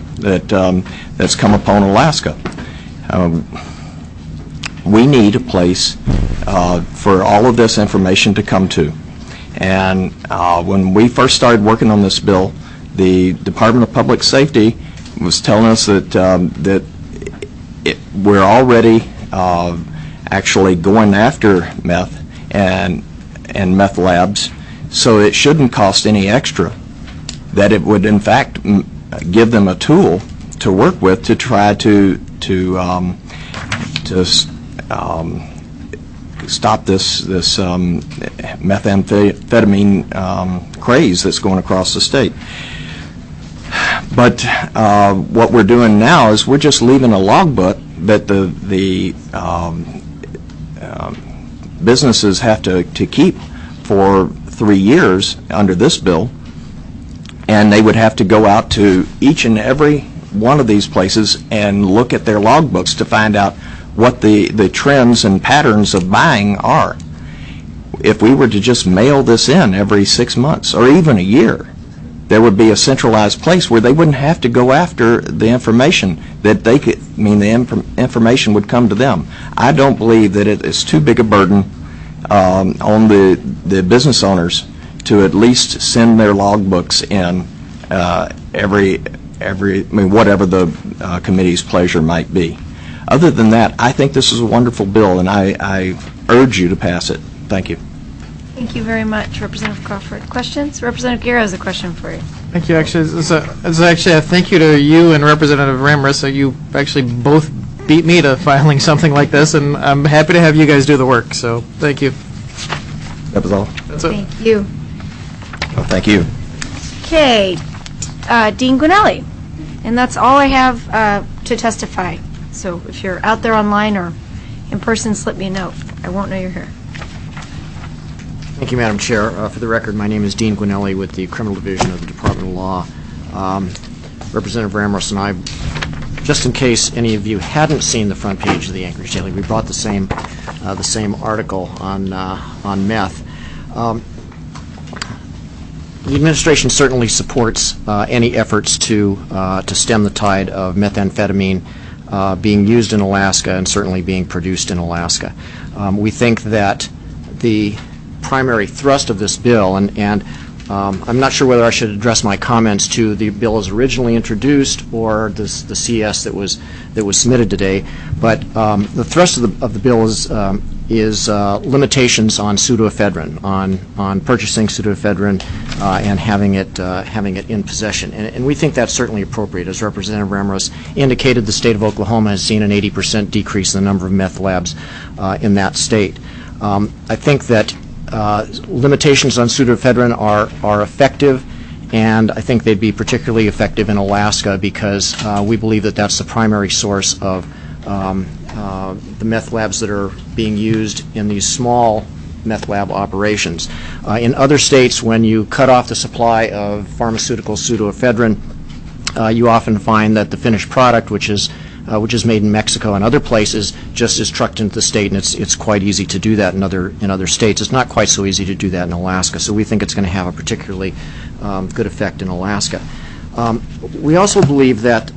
Speaker 17: that's come upon Alaska. We need a place for all of this information to come to. And when we first started working on this bill, the Department of Public Safety was telling us that we're already actually going after meth and meth labs, so it shouldn't cost any extra. That it would, in fact, give them a tool to work with to try to stop this methamphetamine craze that's going across the state. But what we're doing now is we're just leaving a logbook that the businesses have to keep for 3 years under this bill, and they would have to go out to each and every one of these places and look at their logbooks to find out what the trends and patterns of buying are. If we were to just mail this in every 6 months or even a year, there would be a centralized place where they wouldn't have to go after the information that they could, the information would come to them. I don't believe that it is too big a burden on the business owners to at least send their logbooks in whatever the committee's pleasure might be. Other than that, I think this is a wonderful bill, and I urge you to pass it. Thank you.
Speaker 1: Thank you very much, Representative Crawford. Questions? Representative Guerra has a question for you.
Speaker 7: Thank you. Actually, it's actually a thank you to you and Representative Ramirez. So you actually both beat me to filing something like this, and I'm happy to have you guys do the work. So thank you.
Speaker 17: That was all.
Speaker 7: That's it.
Speaker 1: Thank you.
Speaker 17: Well, thank you.
Speaker 1: Okay, Dean Gwinelli. And that's all I have to testify. So if you're out there online or in person, slip me a note. I won't know you're here.
Speaker 18: Thank you, Madam Chair. For the record, my name is Dean Gwinelli with the Criminal Division of the Department of Law. Representative Ramos and I, just in case any of you hadn't seen the front page of the Anchorage Daily, we brought the same article on meth. The administration certainly supports any efforts to stem the tide of methamphetamine being used in Alaska and certainly being produced in Alaska. We think that the primary thrust of this bill, and I'm not sure whether I should address my comments to the bill as originally introduced or the CS that was submitted today, but the thrust of the bill is limitations on pseudoephedrine, on purchasing pseudoephedrine and having it in possession, and we think that's certainly appropriate. As Representative Ramos indicated, the state of Oklahoma has seen an 80% decrease in the number of meth labs in that state. I think that limitations on pseudoephedrine are effective, and I think they'd be particularly effective in Alaska because we believe that that's the primary source of the meth labs that are being used in these small meth lab operations. In other states, when you cut off the supply of pharmaceutical pseudoephedrine, you often find that the finished product, which is made in Mexico and other places, just is trucked into the state, and it's quite easy to do that in other states. It's not quite so easy to do that in Alaska, so we think it's going to have a particularly good effect in Alaska. We also believe that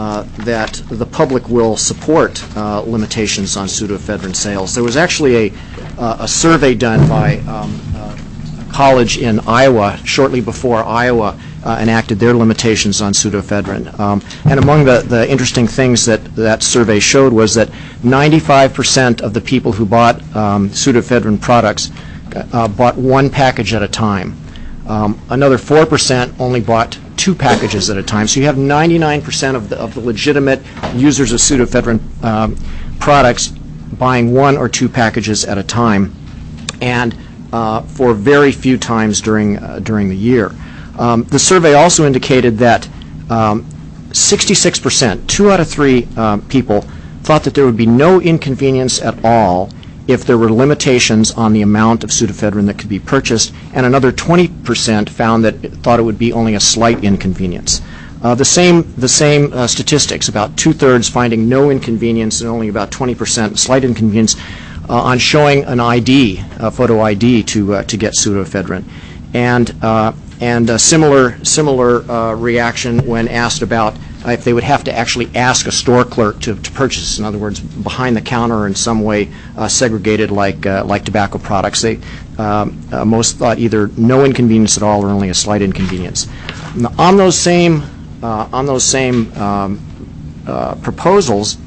Speaker 18: the public will support limitations on pseudoephedrine sales. There was actually a survey done by a college in Iowa shortly before Iowa enacted their limitations on pseudoephedrine. And among the interesting things that survey showed was that 95% of the people who bought pseudoephedrine products bought one package at a time. Another 4% only bought 2 packages at a time. So you have 99% of the legitimate users of pseudoephedrine products buying 1 or 2 packages at a time, and for very few times during the year. The survey also indicated that 66%, 2 out of 3 people, thought that there would be no inconvenience at all if there were limitations on the amount of pseudoephedrine that could be purchased, and another 20% thought it would be only a slight inconvenience. The same statistics, about 2/3 finding no inconvenience and only about 20% slight inconvenience on showing an ID, a photo ID, to get pseudoephedrine, and a similar reaction when asked about if they would have to actually ask a store clerk to purchase, in other words, behind the counter or in some way segregated like tobacco products. They most thought either no inconvenience at all or only a slight inconvenience. Now, on those same proposals,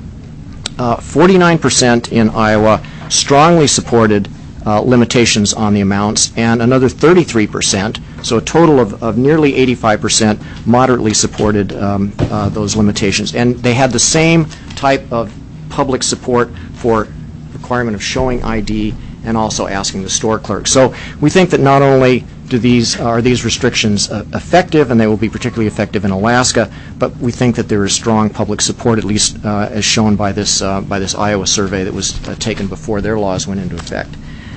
Speaker 18: 49% in Iowa strongly supported limitations on the amounts, and another 33%, so a total of nearly 85%, moderately supported those limitations. And they had the same type of public support for requirement of showing ID and also asking the store clerk. So we think that not only are these restrictions effective, and they will be particularly effective in Alaska, but we think that there is strong public support, at least as shown by this Iowa survey that was taken before their laws went into effect.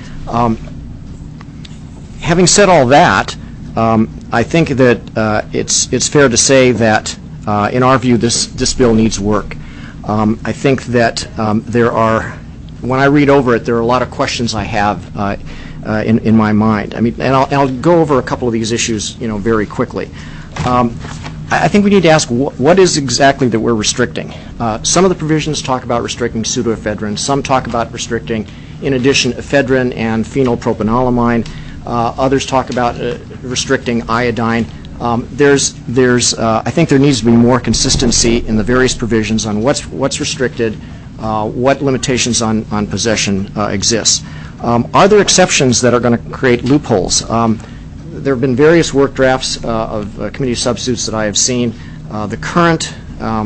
Speaker 18: Having said all that, I think that it's fair to say that, in our view, this bill needs work. I think that when I read over it, there are a lot of questions I have in my mind. I mean, and I'll go over a couple of these issues, very quickly. I think we need to ask what is exactly that we're restricting. Some of the provisions talk about restricting pseudoephedrine. Some talk about restricting, in addition, ephedrine and phenylpropanolamine. Others talk about restricting iodine. I think there needs to be more consistency in the various provisions on what's restricted, what limitations on possession exists. Are there exceptions that are going to create loopholes? There have been various work drafts of committee substitutes that I have seen. The current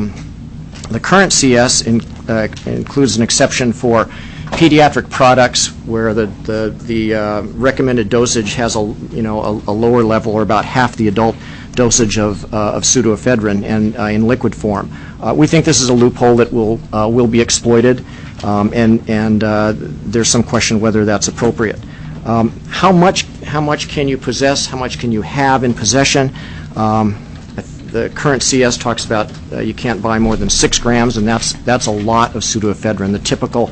Speaker 18: CS includes an exception for pediatric products where the recommended dosage has a lower level, or about half the adult dosage of pseudoephedrine and in liquid form. We think this is a loophole that will be exploited, and there's some question whether that's appropriate. How much can you possess? How much can you have in possession? The current CS talks about you can't buy more than 6 grams, and that's a lot of pseudoephedrine. The typical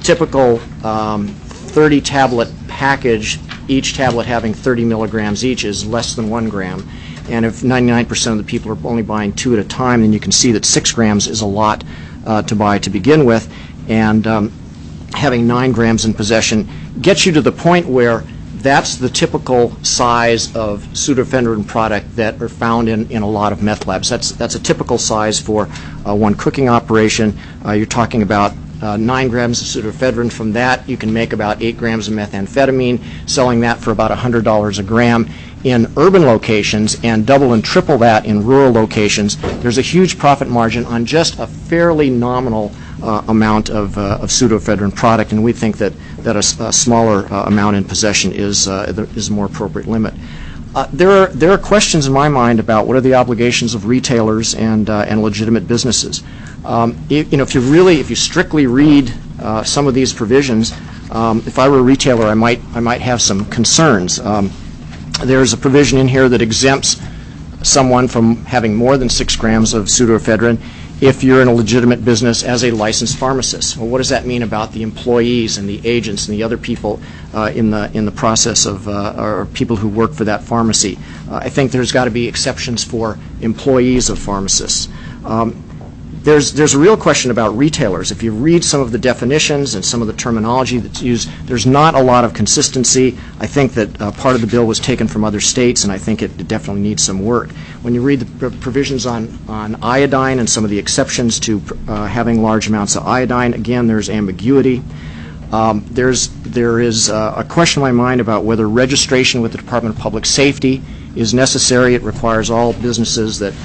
Speaker 18: 30-tablet package, each tablet having 30 milligrams each, is less than 1 gram. And if 99% of the people are only buying 2 at a time, then you can see that 6 grams is a lot to buy to begin with. And having 9 grams in possession gets you to the point where that's the typical size of pseudoephedrine product that are found in a lot of meth labs. That's a typical size for one cooking operation. You're talking about 9 grams of pseudoephedrine. From that, you can make about 8 grams of methamphetamine, selling that for about $100 a gram. In urban locations, and double and triple that in rural locations, there's a huge profit margin on just a fairly nominal amount of pseudoephedrine product, and we think that a smaller amount in possession is a more appropriate limit. There are questions in my mind about what are the obligations of retailers and legitimate businesses. If you strictly read some of these provisions, if I were a retailer, I might have some concerns. There's a provision in here that exempts someone from having more than 6 grams of pseudoephedrine if you're in a legitimate business as a licensed pharmacist. Well, what does that mean about the employees and the agents and the other people in the process of or people who work for that pharmacy? I think there's got to be exceptions for employees of pharmacists. There's a real question about retailers. If you read some of the definitions and some of the terminology that's used, there's not a lot of consistency. I think that part of the bill was taken from other states, and I think it definitely needs some work. When you read the provisions on iodine and some of the exceptions to having large amounts of iodine, again, there's ambiguity. There is a question in my mind about whether registration with the Department of Public Safety is necessary. It requires all businesses that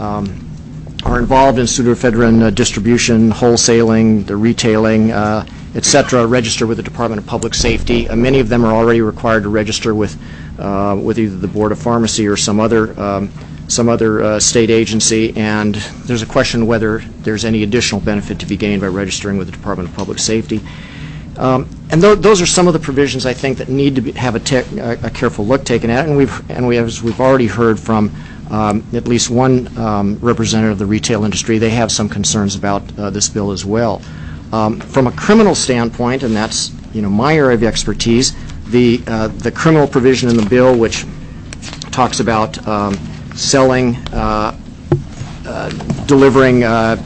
Speaker 18: are involved in pseudoephedrine distribution, wholesaling, the retailing, etc., register with the Department of Public Safety. Many of them are already required to register with either the Board of Pharmacy or some other state agency, and there's a question whether there's any additional benefit to be gained by registering with the Department of Public Safety. And those are some of the provisions I think that need to have a careful look taken at, and we've already heard from at least one representative of the retail industry. They have some concerns about this bill as well. From a criminal standpoint, and that's my area of expertise, the criminal provision in the bill, which talks about selling delivering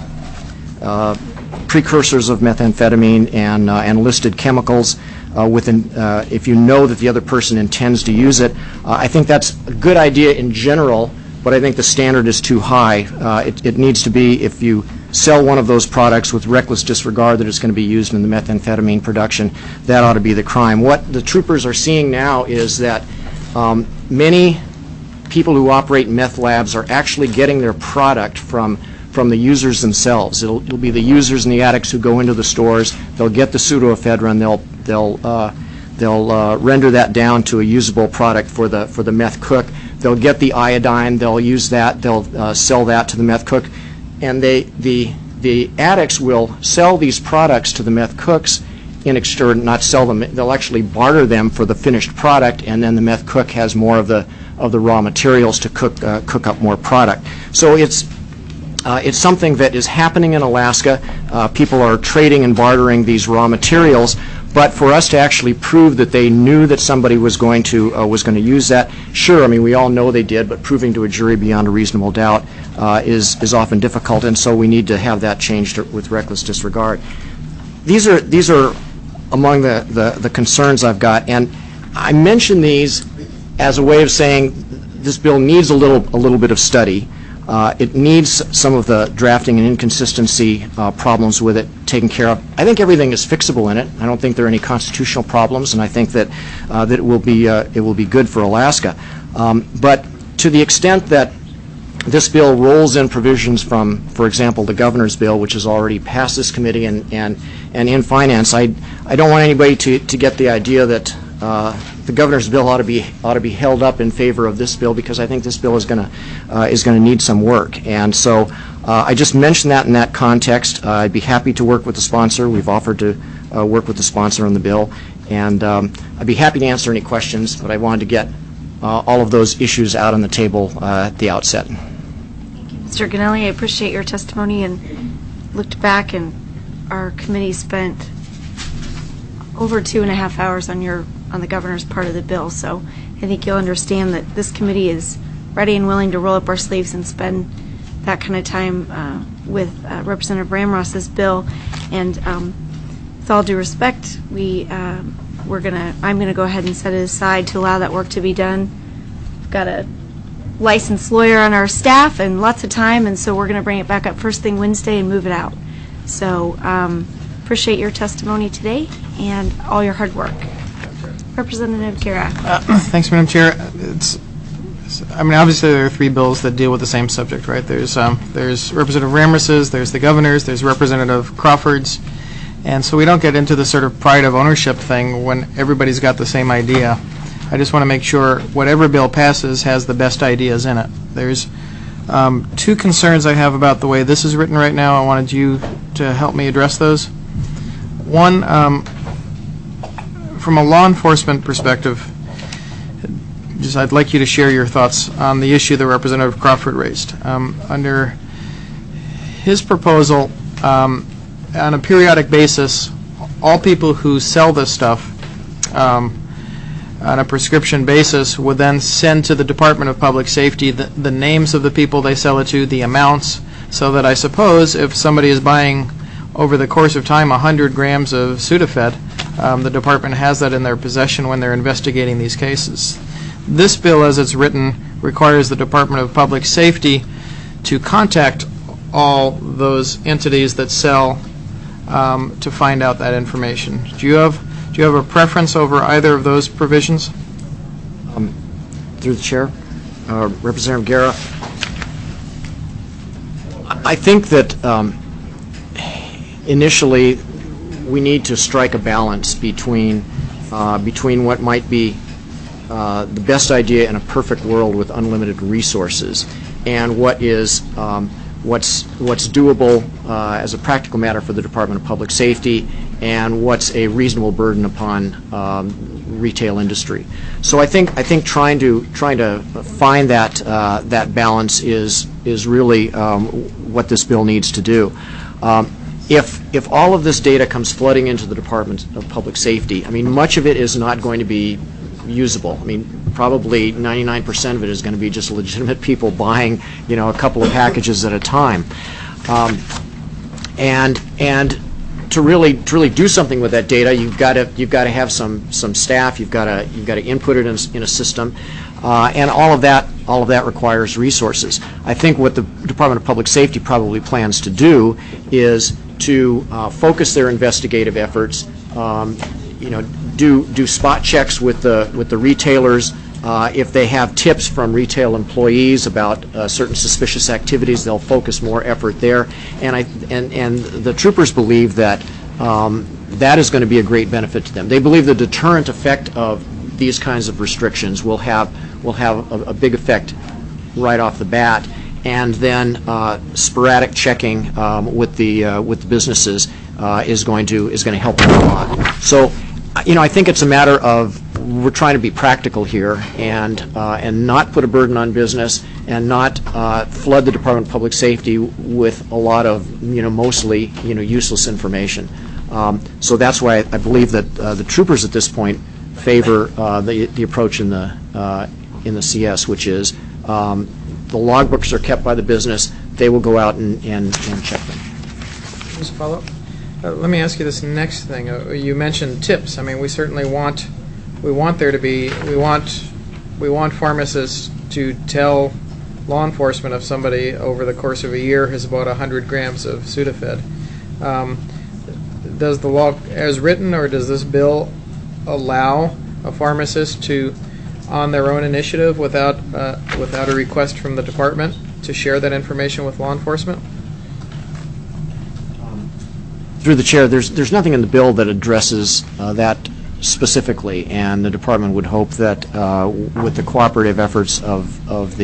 Speaker 18: precursors of methamphetamine and listed chemicals if you know that the other person intends to use it. I think that's a good idea in general, but I think the standard is too high. It needs to be, if you sell one of those products with reckless disregard that it's going to be used in the methamphetamine production, that ought to be the crime. What the troopers are seeing now is that many people who operate meth labs are actually getting their product from the users themselves. It'll be the users and the addicts who go into the stores. They'll get the pseudoephedrine. They'll render that down to a usable product for the meth cook. They'll get the iodine. They'll use that. They'll sell that to the meth cook, and the addicts will sell these products to the meth cooks not sell them. They'll actually barter them for the finished product, and then the meth cook has more of the raw materials to cook up more product. So it's something that is happening in Alaska. People are trading and bartering these raw materials, but for us to actually prove that they knew that somebody was going to use that, sure, I mean, we all know they did, but proving to a jury beyond a reasonable doubt is often difficult, and so we need to have that changed with reckless disregard. These are among the concerns I've got, and I mention these as a way of saying this bill needs a little bit of study. It needs some of the drafting and inconsistency problems with it taken care of. I think everything is fixable in it. I don't think there are any constitutional problems, and I think that it will be good for Alaska. But to the extent that this bill rolls in provisions from, for example, the governor's bill, which has already passed this committee and in finance, I don't want anybody to get the idea that the governor's bill ought to be held up in favor of this bill, because I think this bill is going to need some work. And so I just mentioned that in that context. I'd be happy to work with the sponsor. We've offered to work with the sponsor on the bill, and I'd be happy to answer any questions, but I wanted to get all of those issues out on the table at the outset.
Speaker 1: Mr. Ganelli, I appreciate your testimony, and looked back, and our committee spent over 2.5 hours on the governor's part of the bill. So I think you'll understand that this committee is ready and willing to roll up our sleeves and spend that kind of time with Representative Ramross's bill. And with all due respect, I'm going to go ahead and set it aside to allow that work to be done. We've got a licensed lawyer on our staff and lots of time, and so we're going to bring it back up first thing Wednesday and move it out. So appreciate your testimony today and all your hard work. Representative Guerra.
Speaker 7: Thanks, Madam Chair. Obviously there are 3 bills that deal with the same subject, right? There's Representative Ramross's, there's the governor's, there's Representative Crawford's, and so we don't get into the sort of pride of ownership thing when everybody's got the same idea. I just want to make sure whatever bill passes has the best ideas in it. There's 2 concerns I have about the way this is written right now. I wanted you to help me address those. One, from a law enforcement perspective, I'd like you to share your thoughts on the issue that Representative Crawford raised. Under his proposal, on a periodic basis, all people who sell this stuff on a prescription basis would then send to the Department of Public Safety the names of the people they sell it to, the amounts, so that I suppose if somebody is buying over the course of time 100 grams of Sudafed, the department has that in their possession when they're investigating these cases. This bill, as it's written, requires the Department of Public Safety to contact all those entities that sell to find out that information. Do you have a preference over either of those provisions?
Speaker 18: Through the chair, Representative Guerra, I think that initially we need to strike a balance between what might be the best idea in a perfect world with unlimited resources and what is what's doable as a practical matter for the Department of Public Safety and what's a reasonable burden upon retail industry. So I think trying to find that balance is really what this bill needs to do. If all of this data comes flooding into the Department of Public Safety, I mean, much of it is not going to be usable. I mean, probably 99% of it is going to be just legitimate people buying, a couple of packages at a time. And to really do something with that data, you've got to have some staff. You've got to input it in a system, and all of that requires resources. I think what the Department of Public Safety probably plans to do is to focus their investigative efforts. Do spot checks with the retailers. If they have tips from retail employees about certain suspicious activities, they'll focus more effort there. And the troopers believe that that is going to be a great benefit to them. They believe the deterrent effect of these kinds of restrictions will have a big effect right off the bat. And then sporadic checking with the businesses is going to help them a lot. So, I think it's a matter of we're trying to be practical here and not put a burden on business and not flood the Department of Public Safety with a lot of mostly useless information. So that's why I believe that the troopers at this point favor the approach in the CS, which is the logbooks are kept by the business. They will go out and check them.
Speaker 7: Just follow up. Let me ask you this next thing. You mentioned tips. I mean, we certainly want there to be we want pharmacists to tell law enforcement if somebody over the course of a year has bought 100 grams of Sudafed. Does the law as written, or does this bill allow a pharmacist to, on their own initiative, without a request from the department, to share that information with law enforcement?
Speaker 18: Through the chair, there's nothing in the bill that addresses that specifically, and the department would hope that with the cooperative efforts of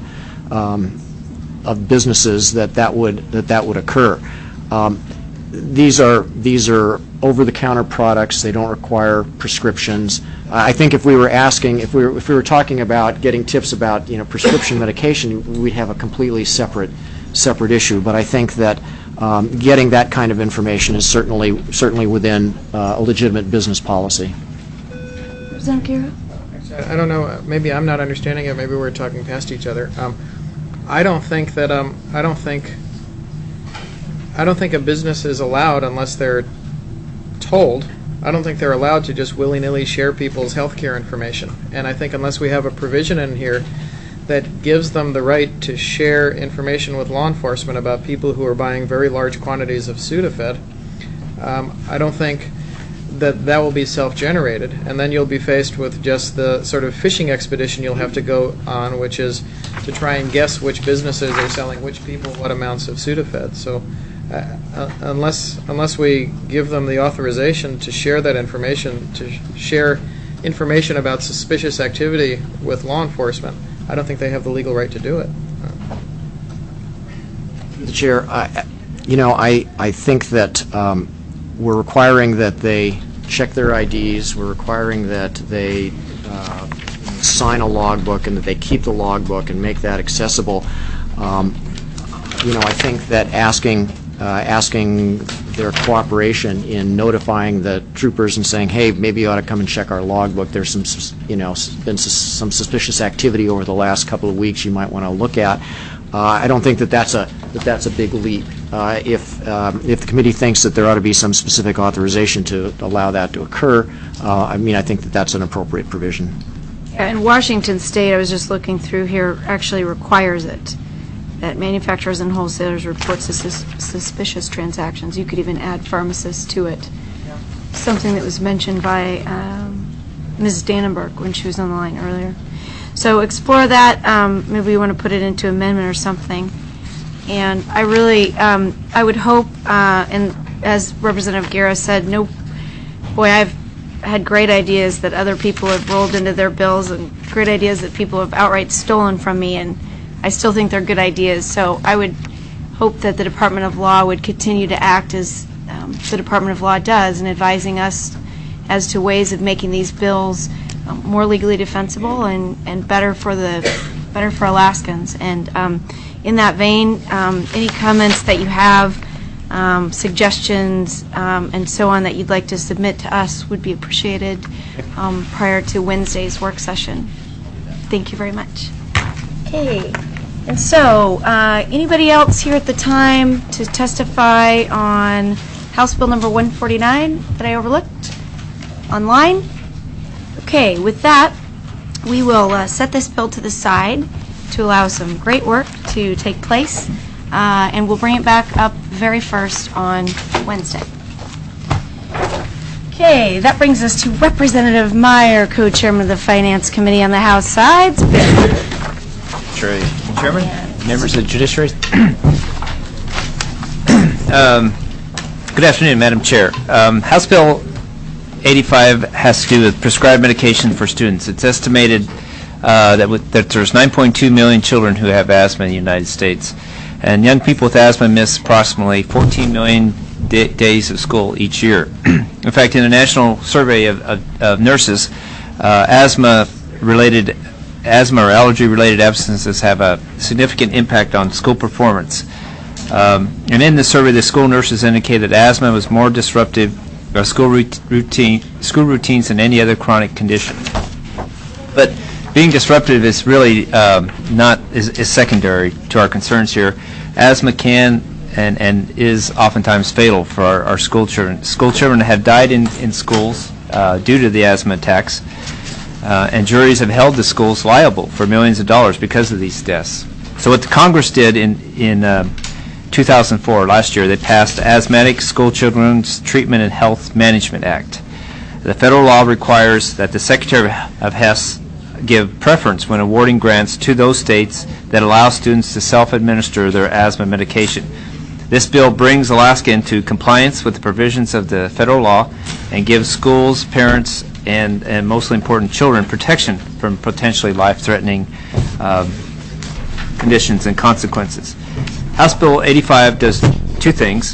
Speaker 18: businesses that would occur. These are over-the-counter products. They don't require prescriptions. I think if we were talking about getting tips about prescription medication, we'd have a completely separate issue. But I think that getting that kind of information is certainly within a legitimate business policy.
Speaker 1: Representative Guerra?
Speaker 7: I don't know. Maybe I'm not understanding it. Maybe we're talking past each other. I don't think a business is allowed unless they're told. I don't think they're allowed to just willy-nilly share people's healthcare information. And I think unless we have a provision in here that gives them the right to share information with law enforcement about people who are buying very large quantities of Sudafed, I don't think that will be self-generated. And then you'll be faced with just the sort of fishing expedition you'll have to go on, which is to try and guess which businesses are selling which people what amounts of Sudafed. So unless we give them the authorization to share that information, to share information about suspicious activity with law enforcement, I don't think they have the legal right to do it.
Speaker 18: The chair, I think that we're requiring that they check their IDs. We're requiring that they sign a logbook and that they keep the logbook and make that accessible. I think that asking their cooperation in notifying the troopers and saying, hey, maybe you ought to come and check our logbook. There's been some suspicious activity over the last couple of weeks you might want to look at. I don't think that's a big leap. If the committee thinks that there ought to be some specific authorization to allow that to occur, I think that's an appropriate provision.
Speaker 1: And Washington State, I was just looking through here, actually requires it, that manufacturers and wholesalers report suspicious transactions. You could even add pharmacists to it. Yeah. Something that was mentioned by Ms. Dannenberg when she was on the line earlier. So explore that. Maybe you want to put it into amendment or something. And I really, I would hope, and as Representative Guerra said, I've had great ideas that other people have rolled into their bills and great ideas that people have outright stolen from me, and I still think they're good ideas. So I would hope that the Department of Law would continue to act as the Department of Law does in advising us as to ways of making these bills more legally defensible and better for Alaskans. And in that vein, any comments that you have suggestions, and so on that you'd like to submit to us would be appreciated prior to Wednesday's work session. Thank you very much. Okay. And so, anybody else here at the time to testify on House Bill number 149 that I overlooked? Online? Okay, with that, we will set this bill to the side to allow some great work to take place, and we'll bring it back up very first on Wednesday. Okay, that brings us to Representative Meyer, co-chairman of the Finance Committee on the House side.
Speaker 19: Chairman, members of the Judiciary. Good afternoon, Madam Chair. House Bill 85 has to do with prescribed medication for students. It's estimated that there's 9.2 million children who have asthma in the United States, and young people with asthma miss approximately 14 million days of school each year. In fact, in a national survey of nurses, asthma or allergy-related absences have a significant impact on school performance. And in the survey, the school nurses indicated that asthma was more disruptive of school routines than any other chronic condition. But being disruptive is really is secondary to our concerns here. Asthma can and is oftentimes fatal for our school children. School children have died in schools due to the asthma attacks. And juries have held the schools liable for millions of dollars because of these deaths. So what the Congress did in 2004, last year, they passed the Asthmatic School Children's Treatment and Health Management Act. The federal law requires that the Secretary of HES give preference when awarding grants to those states that allow students to self-administer their asthma medication. This bill brings Alaska into compliance with the provisions of the federal law and gives schools, parents, and mostly important children protection from potentially life-threatening conditions and consequences. House Bill 85 does two things.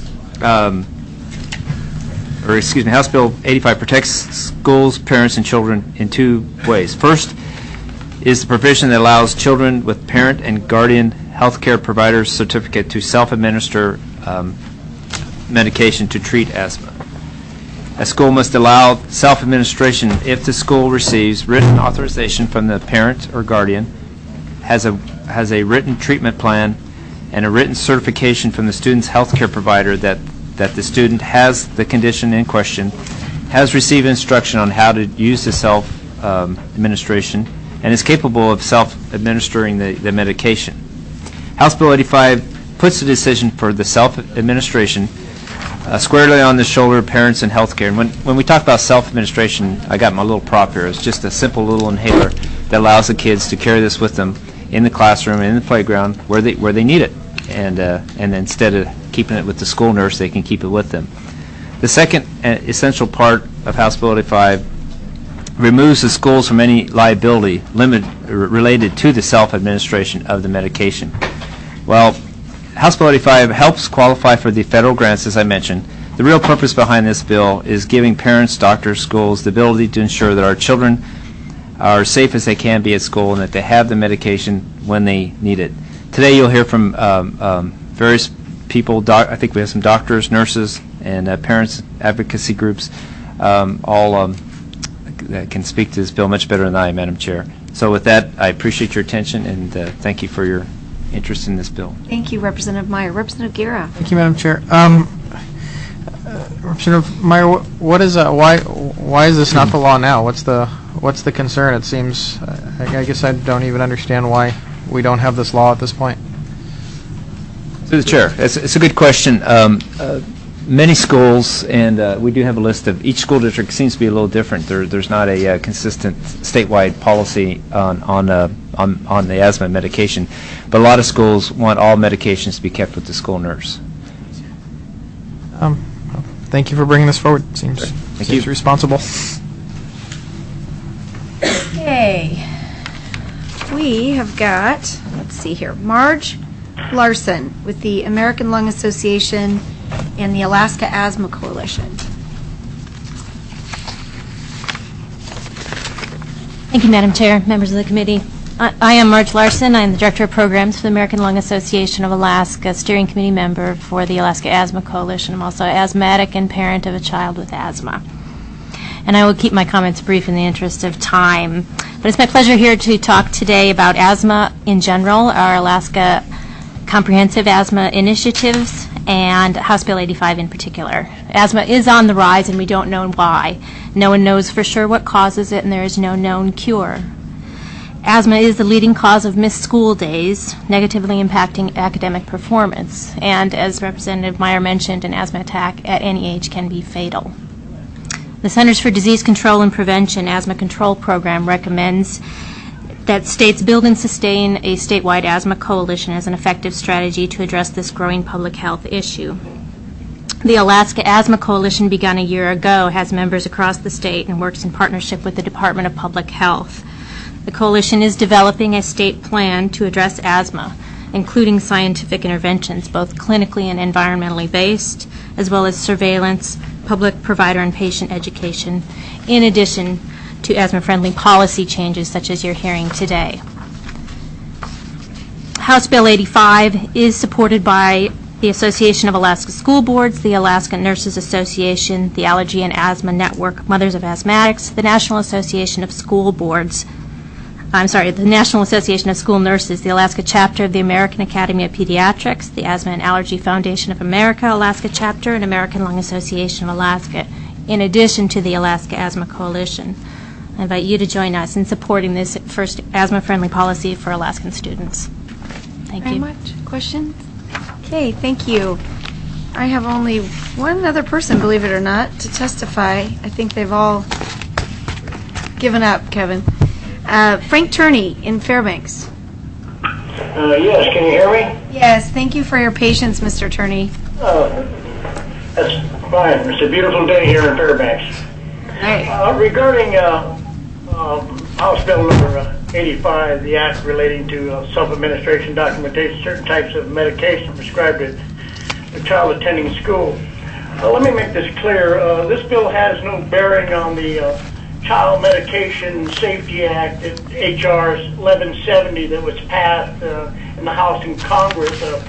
Speaker 19: House Bill 85 protects schools, parents, and children in two ways. First is the provision that allows children with parent and guardian health care provider's certificate to self-administer medication to treat asthma. A school must allow self-administration if the school receives written authorization from the parent or guardian, has a written treatment plan, and a written certification from the student's health care provider that the student has the condition in question, has received instruction on how to use the self-administration, and is capable of self-administering the medication. House Bill 85 puts the decision for the self-administration squarely on the shoulder of parents and healthcare. And when we talk about self-administration, I got my little prop here. It's just a simple little inhaler that allows the kids to carry this with them in the classroom and in the playground where they need it. And instead of keeping it with the school nurse, they can keep it with them. The second essential part of House Bill 85 removes the schools from any liability related to the self-administration of the medication. Well, House Bill 85 helps qualify for the federal grants, as I mentioned. The real purpose behind this bill is giving parents, doctors, schools the ability to ensure that our children are safe as they can be at school and that they have the medication when they need it. Today you'll hear from various people. I think we have some doctors, nurses, and parents advocacy groups all that can speak to this bill much better than I, Madam Chair. So with that, I appreciate your attention and thank you for your interest in this bill.
Speaker 1: Thank you, Representative Meyer. Representative Guerra.
Speaker 7: Thank you, Madam Chair. Representative Meyer, what is why is this not the law now? What's the concern? It seems I guess I don't even understand why we don't have this law at this point.
Speaker 19: Through the chair, it's a good question. Many schools, and we do have a list of each school district seems to be a little different. There's not a consistent statewide policy on the asthma medication, but a lot of schools want all medications to be kept with the school nurse.
Speaker 7: Thank you for bringing this forward. Seems responsible.
Speaker 1: Okay, we have got, let's see here, Marge Larson with the American Lung Association and the Alaska Asthma Coalition.
Speaker 20: Thank you, Madam Chair, members of the committee. I am Marge Larson. I'm the Director of Programs for the American Lung Association of Alaska, Steering Committee member for the Alaska Asthma Coalition. I'm also an asthmatic and parent of a child with asthma. And I will keep my comments brief in the interest of time. But it's my pleasure here to talk today about asthma in general, our Alaska Comprehensive Asthma Initiatives, and House Bill 85 in particular. Asthma is on the rise, and we don't know why. No one knows for sure what causes it, and there is no known cure. Asthma is the leading cause of missed school days, negatively impacting academic performance. And as Representative Meyer mentioned, an asthma attack at any age can be fatal. The Centers for Disease Control and Prevention Asthma Control Program recommends that states build and sustain a statewide asthma coalition as an effective strategy to address this growing public health issue. The Alaska Asthma Coalition, begun a year ago, has members across the state and works in partnership with the Department of Public Health. The coalition is developing a state plan to address asthma, including scientific interventions, both clinically and environmentally based, as well as surveillance, public provider and patient education, in addition to asthma-friendly policy changes such as you're hearing today. House Bill 85 is supported by the Association of Alaska School Boards, the Alaska Nurses Association, the Allergy and Asthma Network, Mothers of Asthmatics, the National Association of School Boards, the National Association of School Nurses, the Alaska chapter of the American Academy of Pediatrics, the Asthma and Allergy Foundation of America, Alaska chapter, and American Lung Association of Alaska, in addition to the Alaska Asthma Coalition. I invite you to join us in supporting this first asthma-friendly policy for Alaskan students. Thank you.
Speaker 1: Very much. Questions? Okay, thank you. I have only one other person, believe it or not, to testify. I think they've all given up, Kevin. Frank Turney in Fairbanks.
Speaker 21: Yes, can you hear me?
Speaker 1: Yes, thank you for your patience, Mr. Turney.
Speaker 21: That's fine. It's a beautiful day here in Fairbanks.
Speaker 1: Right.
Speaker 21: Regarding House Bill number 85, the act relating to self-administration documentation, certain types of medication prescribed to a child attending school. Let me make this clear. This bill has no bearing on the Child Medication Safety Act, H.R. 1170, that was passed in the House and Congress,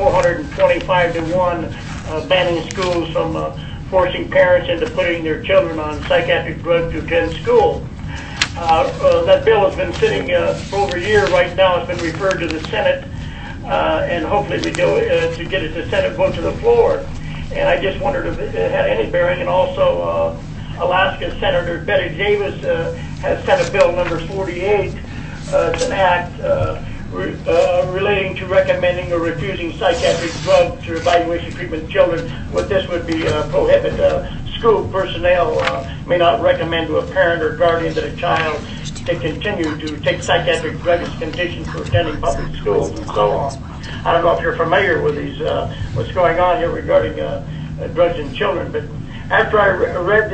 Speaker 21: 425-1, banning schools from forcing parents into putting their children on psychiatric drugs to attend school. That bill has been sitting for over a year right now. It's been referred to the Senate, and hopefully we do to get it to Senate vote to the floor. And I just wondered if it had any bearing. And also, Alaska Senator Betty Davis has Senate Bill number 48. It's an act relating to recommending or refusing psychiatric drugs for evaluation treatment of children. What this would be prohibit school personnel may not recommend to a parent or guardian that a child to continue to take psychiatric drugs as conditions for attending public schools and so on. I don't know if you're familiar with these what's going on here regarding drugs in children, but after I read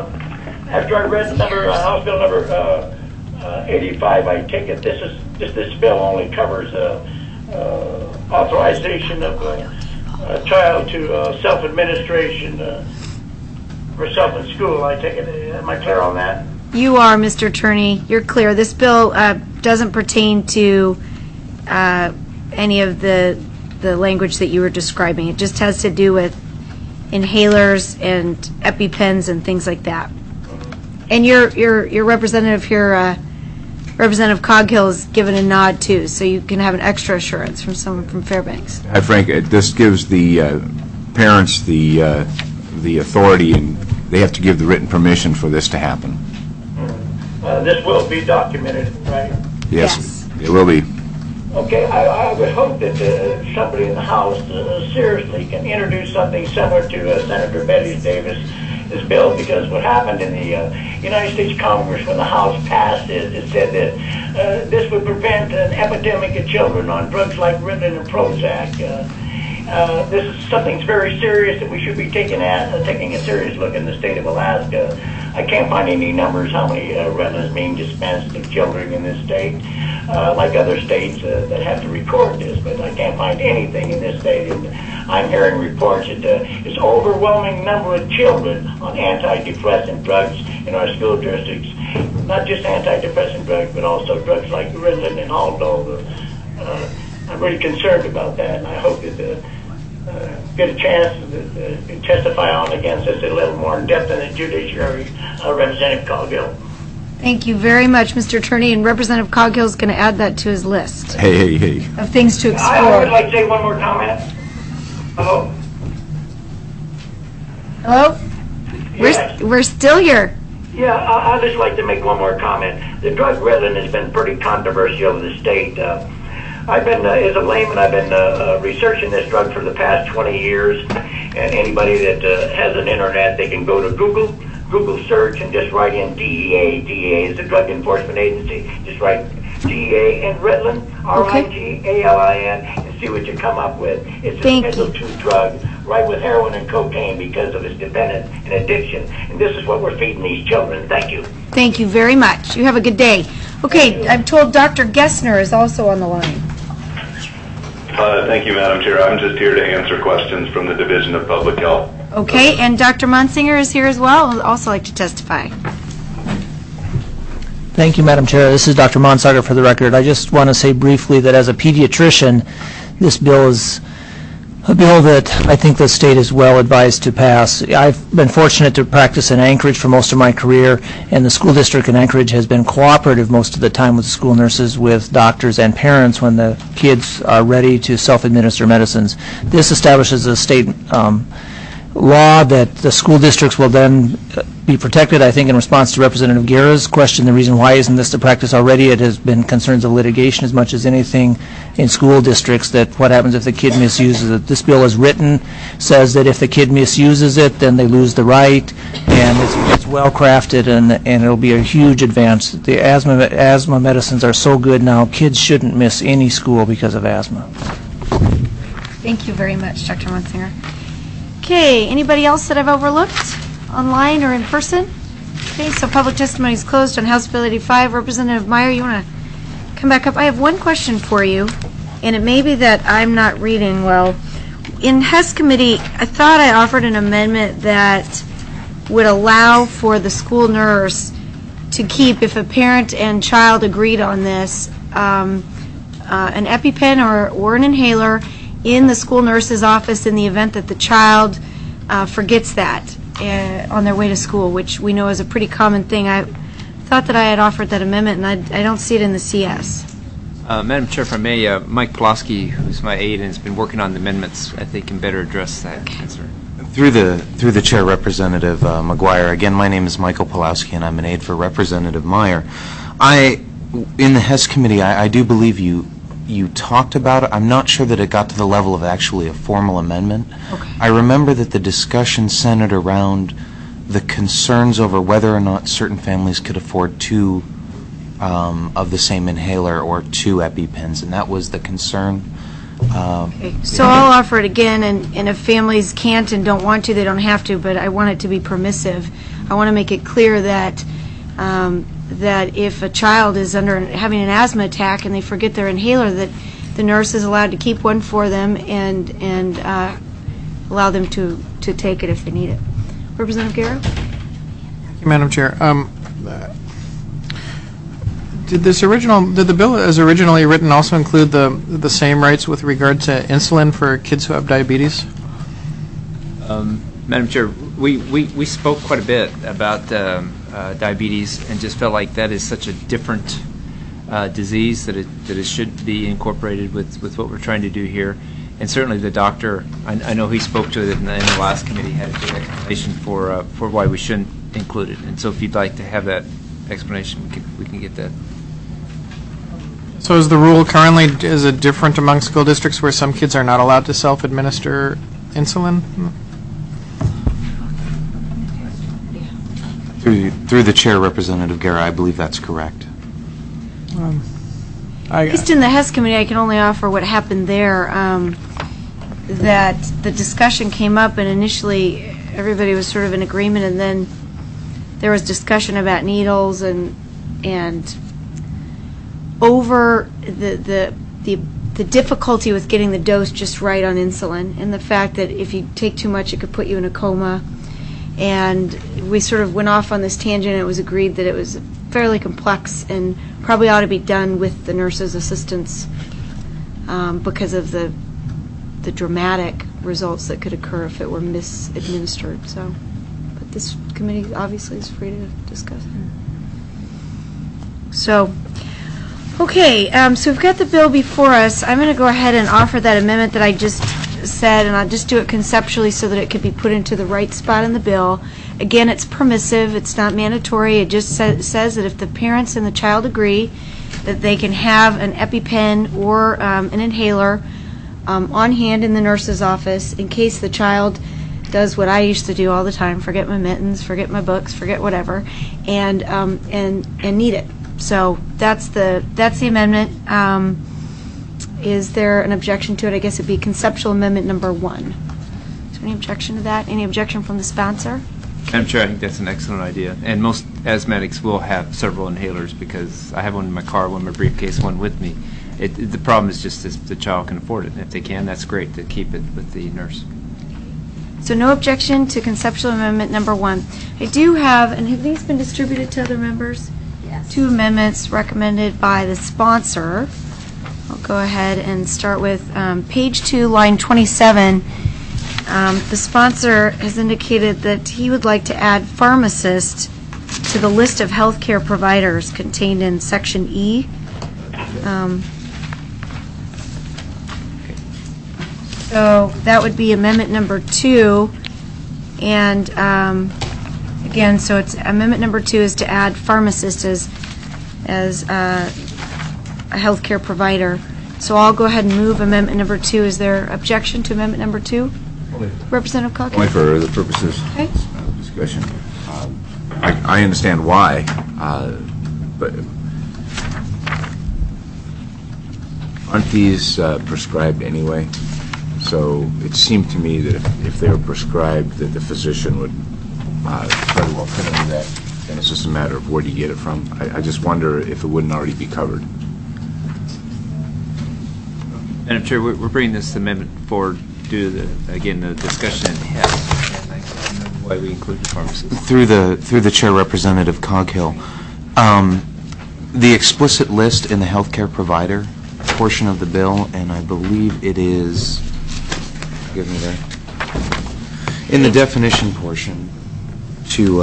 Speaker 21: House Bill number 85, I take it this bill only covers authorization of a child to self-administration for self in school. I take it. Am I clear on that?
Speaker 1: You are, Mr. Turney. You're clear. This bill doesn't pertain to any of the language that you were describing. It just has to do with inhalers and EpiPens and things like that. And your representative here, Representative Coghill, has given a nod too, so you can have an extra assurance from someone from Fairbanks.
Speaker 9: Hi, Frank. This gives the parents the authority, and they have to give the written permission for this to happen.
Speaker 21: This will be documented, right?
Speaker 9: Yes. It will be.
Speaker 21: Okay, I would hope that somebody in the House seriously can introduce something similar to Senator Betty Davis' bill, because what happened in the United States Congress when the House passed it said that this would prevent an epidemic of children on drugs like Ritalin and Prozac. This is something very serious that we should be taking a serious look in the state of Alaska. I can't find any numbers how many Ritalin is being dispensed to children in this state, like other states that have to record this, but I can't find anything in this state. And I'm hearing reports that it's overwhelming number of children on antidepressant drugs in our school districts, not just antidepressant drugs, but also drugs like Ritalin and Haldol. I'm really concerned about that, and I hope that get a chance to testify on against this a little more in depth in the judiciary, Representative Coghill.
Speaker 1: Thank you very much, Mr. Attorney, and Representative Coghill is going to add that to his list
Speaker 10: Hey.
Speaker 1: of things to explore.
Speaker 21: I would like to say one more comment. Hello?
Speaker 1: Hello?
Speaker 21: Yes.
Speaker 1: We're still here.
Speaker 21: Yeah, I'd just like to make one more comment. The drug Ritalin has been pretty controversial in the state. I've been, as a layman, I've been researching this drug for the past 20 years, and anybody that has an internet, they can go to Google search and just write in DEA. DEA is the Drug Enforcement Agency. Just write DEA and Ritalin, R-I-T-A-L-I-N, and see what you come up with. It's a Schedule II drug, right with heroin and cocaine because of its dependence and addiction. And this is what we're feeding these children. Thank you.
Speaker 1: Thank you very much. You have a good day. Okay, I'm told Dr. Gessner is also on the line.
Speaker 2: Thank you, Madam Chair. I'm just here to answer questions from the Division of Public Health.
Speaker 1: Okay, and Dr. Monsinger is here as well. I'd also like to testify.
Speaker 4: Thank you, Madam Chair. This is Dr. Monsager for the record. I just want to say briefly that as a pediatrician, this bill is a bill that I think the state is well advised to pass. I've been fortunate to practice in Anchorage for most of my career, and the school district in Anchorage has been cooperative most of the time with school nurses, with doctors and parents when the kids are ready to self-administer medicines. This establishes a state law that the school districts will then be protected. I think in response to Representative Guerra's question, the reason why isn't this the practice already, it has been concerns of litigation as much as anything in school districts, that what happens if the kid misuses it. This bill is written, says that if the kid misuses it, then they lose the right, and it's well crafted, and it'll be a huge advance. The asthma medicines are so good now, kids shouldn't miss any school because of asthma.
Speaker 1: Thank you very much, Dr. Monsinger. Okay, anybody else that I've overlooked, online or in person? Okay, so public testimony is closed on House Bill 85. Representative Meyer, you want to come back up? I have one question for you, and it may be that I'm not reading well. In HES committee, I thought I offered an amendment that would allow for the school nurse to keep, if a parent and child agreed on this, an EpiPen or an inhaler in the school nurse's office in the event that the child forgets that on their way to school, which we know is a pretty common thing. I thought that I had offered that amendment, and I don't see it in the CS.
Speaker 19: Madam Chair, if I may, Mike Pulaski, who's my aide and has been working on the amendments, I think can better address that concern.
Speaker 22: Through the chair, Representative McGuire. Again, my name is Michael Pulaski, and I'm an aide for Representative Meyer. In the HES committee, I do believe you talked about it. I'm not sure that it got to the level of actually a formal amendment.
Speaker 1: Okay.
Speaker 22: I remember that the discussion centered around the concerns over whether or not certain families could afford two of the same inhaler or two EpiPens, and that was the concern.
Speaker 1: Okay. So I'll offer it again, and if families can't and don't want to, they don't have to, but I want it to be permissive. I want to make it clear that that if a child is having an asthma attack and they forget their inhaler, that the nurse is allowed to keep one for them and allow them to take it if they need it. Representative Guerra?
Speaker 7: Thank you, Madam Chair. Did the bill as originally written also include the same rights with regard to insulin for kids who have diabetes?
Speaker 19: Madam Chair, we spoke quite a bit about diabetes and just felt like that is such a different disease that it should be incorporated with what we're trying to do here. And certainly the doctor, I know he spoke to it in the last committee, had a good explanation for why we shouldn't include it. And so if you'd like to have that explanation, we can get that.
Speaker 7: So is the rule currently, is it different among school districts where some kids are not allowed to self-administer insulin?
Speaker 22: Through the chair, Representative Guerra, I believe that's correct.
Speaker 1: At least in the HES committee, I can only offer what happened there, that the discussion came up, and initially everybody was sort of in agreement, and then there was discussion about needles and over the difficulty with getting the dose just right on insulin, and the fact that if you take too much, it could put you in a coma. And we sort of went off on this tangent. It was agreed that it was fairly complex and probably ought to be done with the nurses' assistants because of the dramatic results that could occur if it were misadministered. So, but this committee obviously is free to discuss. So, okay, so we've got the bill before us. I'm going to go ahead and offer that amendment that I just said, and I'll just do it conceptually so that it could be put into the right spot in the bill. Again, it's permissive. It's not mandatory. It just says that if the parents and the child agree that they can have an EpiPen or an inhaler on hand in the nurse's office in case the child does what I used to do all the time, forget my mittens, forget my books, forget whatever, and need it. So that's the amendment. Is there an objection to it? I guess it'd be conceptual amendment number 1. Is there any objection to that? Any objection from the sponsor?
Speaker 19: Madam Chair, I think that's an excellent idea. And most asthmatics will have several inhalers because I have one in my car, one in my briefcase, one with me. The problem is just if the child can afford it. If they can, that's great to keep it with the nurse.
Speaker 1: So no objection to conceptual amendment number 1. I do have, and have these been distributed to other members? Yes. 2 amendments recommended by the sponsor. I'll go ahead and start with page 2, line 27. The sponsor has indicated that he would like to add pharmacist to the list of healthcare providers contained in section E. So that would be amendment number 2. And again, so it's amendment number 2 is to add pharmacist as a healthcare provider. So I'll go ahead and move amendment number 2. Is there objection to amendment number 2? Representative Calkins?
Speaker 9: Only for the purposes of discussion. I understand why, but aren't these prescribed anyway? So it seemed to me that if they were prescribed, that the physician would very well fit into that, and it's just a matter of where do you get it from. I just wonder if it wouldn't already be covered.
Speaker 19: Madam Chair, we're bringing this amendment forward due to the discussion in HES. Why we include the pharmacist.
Speaker 22: Through the Chair, Representative Coghill, the explicit list in the healthcare provider portion of the bill, and I believe it is, forgive me there, in the definition portion, to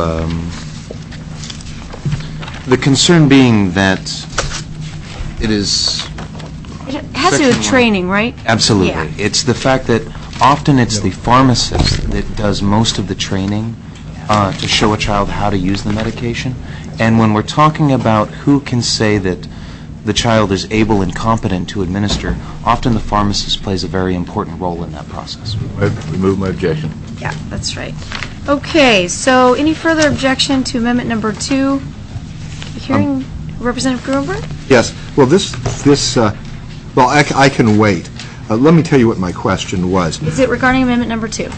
Speaker 22: the concern being that it is.
Speaker 1: It has to do with training, right?
Speaker 22: Absolutely.
Speaker 1: Yeah.
Speaker 22: It's the fact that often it's the pharmacist that does most of the training to show a child how to use the medication. And when we're talking about who can say that the child is able and competent to administer, often the pharmacist plays a very important role in that process.
Speaker 9: Remove my objection.
Speaker 1: Yeah, that's right. Okay, so any further objection to amendment number 2? Hearing Representative Gruenberg?
Speaker 10: Yes. Well, well, I can wait. Let me tell you what my question was.
Speaker 1: Is it regarding amendment number 2?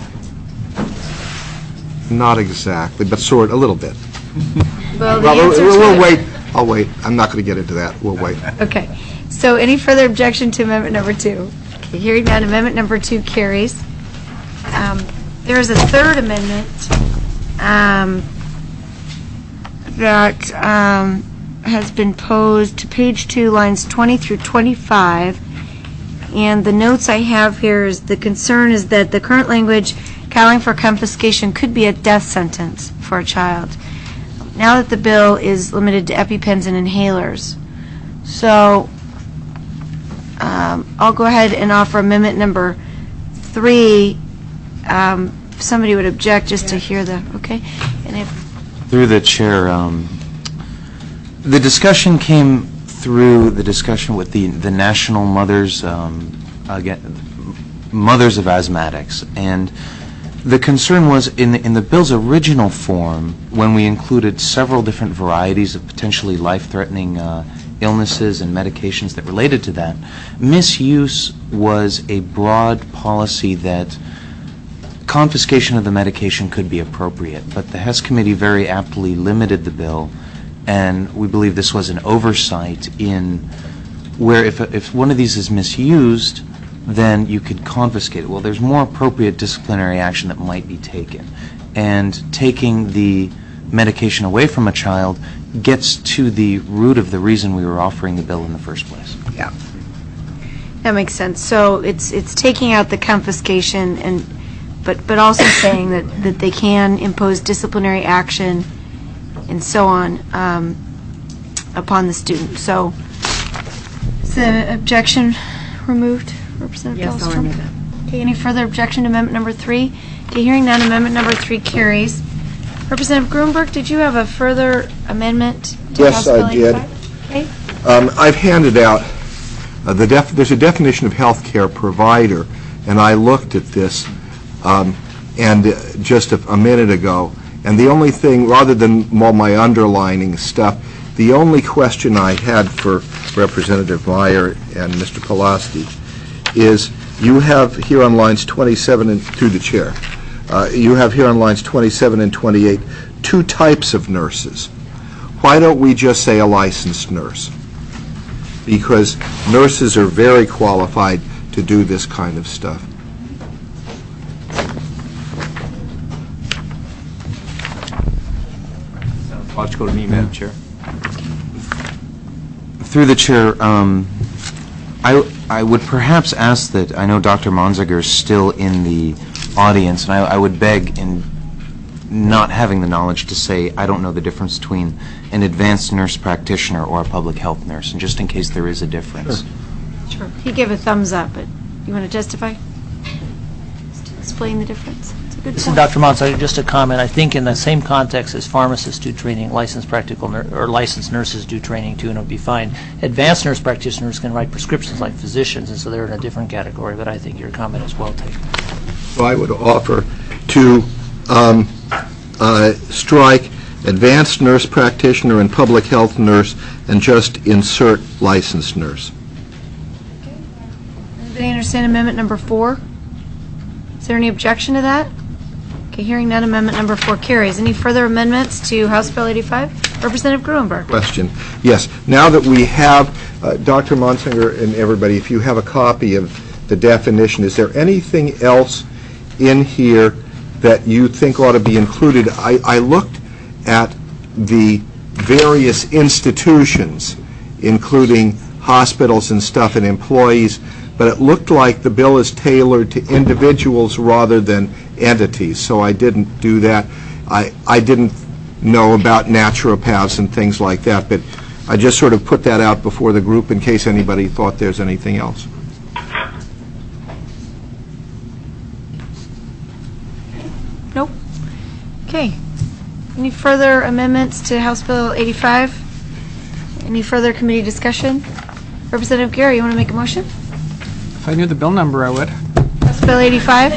Speaker 10: Not exactly, but sort a little bit.
Speaker 1: Well,
Speaker 10: we'll wait. I'll wait. I'm not going to get into that. We'll wait.
Speaker 1: Okay. So any further objection to amendment number 2? Okay, hearing none, amendment number 2 carries. There is a third amendment that has been posed to page 2, lines 20 through 25. And the notes I have here is the concern is that the current language calling for confiscation could be a death sentence for a child. Now that the bill is limited to EpiPens and inhalers. So I'll go ahead and offer amendment number 3. If somebody would object just to hear the, okay? And if
Speaker 22: through the Chair, the discussion came through the discussion with the National Mothers Mothers of Asthmatics, and the concern was in the bill's original form, when we included several different varieties of potentially life-threatening illnesses and medications that related to that, misuse was a broad policy that confiscation of the medication could be appropriate, but the HES committee very aptly limited the bill, and we believe this was an oversight in where if one of these is misused, then you could confiscate it. Well, there's more appropriate disciplinary action that might be taken. and taking the medication away from a child gets to the root of the reason we were offering the bill in the first place.
Speaker 1: Yeah. That makes sense. So it's taking out the confiscation but also saying that they can impose disciplinary action and so on upon the student. So is the objection removed, Representative
Speaker 5: Yes, I'll
Speaker 1: Dahlstrom?
Speaker 5: remove it.
Speaker 1: Okay, any further objection to amendment number 3? Okay, hearing none, amendment number 3 carries. Representative Gruenberg, did you have a further amendment to
Speaker 10: Yes,
Speaker 1: House Bill
Speaker 10: I did.
Speaker 1: 85? Okay.
Speaker 10: I've handed out, there's a definition of healthcare provider, and I looked at this just a minute ago, and the only thing, rather than all my underlining stuff, the only question I had for Representative Meyer and Mr. Pulaski is, you have here on lines 27 and through the chair, you have here on lines 27 and 28 two types of nurses. Why don't we just say a licensed nurse? Because nurses are very qualified to do this kind of stuff.
Speaker 19: Logical to me, Madam Chair.
Speaker 22: Through the chair, I would perhaps ask that, I know Dr. Monziger is still in the audience, and I would beg, in not having the knowledge, to say I don't know the difference between an advanced nurse practitioner or a public health nurse, and just in case there is a difference.
Speaker 1: Sure. He gave a thumbs up, but you want to justify? Just to explain the difference. It's a good
Speaker 4: This is
Speaker 1: point.
Speaker 4: Dr. Monsager, just a comment. I think in the same context as pharmacists do training, licensed licensed nurses do training too, and it would be fine. Advanced nurse practitioners can write prescriptions like physicians, and so they're in a different category, but I think your comment is well taken.
Speaker 10: So I would offer to strike advanced nurse practitioner and public health nurse and just insert licensed nurse.
Speaker 1: Anybody understand amendment number 4? Is there any objection to that? Okay, hearing none, amendment number 4 carries. Any further amendments to House Bill 85? Representative Gruenberg.
Speaker 10: Question. Yes. Now that we have, Dr. Monsinger and everybody, if you have a copy of the definition, is there anything else in here that you think ought to be included? I looked at the various institutions, including hospitals and stuff and employees, but it looked like the bill is tailored to individuals rather than entities, so I didn't do that. I didn't know about naturopaths and things like that, but I just sort of put that out before the group in case anybody thought there's anything else.
Speaker 1: Nope. Okay. Any further amendments to House Bill 85? Any further committee discussion? Representative Gary, you want to make a motion?
Speaker 7: If I knew the bill number, I would.
Speaker 1: House Bill 85?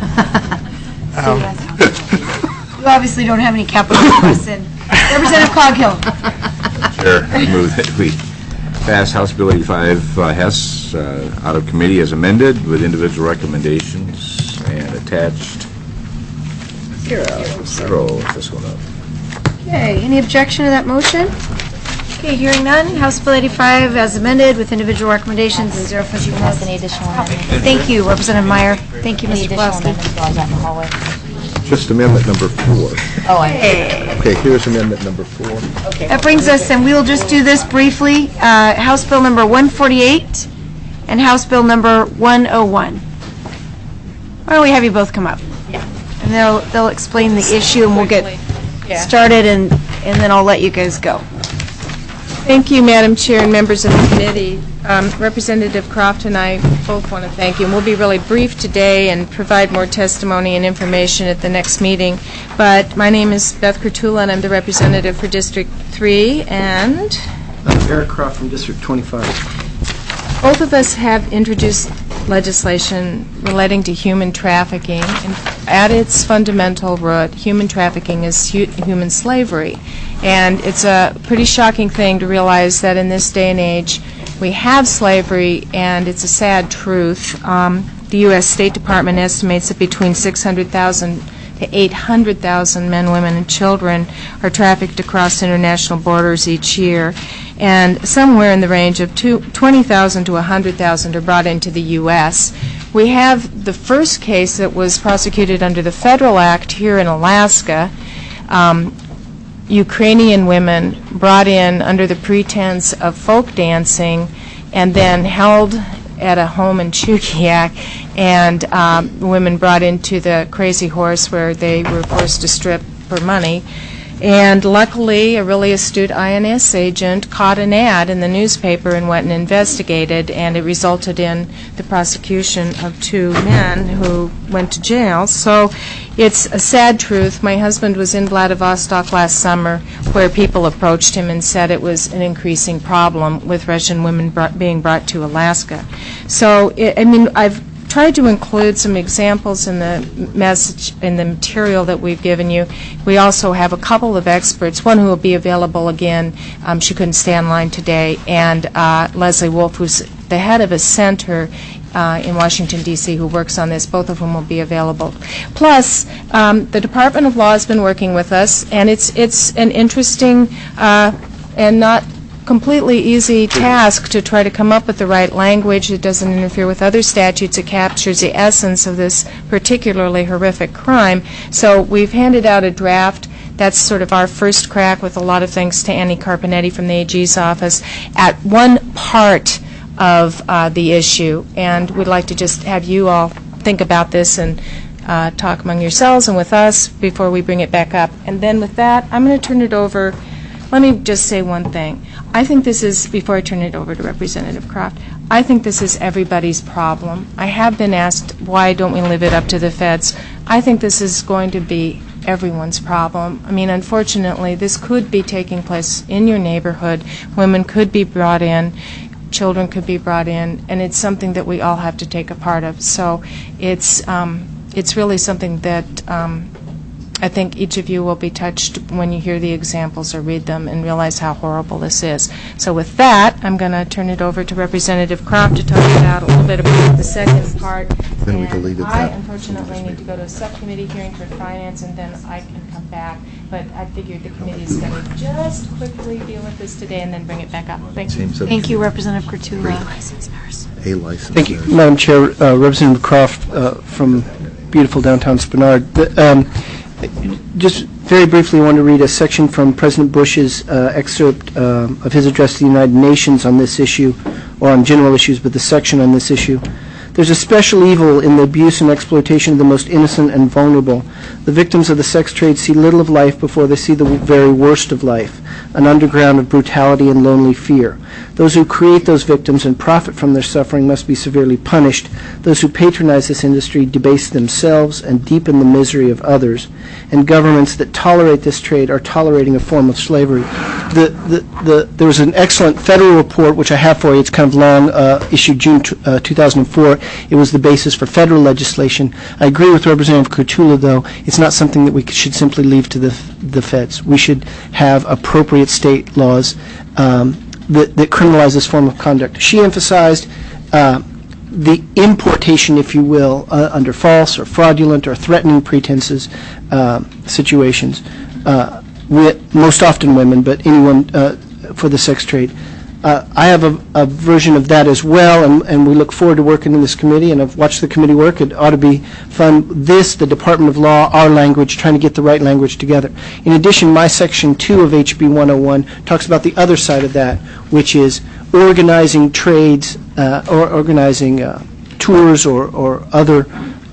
Speaker 1: You obviously don't have any capital requests in. Representative Coghill.
Speaker 9: Chair, I move that we pass House Bill 85 Hess out of committee as amended with individual recommendations and attached 0 if this one up.
Speaker 1: Okay, any objection to that motion? Okay, hearing none, House Bill 85 as amended with individual recommendations and 0 for the Thank you, Representative Meyer. Thank you, Mr. Pulaski.
Speaker 10: Just amendment number 4.
Speaker 1: Okay.
Speaker 10: Okay, here's amendment number 4.
Speaker 1: That brings us, and we will just do this briefly, House Bill number 148 and House Bill number 101. Why don't we have you both come up? Yeah. And they'll explain the issue, and we'll get started, and then I'll let you guys go.
Speaker 5: Thank you, Madam Chair and members of the committee. Representative Croft and I both want to thank you. And we'll be really brief today and provide more testimony and information at the next meeting. But my name is Beth Kurtula, and I'm the representative for District 3. And
Speaker 12: I'm Eric Croft from District 25.
Speaker 5: Both of us have introduced legislation relating to human trafficking. And at its fundamental root, human trafficking is human slavery. And it's a pretty shocking thing to realize that in this day and age we have slavery, and it's a sad truth. The U.S. State Department estimates that between 600,000 to 800,000 men, women, and children are trafficked across international borders each year. And somewhere in the range of 20,000 to 100,000 are brought into the U.S. We have the first case that was prosecuted under the Federal Act here in Alaska. Ukrainian women brought in under the pretense of folk dancing and then held at a home in Chukiak, and women brought into the Crazy Horse where they were forced to strip for money. And luckily, a really astute INS agent caught an ad in the newspaper and went and investigated, and it resulted in the prosecution of 2 men who went to jail. So it's a sad truth. My husband was in Vladivostok last summer where people approached him and said it was an increasing problem with Russian women being brought to Alaska. So, I've tried to include some examples in the message, in the material that we've given you. We also have a couple of experts, one who will be available again, she couldn't stay online today, and Leslie Wolf, who's the head of a center in Washington, D.C., who works on this. Both of whom will be available. Plus, the Department of Law has been working with us, and it's an interesting and not completely easy task to try to come up with the right language that doesn't interfere with other statutes. It captures the essence of this particularly horrific crime. So we've handed out a draft. That's sort of our first crack, with a lot of thanks to Annie Carpenetti from the AG's office, at one part of the issue. And we'd like to just have you all think about this and talk among yourselves and with us before we bring it back up. And then with that, I'm going to turn it over. Let me just say one thing. I think this is, before I turn it over to Representative Croft, I think this is everybody's problem. I have been asked, why don't we leave it up to the feds? I think this is going to be everyone's problem. Unfortunately, this could be taking place in your neighborhood. Women could be brought in. Children could be brought in. And it's something that we all have to take a part of. So it's really something that I think each of you will be touched when you hear the examples or read them and realize how horrible this is. So with that, I'm going to turn it over to Representative Croft to talk about a little bit about the second part.
Speaker 10: Then we deleted that.
Speaker 5: I unfortunately need to go to a subcommittee hearing for finance, and then I can come back. But I figured the committee is going to just quickly deal with this today and then bring it back up. Thank you.
Speaker 1: Thank you, Representative Kurtula.
Speaker 10: A license.
Speaker 3: Thank you, Madam Chair. Representative Croft from beautiful downtown Spenard. Just very briefly, I want to read a section from President Bush's excerpt of his address to the United Nations on this issue, or on general issues, but the section on this issue. There's a special evil in the abuse and exploitation of the most innocent and vulnerable. The victims of the sex trade see little of life before they see the very worst of life, an underground of brutality and lonely fear. Those who create those victims and profit from their suffering must be severely punished. Those who patronize this industry debase themselves and deepen the misery of others. And governments that tolerate this trade are tolerating a form of slavery. There was an excellent federal report, which I have for you. It's kind of long, issued June 2004. It was the basis for federal legislation. I agree with Representative Kurtula, though. It's not something that we should simply leave to the feds. We should have appropriate state laws that criminalize this form of conduct. She emphasized the importation, if you will, under false or fraudulent or threatening pretenses situations, with most often women, but anyone for the sex trade. I have a version of that as well, and we look forward to working in this committee, and I've watched the committee work. It ought to be fun. This, the Department of Law, our language, trying to get the right language together. In addition, my Section 2 of HB 101 talks about the other side of that, which is organizing trades or organizing tours or other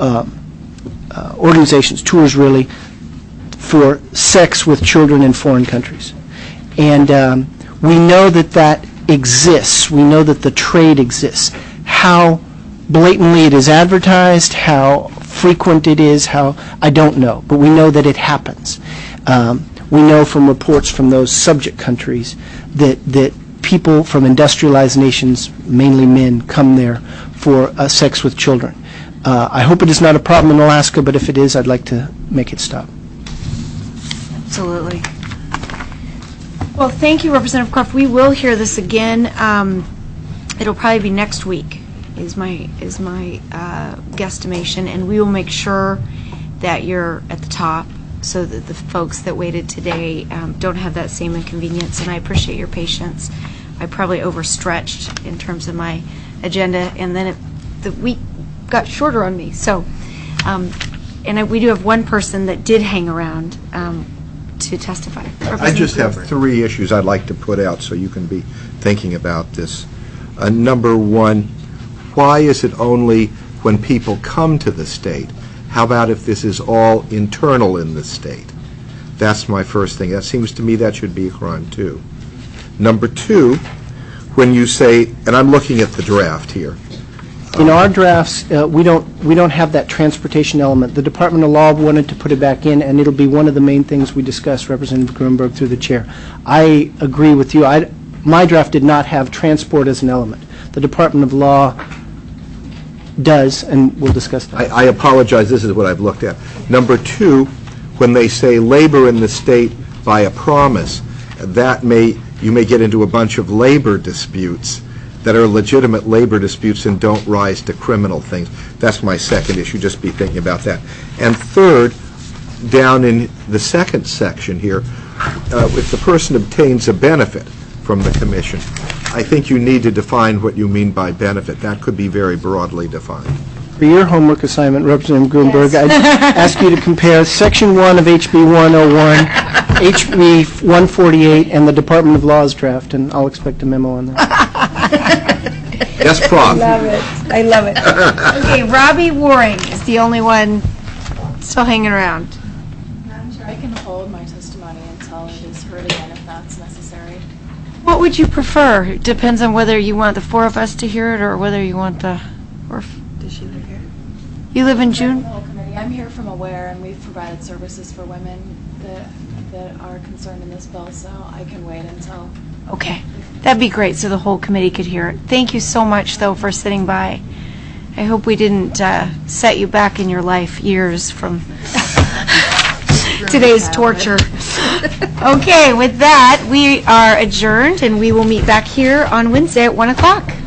Speaker 3: organizations, tours really, for sex with children in foreign countries. And we know that exists. We know that the trade exists. How blatantly it is advertised, how frequent it is, I don't know, but we know that it happens. We know from reports from those subject countries that people from industrialized nations, mainly men, come there for sex with children. I hope it is not a problem in Alaska, but if it is, I'd like to make it stop.
Speaker 1: Absolutely. Well, thank you, Representative Croft. We will hear this again. It'll probably be next week, is my guesstimation, and we will make sure that you're at the top so that the folks that waited today don't have that same inconvenience. And I appreciate your patience. I probably overstretched in terms of my agenda, and then the week got shorter on me. So, we do have one person that did hang around to testify.
Speaker 10: I just have 3 issues I'd like to put out so you can be thinking about this. Number 1, why is it only when people come to the state? How about if this is all internal in the state? That's my first thing. That seems to me that should be a crime too. Number 2, when you say, and I'm looking at the draft here.
Speaker 3: In our drafts, we don't have that transportation element. The Department of Law wanted to put it back in, and it'll be one of the main things we discuss, Representative Gruenberg, through the chair. I agree with you. My draft did not have transport as an element. The Department of Law does, and we'll discuss that.
Speaker 10: I apologize. This is what I've looked at. Number 2, when they say labor in the state by a promise, you may get into a bunch of labor disputes that are legitimate labor disputes and don't rise to criminal things. That's my second issue. Just be thinking about that. And third, down in the second section here, if the person obtains a benefit from the commission, I think you need to define what you mean by benefit. That could be very broadly defined.
Speaker 3: For your homework assignment, Representative Gruenberg, I'd ask you to compare Section 1 of HB 101, HB 148, and the Department of Law's draft, and I'll expect a memo on that.
Speaker 10: Yes, Prof.
Speaker 1: I love it. Okay, Robbie Waring is the only one still hanging around.
Speaker 8: Madam Chair, I can hold my testimony until it is heard again if that's necessary.
Speaker 1: What would you prefer? It depends on whether you want the 4 of us to hear it or whether you want the...
Speaker 8: Does she live here?
Speaker 1: You live in June?
Speaker 8: I'm here from Aware, and we've provided services for women that are concerned in this bill, so I can wait until...
Speaker 1: Okay, that'd be great so the whole committee could hear it. Thank you so much, though, for sitting by. I hope we didn't set you back in your life years from today's torture. Okay, with that, we are adjourned, and we will meet back here on Wednesday at 1 o'clock.